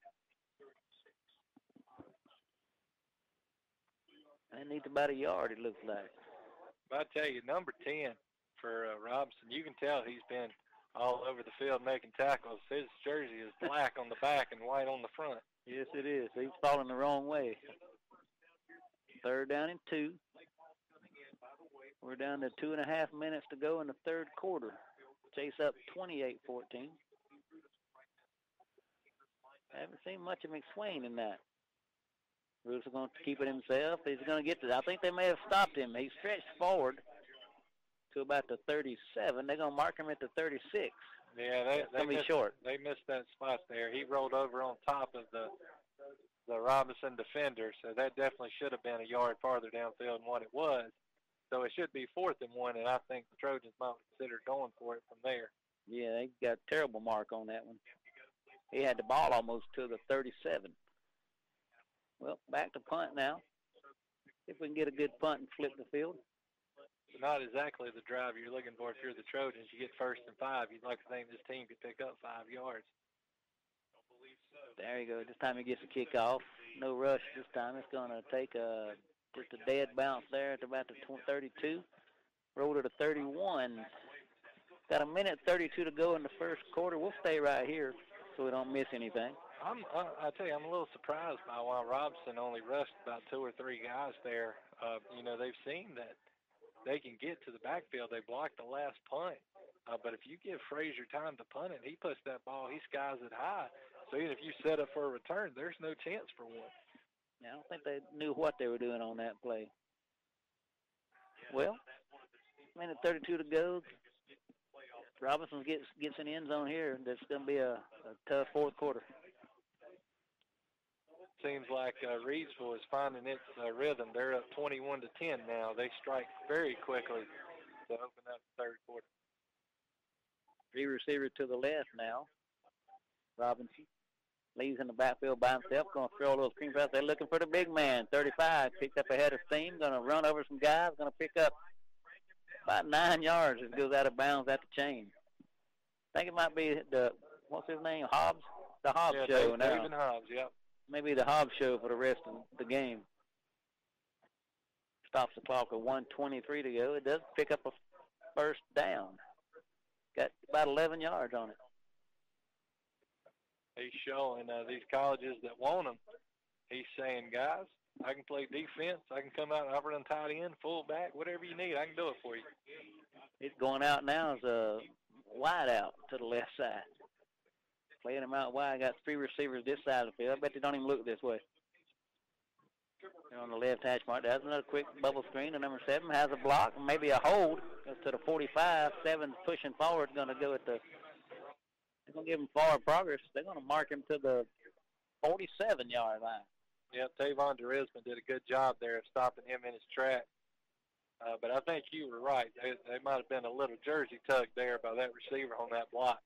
They need about a yard, it looks like. But I tell you, number ten for uh, Robinson, you can tell he's been all over the field making tackles. His jersey is black on the back and white on the front. Yes, it is. He's falling the wrong way. Third down and two. We're down to two and a half minutes to go in the third quarter. Chase up twenty-eight fourteen. Haven't seen much of McSwain in that. Bruce is going to keep it himself. He's going to get to. I think they may have stopped him. He stretched forward to about the thirty-seven. They're going to mark him at the thirty-six. Yeah, they, they be missed, short. They missed that spot there. He rolled over on top of the the Robinson defender, so that definitely should have been a yard farther downfield than what it was. So it should be fourth and one, and I think the Trojans might consider going for it from there. Yeah, they got a terrible mark on that one. He had the ball almost to the thirty-seven. Well, back to punt now. If we can get a good punt and flip the field. Not exactly the drive you're looking for if you're the Trojans. You get first and five. You'd like to think this team could pick up five yards. There you go. This time he gets a kickoff. No rush this time. It's going to take a just a dead bounce there at about the thirty-two. Roll to the thirty-one. Got a minute thirty-two to go in the first quarter. We'll stay right here so we don't miss anything. I'm, I, I tell you, I'm a little surprised by why Robinson only rushed about two or three guys there. Uh, you know, they've seen that they can get to the backfield. They blocked the last punt. Uh, but if you give Frazier time to punt it, he puts that ball, he skies it high. So even if you set up for a return, there's no chance for one. Yeah, I don't think they knew what they were doing on that play. Well, minute thirty-two to go. Robinson gets gets an end zone here. That's going to be a, a tough fourth quarter. Seems like uh, Reidsville is finding its uh, rhythm. They're up twenty-one to ten now. They strike very quickly to open up the third quarter. Three receivers to the left now. Robinson leaves in the backfield by himself. Going to throw a little screen pass. They're looking for the big man. thirty-five picked up ahead of steam. Going to run over some guys. Going to pick up about nine yards. It goes out of bounds at the chain. I think it might be the, what's his name, Hobbs? The Hobbs yeah, show Dave, now. David Hobbs, yep. Maybe the Hobbs show for the rest of the game. Stops the clock at one twenty-three to go. It does pick up a first down. Got about eleven yards on it. He's showing uh, these colleges that want him. He's saying, guys, I can play defense. I can come out and run tight end, fullback, whatever you need. I can do it for you. It's going out now as a wide out to the left side. Playing him out wide. Got three receivers this side of the field. I bet they don't even look this way. They're on the left hash mark. There's another quick bubble screen. The number seven has a block, maybe a hold. Goes to the forty-five. Seven's pushing forward. Going to go at the. They're going to give him forward progress. They're going to mark him to the forty-seven-yard line. Yeah, Tavon Derisman did a good job there of stopping him in his track. Uh, but I think you were right. They, they might have been a little jersey tug there by that receiver on that block.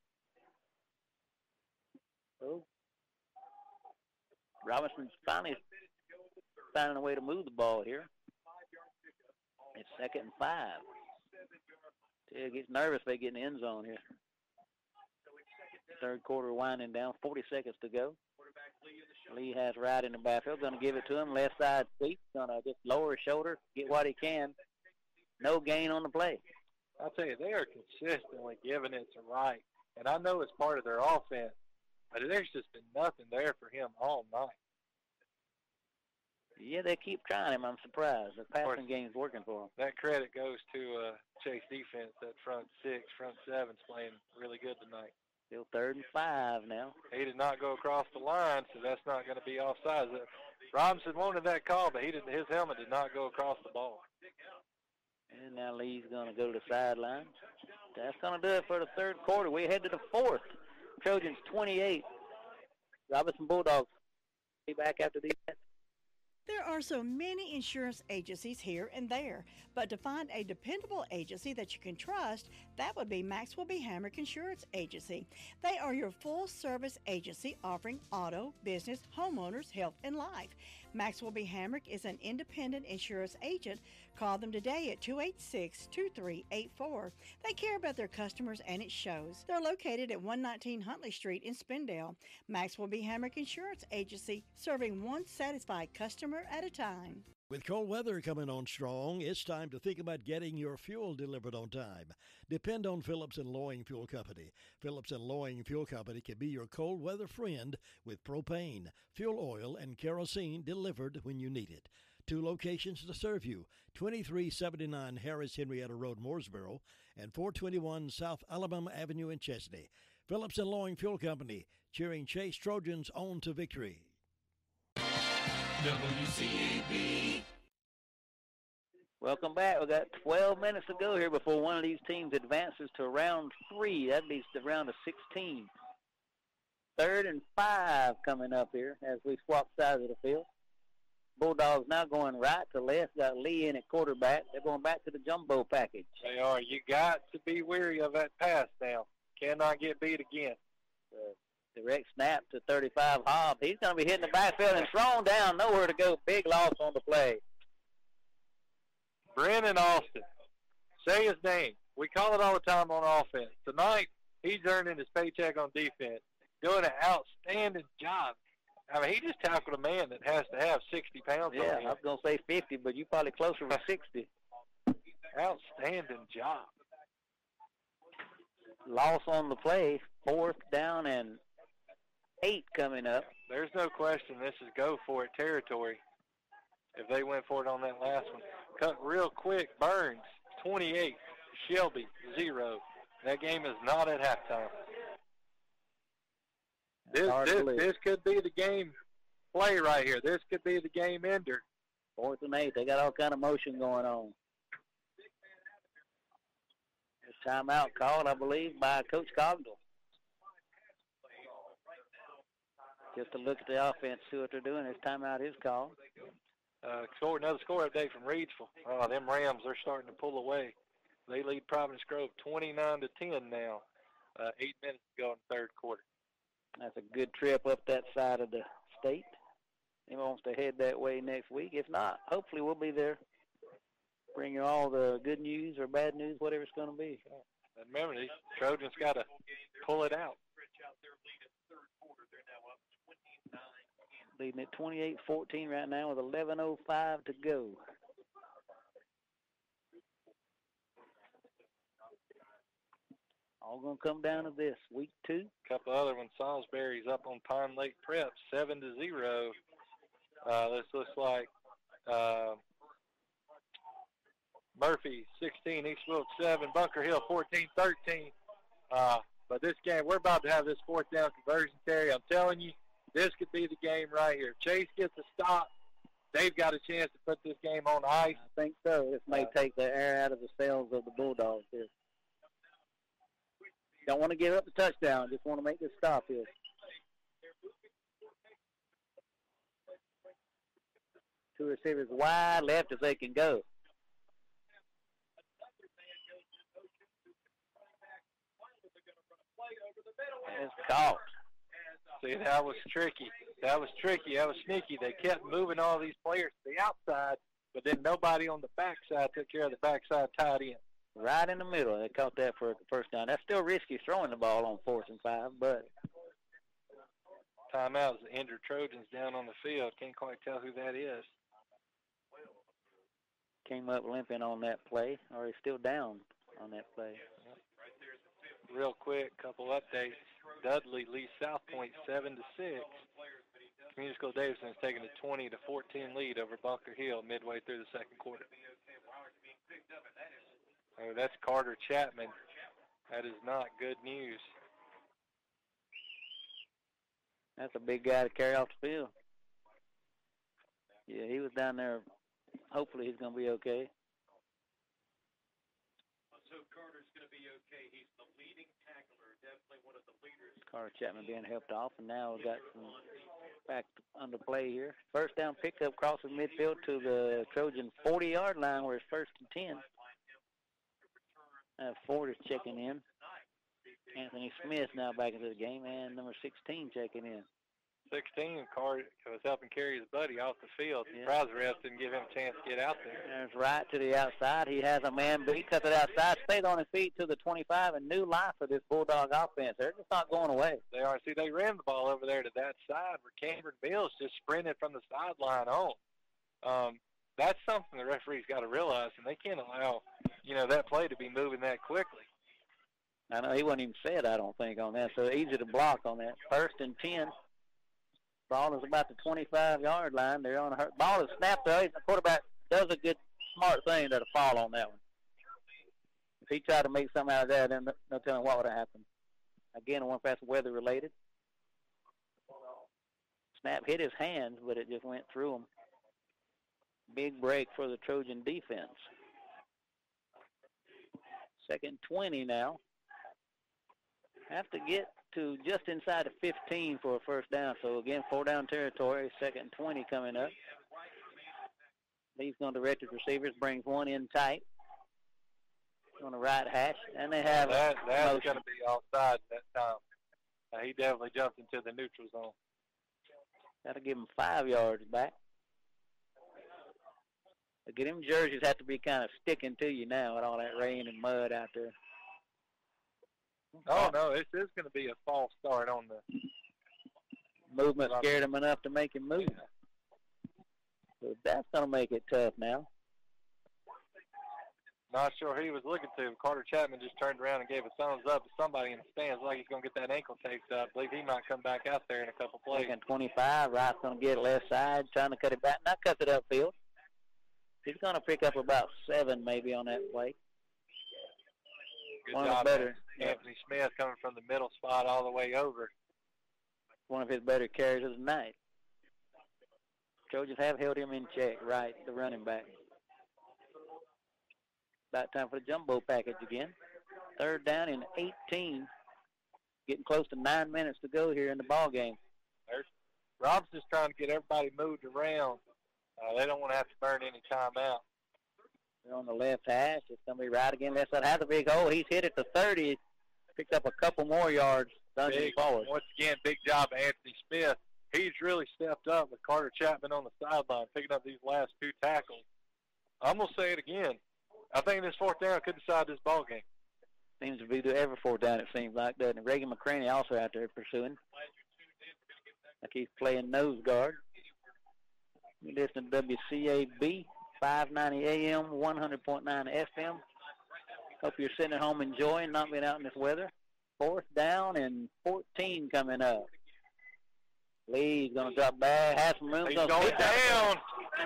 Oh. Robinson's finally finding a way to move the ball here. It's second and five. It gets nervous if they get in the end zone here. Third quarter winding down, forty seconds to go. Lee has right in the backfield, going to give it to him. Left side sweep, going to just lower his shoulder, get what he can. No gain on the play. I'll tell you, they are consistently giving it to Wright. And I know it's part of their offense, but there's just been nothing there for him all night. Yeah, they keep trying him. I'm surprised. The passing game's working for him. That credit goes to uh, Chase defense. That front six, front seven's playing really good tonight. Still third and five now. He did not go across the line, so that's not going to be offside. Robinson wanted that call, but he didn't. His helmet did not go across the ball. And now Lee's going to go to the sideline. That's going to do it for the third quarter. We head to the fourth. Trojans twenty-eight. Robinson Bulldogs. Be back after these. There are so many insurance agencies here and there, but to find a dependable agency that you can trust, that would be Maxwell B. Hamrick Insurance Agency. They are your full-service agency offering auto, business, homeowners, health, and life. Maxwell B. Hamrick is an independent insurance agent. Call them today at two eight six, two three eight four. They care about their customers, and it shows. They're located at one nineteen Huntley Street in Spindale. Maxwell B. Hamrick Insurance Agency, serving one satisfied customer at a time. With cold weather coming on strong, it's time to think about getting your fuel delivered on time. Depend on Phillips and Loring Fuel Company. Phillips and Loring Fuel Company can be your cold weather friend with propane, fuel oil, and kerosene delivered when you need it. Two locations to serve you, twenty-three seventy-nine Harris Henrietta Road, Mooresboro, and four twenty-one South Alabama Avenue in Chesney. Phillips and Loring Fuel Company, cheering Chase Trojans on to victory. W C A B. Welcome back. We've got twelve minutes to go here before one of these teams advances to round three. That leads to round of sixteen. Third and five coming up here as we swap sides of the field. Bulldogs now going right to left. Got Lee in at quarterback. They're going back to the jumbo package. They are. You got to be wary of that pass now. Cannot get beat again. The direct snap to thirty-five Hobbs. He's going to be hitting the backfield and thrown down. Nowhere to go. Big loss on the play. Brennan Austin. Say his name. We call it all the time on offense. Tonight, he's earning his paycheck on defense. Doing an outstanding job. I mean, he just tackled a man that has to have sixty pounds yeah, on him. I was going to say fifty, but you probably closer to sixty. Outstanding job. Loss on the play, fourth down and eight coming up. There's no question this is go for it territory if they went for it on that last one. Cut real quick. Burns, twenty-eight. Shelby, zero. That game is not at halftime. This, this, this could be the game play right here. This could be the game ender. Fourth and eight. They got all kind of motion going on. A timeout called, I believe, by Coach Cogdell. Just to look at the offense, see what they're doing. This timeout is called. Uh, score, another score update from Reidsville. Oh, them Rams, they're starting to pull away. They lead Providence Grove twenty-nine to ten now. Uh, eight minutes to go in the third quarter. That's a good trip up that side of the state. He wants to head that way next week. If not, hopefully we'll be there. Bring you all the good news or bad news, whatever it's going to be. And remember, these Trojans got to pull it out. Leading at twenty-eight fourteen right now with eleven oh five to go. All going to come down to this, week two. A couple other ones. Salisbury's up on Pine Lake Prep, seven to zero. Uh, this looks like uh, Murphy, sixteen, East Wilkes, seven, Bunker Hill, fourteen thirteen. Uh, but this game, we're about to have this fourth down conversion, Terry. I'm telling you, this could be the game right here. Chase gets a stop. They've got a chance to put this game on ice. I think so. This may uh, take the air out of the sails of the Bulldogs here. Don't want to give up the touchdown. Just want to make this stop here. Two receivers wide left as they can go. It's caught. See, that was tricky. That was tricky. That was sneaky. They kept moving all these players to the outside, but then nobody on the backside took care of the backside tight end. Right in the middle. They caught that for the first down. That's still risky throwing the ball on fourth and five, but. Timeout is the injured Trojans down on the field. Can't quite tell who that is. Came up limping on that play, or he's still down on that play. Real quick, couple updates. Dudley leads South Point seven to six. Community School Davidson has taken a twenty to fourteen lead over Bunker Hill midway through the second quarter. Oh, that's Carter Chapman. That is not good news. That's a big guy to carry off the field. Yeah, he was down there. Hopefully he's going to be okay. So Carter's going to be okay. He's the leading tackler, definitely one of the leaders. Carter Chapman being helped off, and now we've got some back under play here. First down pickup crosses midfield to the Trojan forty-yard line where it's first and ten. Uh, Ford is checking in. Anthony Smith now back into the game, and number sixteen checking in. sixteen, Carter was helping carry his buddy off the field. Yeah. Prize ref didn't give him a chance to get out there. There's right to the outside. He has a man beat, cuts it outside, stays on his feet to the twenty-five, and new life for this Bulldog offense. They're just not going away. They are. See, they ran the ball over there to that side where Cameron Mills just sprinted from the sideline on. Um, that's something the referee's got to realize, and they can't allow, you know, that play to be moving that quickly. I know he wasn't even set, I don't think, on that, so easy to block on that. First and ten. Ball is about the twenty-five-yard line. They're on a hurt. Ball is snapped away. The quarterback does a good, smart thing to fall on that one. If he tried to make something out of that, then no telling what would have happened. Again, I wonder if that's weather-related. Snap hit his hands, but it just went through him. Big break for the Trojan defense. Second twenty now. Have to get to just inside of fifteen for a first down. So, again, four-down territory, second twenty coming up. Leaves on the directed receivers, brings one in tight on the right hash, and they have that. That's going to be offside that time. Uh, he definitely jumped into the neutral zone. Got to give him five yards back. Again, them jerseys have to be kind of sticking to you now with all that rain and mud out there. Oh, no, this is going to be a false start on the movement. Scared him enough to make him move. So that's going to make it tough now. Not sure who he was looking to. Carter Chapman just turned around and gave a thumbs up to somebody in the stands like he's going to get that ankle taped up. I believe he might come back out there in a couple plays. Second twenty-five. Wright's going to get it left side, trying to cut it back. Not cut it upfield. He's going to pick up about seven maybe on that play. Good One job, of the better. Anthony Smith coming from the middle spot all the way over. One of his better carries of the night. Trojans have held him in check, right, the running back. About time for the jumbo package again. Third down and eighteen. Getting close to nine minutes to go here in the ball game. There's, Rob's just trying to get everybody moved around. Uh, they don't want to have to burn any time out. They're on the left hash. It's going to be right again. Left side has a big hole. He's hit it to thirty. Picked up a couple more yards. Big, forward. Once again, big job of Anthony Smith. He's really stepped up with Carter Chapman on the sideline, picking up these last two tackles. I'm going to say it again. I think this fourth down could decide this ball game. Seems to be the every fourth down, it seems like, doesn't it? Reagan McCraney also out there pursuing. Like he's playing nose guard. You listen to W C A B, five ninety A M, one hundred point nine F M. Hope you're sitting at home enjoying not being out in this weather. Fourth down and fourteen coming up. Lee's going to drop back, have some room. He's going down.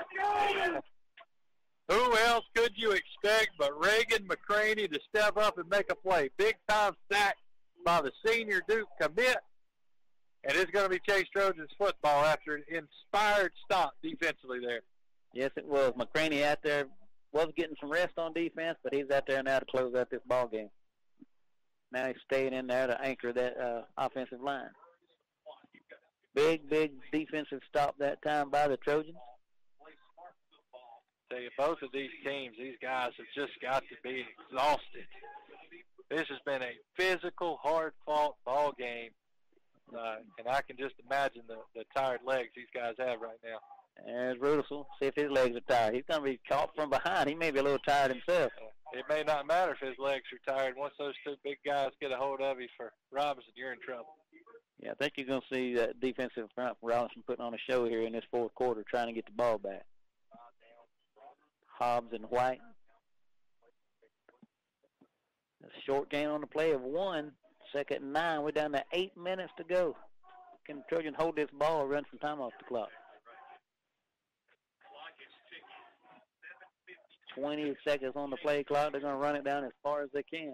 Who else could you expect but Reagan McCraney to step up and make a play? Big-time sack by the senior Duke commit. And it's going to be Chase Trojans football after an inspired stop defensively there. Yes, it was. McCraney out there was getting some rest on defense, but he's out there now to close out this ball game. Now he's staying in there to anchor that uh, offensive line. Big, big defensive stop that time by the Trojans. Tell you, both of these teams, these guys have just got to be exhausted. This has been a physical, hard-fought ball game, uh, and I can just imagine the, the tired legs these guys have right now. There's Rudelsel. See if his legs are tired. He's going to be caught from behind. He may be a little tired himself. Uh, it may not matter if his legs are tired. Once those two big guys get a hold of you for Robinson, you're in trouble. Yeah, I think you're going to see that defensive front from Robinson putting on a show here in this fourth quarter, trying to get the ball back. Hobbs and White. A short gain on the play of one. Second and nine. We're down to eight minutes to go. Can the Trojans hold this ball or run some time off the clock? twenty seconds on the play clock. They're going to run it down as far as they can.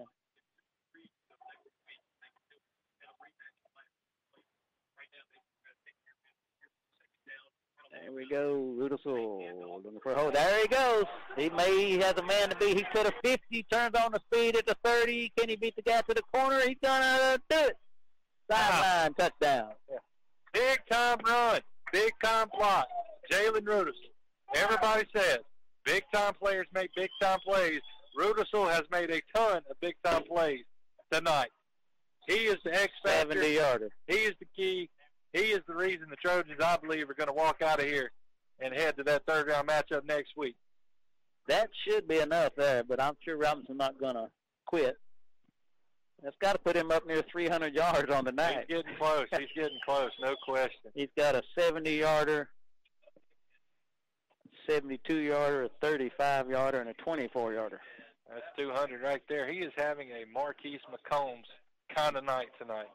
There we go, Rudelsel looking for a hold. There he goes. He may he has a man to beat. He's to the fifty, turns on the speed at the thirty. Can he beat the guy to the corner? He's gonna do it. Sideline touchdown. Yeah. Big time run, big time block. Jalen Rudelsel. Everybody says big time players make big time plays. Rudelsel has made a ton of big time plays tonight. He is the X factor. seventy yarder. He is the key. He is the reason the Trojans, I believe, are going to walk out of here and head to that third-round matchup next week. That should be enough there, but I'm sure Robinson's not going to quit. That's got to put him up near three hundred yards on the night. He's getting close. He's getting close, no question. He's got a seventy-yarder, seventy-two-yarder, a thirty-five-yarder, and a twenty-four-yarder. That's two hundred right there. He is having a Marquise McCombs kind of night tonight.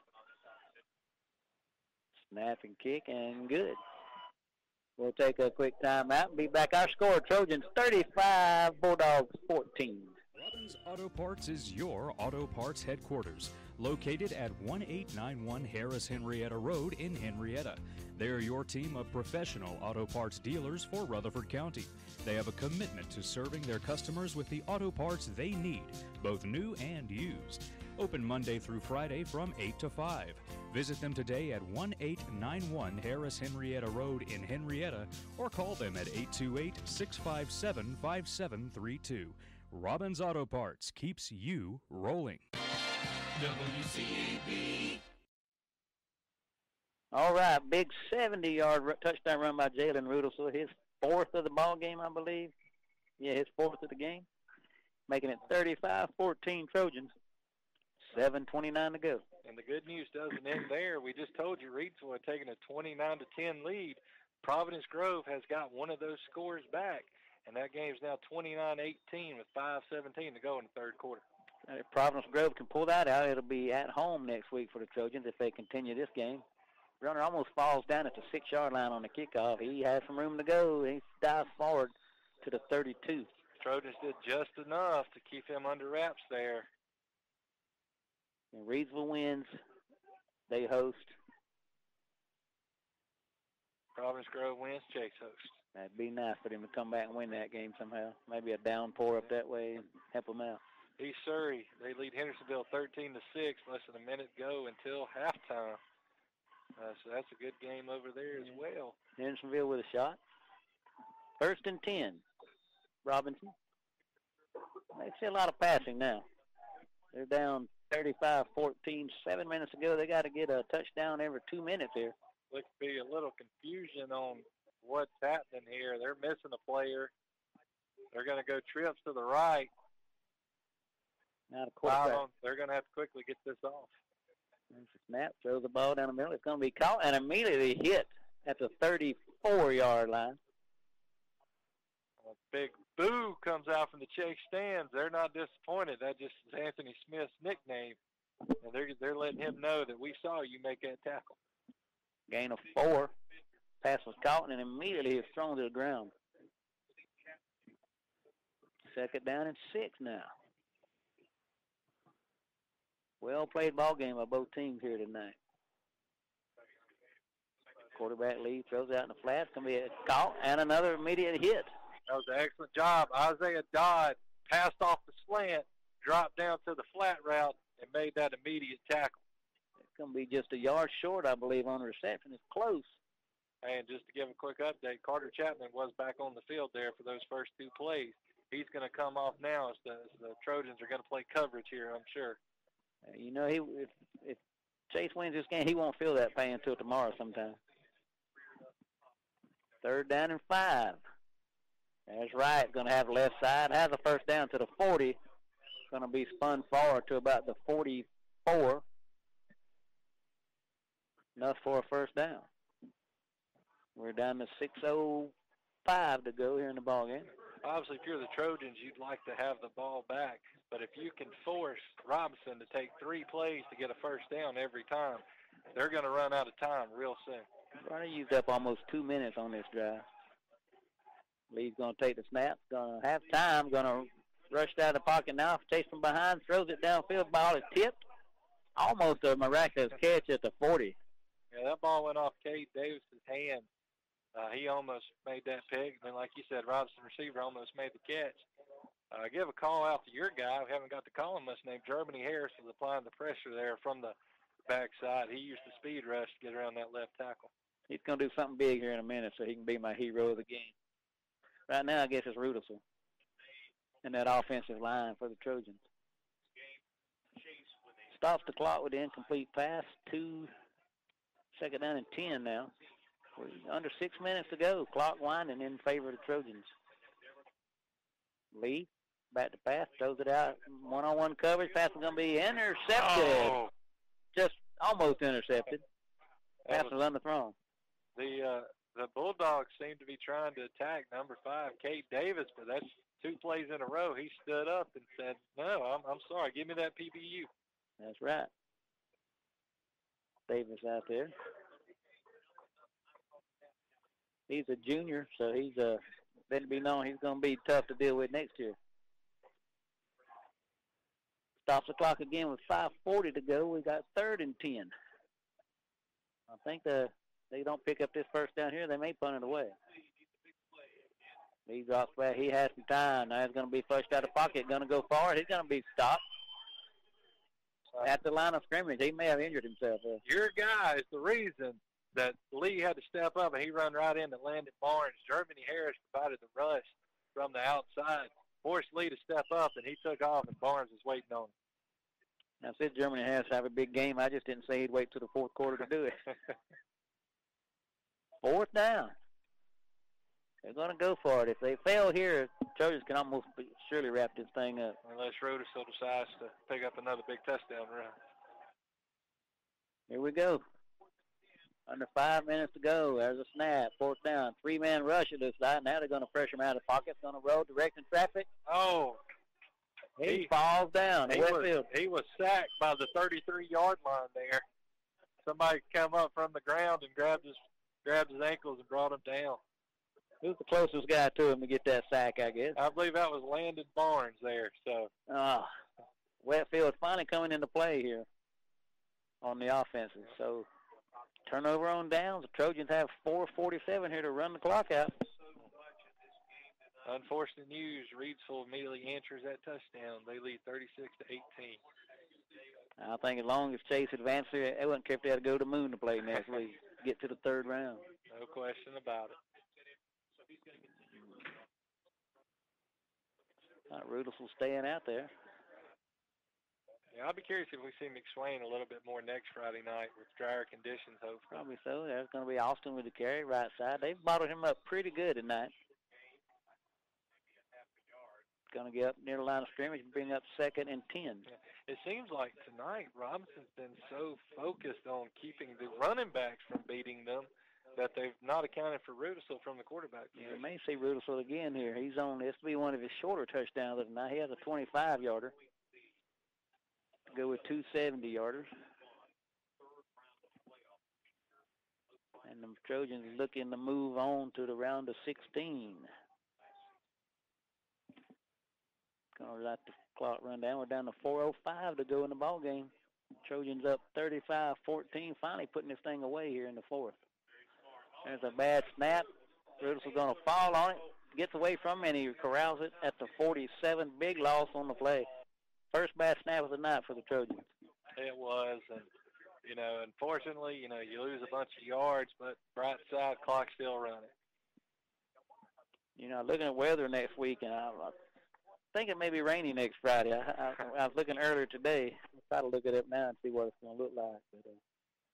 Snap and kick, and good. We'll take a quick timeout and be back. Our score, Trojans thirty-five, Bulldogs fourteen. Robbins Auto Parts is your auto parts headquarters, located at one eight nine one Harris Henrietta Road in Henrietta. They're your team of professional auto parts dealers for Rutherford County. They have a commitment to serving their customers with the auto parts they need, both new and used. Open Monday through Friday from eight to five. Visit them today at one eight nine one Harris Henrietta Road in Henrietta or call them at eight two eight, six five seven, five seven three two. Robbins Auto Parts keeps you rolling. W C A B. All right, big seventy-yard touchdown run by Jalen Rudelsel. His fourth of the ball game, I believe. Yeah, his fourth of the game. Making it thirty-five fourteen Trojans. seven twenty-nine to go. And the good news doesn't end there. We just told you Reidsville had taken a twenty-nine to ten lead. Providence Grove has got one of those scores back. and that game's now twenty-nine eighteen with five seventeen to go in the third quarter. And if Providence Grove can pull that out, it'll be at home next week for the Trojans if they continue this game. Runner almost falls down at the six-yard line on the kickoff. He has some room to go. He dives forward to the thirty-two. Trojans did just enough to keep him under wraps there. And Reedsville wins. They host. Providence Grove wins. Chase hosts. That'd be nice for them to come back and win that game somehow. Maybe a downpour up that way and help them out. East Surrey, they lead Hendersonville thirteen to six, less than a minute to go until halftime. Uh, so that's a good game over there as well. Hendersonville with a shot. First and ten. Robinson. They see a lot of passing now. They're down thirty-five fourteen. Seven minutes ago, they got to get a touchdown every two minutes here. Looks to be a little confusion on what's happening here. They're missing a player. They're going to go trips to the right. Now the quarterback. Wow, they're going to have to quickly get this off. There's a snap, throws the ball down the middle. It's going to be caught and immediately hit at the thirty-four-yard line. A big boo comes out from the Chase stands. They're not disappointed. That just is Anthony Smith's nickname. And they're, they're letting him know that we saw you make that tackle. Gain of four. Pass was caught and immediately it's thrown to the ground. Second down and six now. Well played ball game by both teams here tonight. Quarterback lead, throws out in the flat. It's going to be a caught and another immediate hit. That was an excellent job. Isaiah Dodd passed off the slant, dropped down to the flat route, and made that immediate tackle. It's going to be just a yard short, I believe, on the reception. It's close. And just to give a quick update, Carter Chapman was back on the field there for those first two plays. He's going to come off now as the, as the Trojans are going to play coverage here, I'm sure. Uh, you know, he if, if Chase wins this game, he won't feel that pain until tomorrow sometime. Third down and five. That's right. Going to have left side. Has a first down to the forty. Going to be spun forward to about the forty-four. Enough for a first down. We're down to six oh five to go here in the ball game. Obviously, if you're the Trojans, you'd like to have the ball back. But if you can force Robinson to take three plays to get a first down every time, they're going to run out of time real soon. Runner used up almost two minutes on this drive. Lee's going to take the snap. Going to have time. Going to rush out of the pocket now. Chase from behind. Throws it downfield. Ball is tipped. Almost a miraculous catch at the forty. Yeah, that ball went off Cade Davis's hand. Uh, he almost made that pick. And then, like you said, Robinson receiver almost made the catch. Uh, give a call out to your guy. We haven't got to call him much. Named Germany Harris is applying the pressure there from the backside. He used the speed rush to get around that left tackle. He's going to do something big here in a minute so he can be my hero of the game. Right now, I guess it's Rudolph and that offensive line for the Trojans. Stops the clock with the incomplete pass. Two, second down and ten now. We're under six minutes to go. Clock winding in favor of the Trojans. Lee, back to pass, throws it out. One-on-one coverage. Pass is going to be intercepted. Oh. Just almost intercepted. Pass was underthrown. The uh, the Bulldogs seem to be trying to attack number five, Cade Davis, but that's two plays in a row. He stood up and said, no, I'm, I'm sorry. Give me that P B U. That's right. Davis out there. He's a junior, so he's uh, letting it be known he's going to be tough to deal with next year. Stops the clock again with five forty to go. We got third and ten. I think the they don't pick up this first down here. They may punt it away. He drops back. He has some time. Now he's going to be flushed out of pocket. Going to go forward. He's going to be stopped at the line of scrimmage. He may have injured himself there. Your guy is the reason that Lee had to step up, and he run right into Landon Barnes. Germany Harris provided the rush from the outside, forced Lee to step up, and he took off, and Barnes was waiting on him. I said Germany has to have a big game. I just didn't say he'd wait till the fourth quarter to do it. Fourth down. They're going to go for it. If they fail here, Trojans can almost be, surely wrap this thing up. Unless Schroeder still decides to pick up another big touchdown run. Here we go. Under five minutes to go. There's a snap. Fourth down. Three-man rush it looks like. Now they're going to pressure him out of the pocket. Going to roll, directing traffic. Oh. He, He falls down. He West was, field. he was sacked by the thirty-three-yard line there. Somebody come up from the ground and grabbed his grabbed his ankles and brought him down. Who's the closest guy to him to get that sack, I guess? I believe that was Landon Barnes there. So. Ah, Westfield finally coming into play here on the offenses. So turnover on downs. The Trojans have four forty-seven here to run the clock out. Unfortunate news. Reidsville immediately answers that touchdown. They lead thirty-six to eighteen. I think as long as Chase advances, they wouldn't care if they had to go to Moon to play next week, get to the third round. No question about it. All right, Rudolph's staying out there. Yeah, I'll be curious if we see McSwain a little bit more next Friday night with drier conditions, hopefully. Probably so. There's going to be Austin with the carry right side. They've bottled him up pretty good tonight. Going to get up near the line of scrimmage and bring up second and ten. It seems like tonight Robinson's been so focused on keeping the running backs from beating them that they've not accounted for Rudolph from the quarterback. Yeah, we may see Rudolph again here. He's on, this will be one of his shorter touchdowns of the night. He has a twenty-five-yarder. Go with two seventy-yarders. And the Trojans looking to move on to the round of sixteen. Gonna let the clock run down. We're down to four oh five to go in the ball game. Trojans up thirty-five fourteen, finally putting this thing away here in the fourth. There's a bad snap. Rudolph's going to fall on it. Gets away from him, and he corrals it at the forty-seven. Big loss on the play. First bad snap of the night for the Trojans. It was, and, you know, unfortunately, you know, you lose a bunch of yards, but bright side, clock still running. You know, looking at weather next week, and I, I think it may be rainy next Friday. I, I, I was looking earlier today. I'll try to look it up now and see what it's going to look like. But, uh,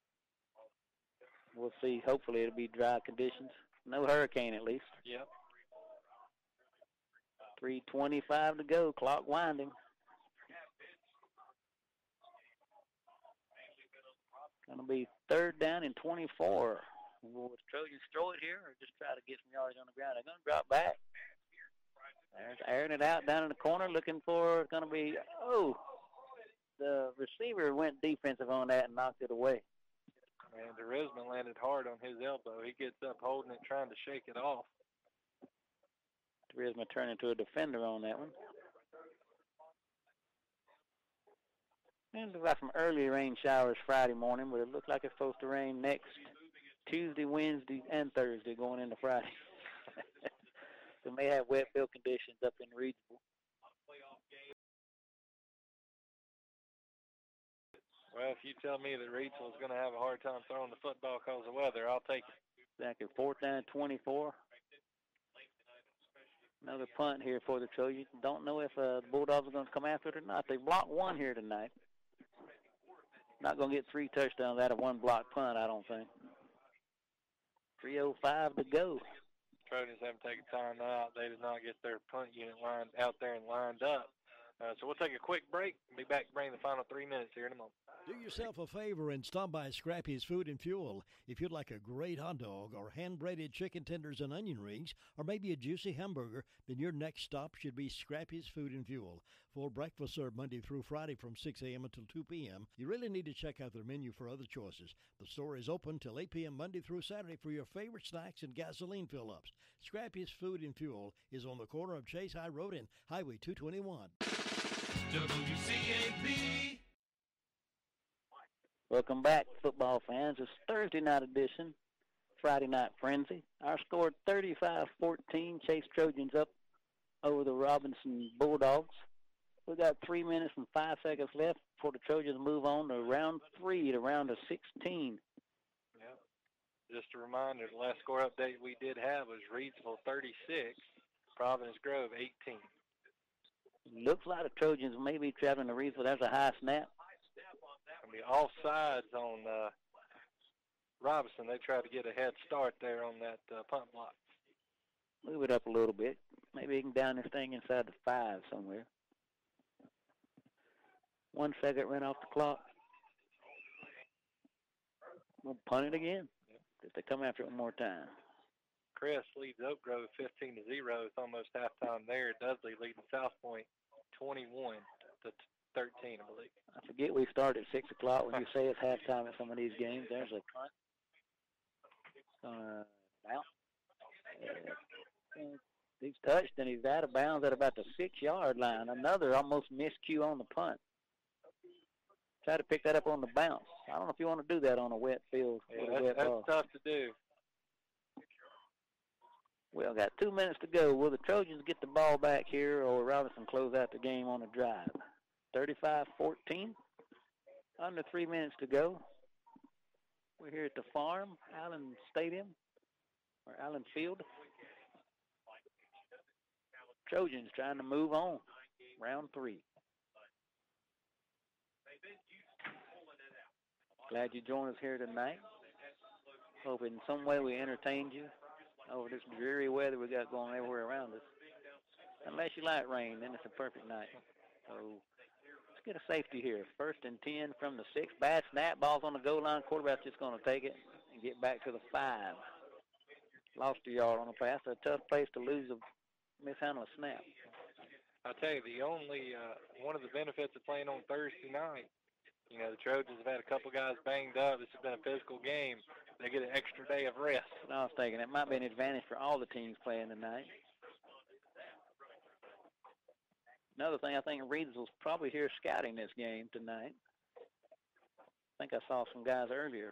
we'll see. Hopefully it'll be dry conditions. No hurricane, at least. Yep. three twenty-five to go. Clock winding. Going to be third down and twenty-four. Will the Trojans throw it here or just try to get some yards on the ground? They're going to drop back. There's airing it out down in the corner, looking for, it's going to be, oh, the receiver went defensive on that and knocked it away. And DeRisman landed hard on his elbow. He gets up holding it, trying to shake it off. DeRisman turned into a defender on that one. And it looks like some early rain showers Friday morning, but it looks like it's supposed to rain next Tuesday, Wednesday, and Thursday going into Friday. So may have wet field conditions up in Reidsville. Well, if you tell me that Reidsville is going to have a hard time throwing the football because of weather, I'll take it. Back at fourth down, twenty-four. Another punt here for the Trojans. Don't know if uh, the Bulldogs are going to come after it or not. They blocked one here tonight. Not going to get three touchdowns out of one block punt, I don't think. three oh five to go. Trojans haven't taken time out. They did not get their punt unit lined out there and lined up. Uh, so we'll take a quick break. Be back to bring the final three minutes here in a moment. Do yourself a favor and stop by Scrappy's Food and Fuel. If you'd like a great hot dog or hand-braided chicken tenders and onion rings, or maybe a juicy hamburger, then your next stop should be Scrappy's Food and Fuel. Full breakfast served Monday through Friday from six a.m. until two p.m. You really need to check out their menu for other choices. The store is open till eight p.m. Monday through Saturday for your favorite snacks and gasoline fill-ups. Scrappy's Food and Fuel is on the corner of Chase High Road and Highway two twenty-one. W C A B. Welcome back, football fans. It's Thursday night edition, Friday Night Frenzy. Our score thirty-five fourteen. Chase Trojans up over the Robinson Bulldogs. We got three minutes and five seconds left before the Trojans move on to round three, to round of sixteen. Yep. Just a reminder, the last score update we did have was Reidsville thirty-six, Providence Grove eighteen. Looks like the Trojans may be traveling to Reidsville. That's a high snap. I mean, all sides on uh, Robinson. They tried to get a head start there on that uh, punt block. Move it up a little bit. Maybe he can down this thing inside the five somewhere. One second ran off the clock. We'll punt it again. Yeah, if they come after it one more time. Chris leads Oak Grove fifteen to zero. It's almost halftime there. Dudley leading South Point twenty-one to thirteen, I believe. I forget we start at six o'clock when you say it's halftime at some of these games. There's a punt. Uh, bounce. Uh, he's touched and he's out of bounds at about the six-yard line. Another almost miscue on the punt. Try to pick that up on the bounce. I don't know if you want to do that on a wet field Yeah, with a that's, wet that's ball. tough to do. Well, got two minutes to go. Will the Trojans get the ball back here, or will Robinson close out the game on a drive? thirty-five fourteen. Under three minutes to go. We're here at the Farm, Allen Stadium, or Allen Field. Trojans trying to move on. Round three. Glad you joined us here tonight. Hope in some way we entertained you over this dreary weather we got going everywhere around us. Unless you like rain, then it's a perfect night. So let's get a safety here. First and ten from the six. Bad snap. Ball's on the goal line. Quarterback's just going to take it and get back to the five. Lost a yard on the pass. A tough place to lose a mishandle a snap. I'll tell you, the only uh, one of the benefits of playing on Thursday night, you know, the Trojans have had a couple guys banged up. This has been a physical game. They get an extra day of rest. I was thinking it might be an advantage for all the teams playing tonight. Another thing, I think Reeds was probably here scouting this game tonight. I think I saw some guys earlier.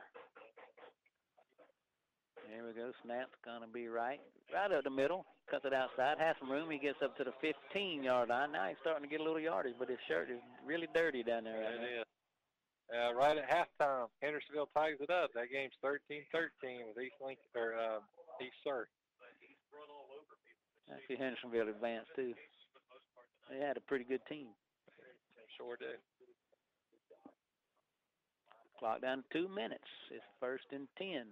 There we go. Snap's going to be right. Right up the middle. Cuts it outside. Has some room. He gets up to the fifteen-yard line. Now he's starting to get a little yardage, but his shirt is really dirty down there right It now. is. Uh, right at halftime, Hendersonville ties it up. That game's thirteen thirteen with East Lincoln, or uh, East Surrey. I see Hendersonville advanced too. They had a pretty good team. Sure do. Clock down to two minutes. It's first and ten.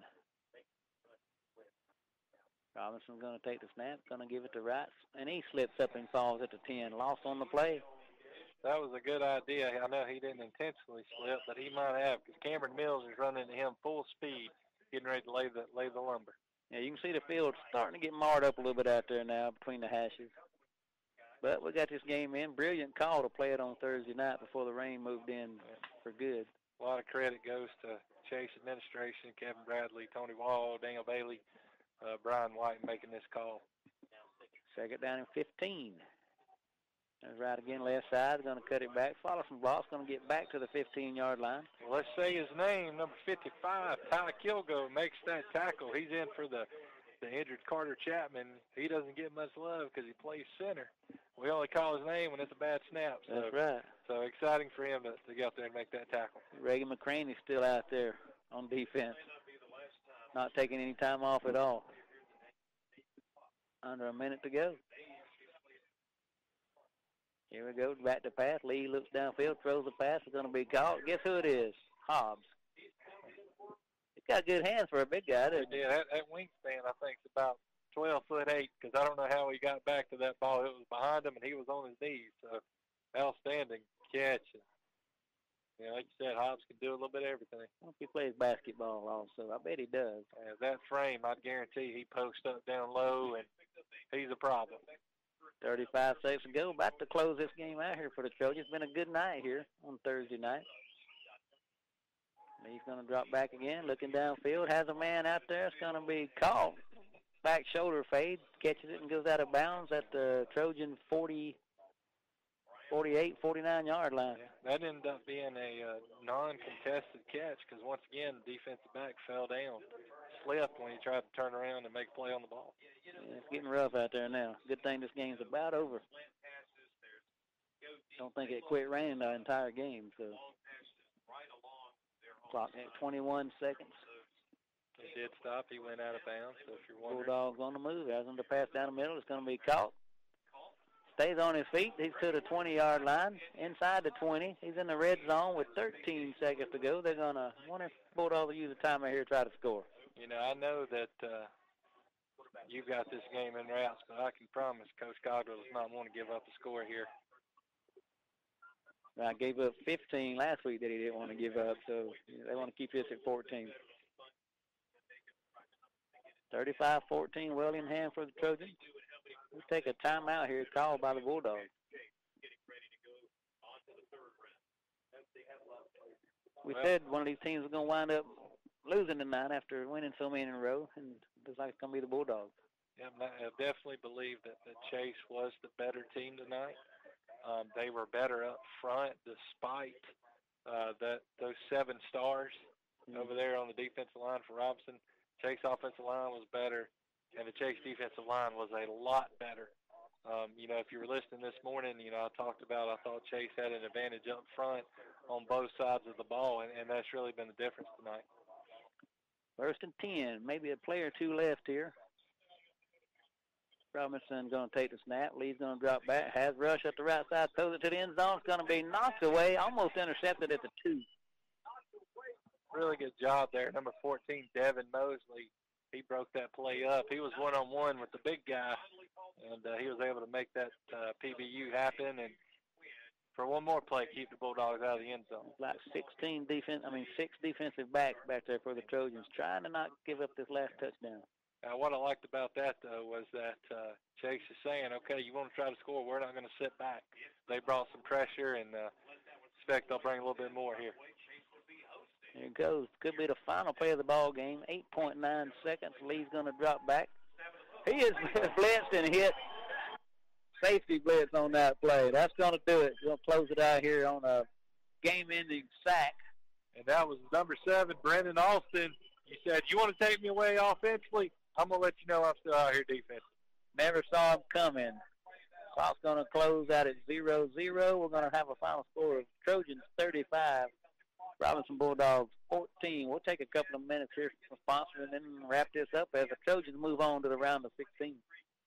Robinson's going to take the snap, going to give it to Wright, and he slips up and falls at the ten. Lost on the play. That was a good idea. I know he didn't intentionally slip, but he might have, because Cameron Mills is running to him full speed, getting ready to lay the lay the lumber. Yeah, you can see the field starting to get marred up a little bit out there now between the hashes. But we got this game in. Brilliant call to play it on Thursday night before the rain moved in for good. A lot of credit goes to Chase administration, Kevin Bradley, Tony Wall, Daniel Bailey, uh, Brian White making this call. Second down and fifteen. There's right again, left side, going to cut it back. Follow some blocks, going to get back to the fifteen-yard line. Well, let's say his name, number fifty-five, Ty Kilgo, makes that tackle. He's in for the, the injured Carter Chapman. He doesn't get much love because he plays center. We only call his name when it's a bad snap. So, That's right. So exciting for him to, to get out there and make that tackle. Reagan McCrane is still out there on defense, not taking any time off at all. Under a minute to go. Here we go, back to pass. Lee looks downfield, throws the pass. It's going to be caught. Guess who it is? Hobbs. He's got good hands for a big guy, doesn't he? Yeah, that, that wingspan, I think, is about twelve foot eight, because I don't know how he got back to that ball. It was behind him, and he was on his knees. So, outstanding catch. And, you know, like you said, Hobbs can do a little bit of everything. I hope he plays basketball also. I bet he does. And that frame, I'd guarantee he posts up down low, and he's a problem. thirty-five seconds to go. About to close this game out here for the Trojans. It's been a good night here on Thursday night. He's going to drop back again, looking downfield. Has a man out there. It's going to be caught. Back shoulder fade. Catches it and goes out of bounds at the Trojan forty, forty-eight, forty-nine-yard line. Yeah, that ended up being a uh, non-contested catch because, once again, the defensive back fell down. Slipped when he tried to turn around and make a play on the ball. Yeah, it's getting rough out there now. Good thing this game's about over. Don't think it quit raining the entire game. So, clock at twenty-one seconds. He did stop. He went out of bounds. So if you're wondering, Bulldogs on the move. Has him to pass down the middle. It's going to be caught. Stays on his feet. He's to the twenty-yard line. Inside the twenty. He's in the red zone with thirteen seconds to go. They're going to wonder if Bulldogs will use the timer here to try to score. You know, I know that uh, you've got this game in wraps, but I can promise Coach Cogdill does not want to give up the score here. I gave up fifteen last week that he didn't want to give up, so they want to keep this at fourteen. thirty-five fourteen, well in hand for the Trojans. We'll take a timeout here called by the Bulldogs. We said one of these teams was going to wind up losing tonight after winning so many in a row, and it looks like it's going to be the Bulldogs. Yeah, I definitely believe that, that Chase was the better team tonight. Um, they were better up front despite uh, that those seven stars mm-hmm. over there on the defensive line for Robinson. Chase offensive line was better, and the Chase defensive line was a lot better. Um, you know, if you were listening this morning, you know, I talked about I thought Chase had an advantage up front on both sides of the ball, and, and that's really been the difference tonight. First and ten, maybe a play or two left here. Robinson going to take the snap. Lee's going to drop back. Has rush up the right side. Throws it to the end zone. It's going to be knocked away. Almost intercepted at the two. Really good job there. Number fourteen, Devin Mosley. He broke that play up. He was one-on-one with the big guy, and uh, he was able to make that uh, P B U happen. And for one more play, keep the Bulldogs out of the end zone. Like sixteen defense, I mean six defensive backs back there for the Trojans, trying to not give up this last touchdown. Now, what I liked about that, though, was that uh, Chase is saying, okay, you want to try to score, we're not going to sit back. They brought some pressure, and uh, expect they'll bring a little bit more here. Here it goes. Could be the final play of the ball game. eight point nine seconds. Lee's going to drop back. He is blitzed and hit. Safety blitz on that play. That's going to do it. Going to close it out here on a game-ending sack. And that was number seven, Brendan Austin. You said, you want to take me away offensively? I'm going to let you know I'm still out here defensively. Never saw him coming. Clock's going to close out at zero zero. We're going to have a final score of Trojans thirty-five, Robinson Bulldogs fourteen. We'll take a couple of minutes here for sponsor and then wrap this up as the Trojans move on to the round of sixteen.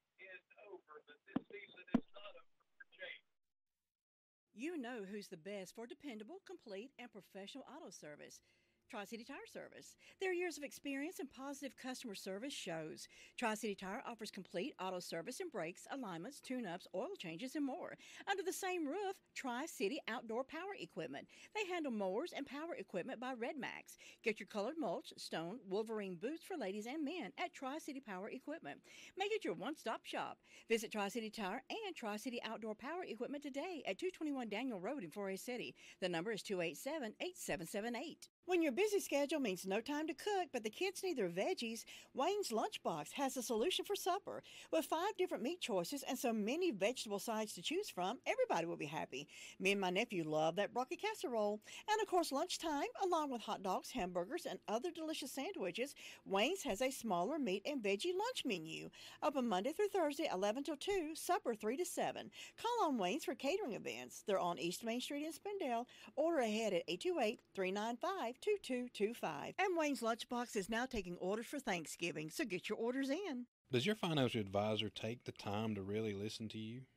You know who's the best for dependable, complete, and professional auto service. Tri-City Tire Service. Their years of experience and positive customer service shows. Tri-City Tire offers complete auto service and brakes, alignments, tune-ups, oil changes, and more. Under the same roof, Tri-City Outdoor Power Equipment. They handle mowers and power equipment by Red Max. Get your colored mulch, stone, Wolverine boots for ladies and men at Tri-City Power Equipment. Make it your one-stop shop. Visit Tri-City Tire and Tri-City Outdoor Power Equipment today at two twenty-one Daniel Road in Forest City. The number is two eight seven, eight seven seven eight. When your busy schedule means no time to cook, but the kids need their veggies, Wayne's Lunchbox has a solution for supper. With five different meat choices and so many vegetable sides to choose from, everybody will be happy. Me and my nephew love that broccoli casserole. And of course, lunchtime, along with hot dogs, hamburgers, and other delicious sandwiches, Wayne's has a smaller meat and veggie lunch menu. Open Monday through Thursday, eleven till two, supper three to seven. Call on Wayne's for catering events. They're on East Main Street in Spindale. Order ahead at eight two eight, three nine five, two two two five. And Wayne's Lunchbox is now taking orders for Thanksgiving, so get your orders in. Does your financial advisor take the time to really listen to you?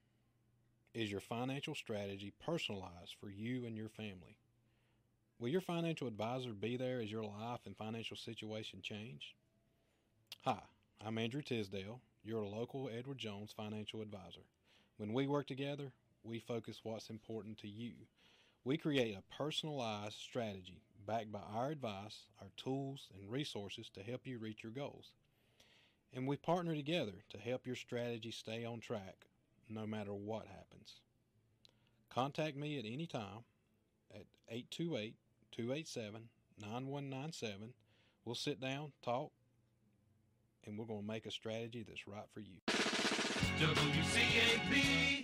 Is your financial strategy personalized for you and your family? Will your financial advisor be there as your life and financial situation change? Hi, I'm Andrew Tisdale, your local Edward Jones financial advisor. When we work together, we focus what's important to you. We create a personalized strategy backed by our advice, our tools, and resources to help you reach your goals. And we partner together to help your strategy stay on track no matter what happens. Contact me at any time at eight two eight, two eight seven, nine one nine seven. We'll sit down, talk, and we're going to make a strategy that's right for you. W C A B.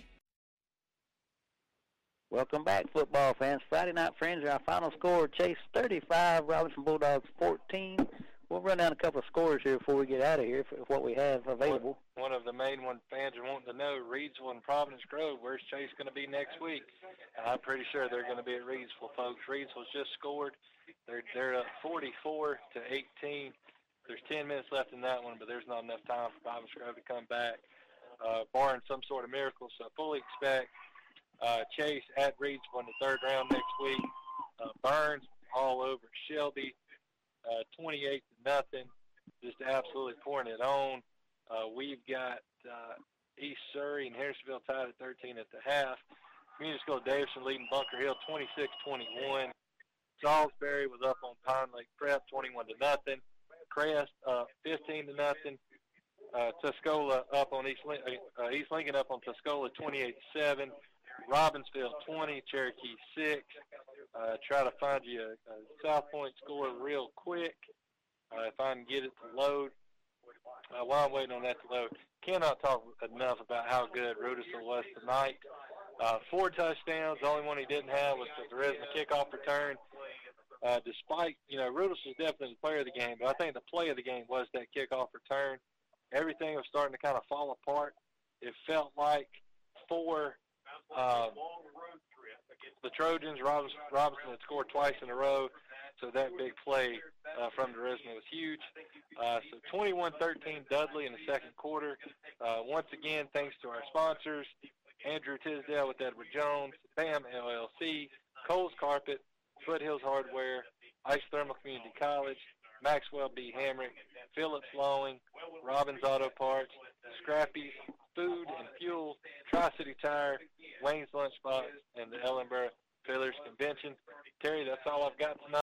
Welcome back, football fans. Friday Night Frenzy, our final score, Chase thirty-five, Robinson Bulldogs fourteen. We'll run down a couple of scores here before we get out of here for what we have available. One of the main one fans are wanting to know, Reedsville and Providence Grove, where's Chase going to be next week? And I'm pretty sure they're going to be at Reedsville, folks. Reedsville's just scored. They're, they're up forty-four to eighteen. There's ten minutes left in that one, but there's not enough time for Providence Grove to come back, uh, barring some sort of miracle. So I fully expect Uh, Chase at Reedsville in the third round next week. Uh, Burns all over Shelby, uh, twenty-eight to nothing, just absolutely pouring it on. Uh, we've got uh, East Surrey and Harrisville tied at thirteen at the half. Community School Davidson leading Bunker Hill twenty-six twenty-one. Salisbury was up on Pine Lake Prep twenty-one to nothing. Crest up fifteen to nothing. Uh, Tuscola up on East, Lin- uh, East Lincoln up on Tuscola twenty-eight to seven. Robbinsville twenty, Cherokee six. Uh, try to find you a, a South Point score real quick uh, if I can get it to load. Uh, while I'm waiting on that to load, cannot talk enough about how good Rudisill was tonight. Uh, four touchdowns. The only one he didn't have was the Charisma kickoff return. Uh, despite, you know, Rudisill is definitely the player of the game, but I think the play of the game was that kickoff return. Everything was starting to kind of fall apart. It felt like for um, the Trojans, Robinson, Robinson had scored twice in a row, so that big play uh, from Charisma was huge. Uh, so twenty-one thirteen Dudley in the second quarter. Uh, once again, thanks to our sponsors, Andrew Tisdale with Edward Jones, BAM L L C, Coles Carpet, Foothills Hardware, Ice Thermal Community College, Maxwell B. Hamrick, Phillips Lowing, Robbins Auto Parts, Scrappy's Food and Fuel, Tri-City Tire, Wayne's Lunchbox, and the Ellenboro Fillers Convention. Terry, that's all I've got tonight.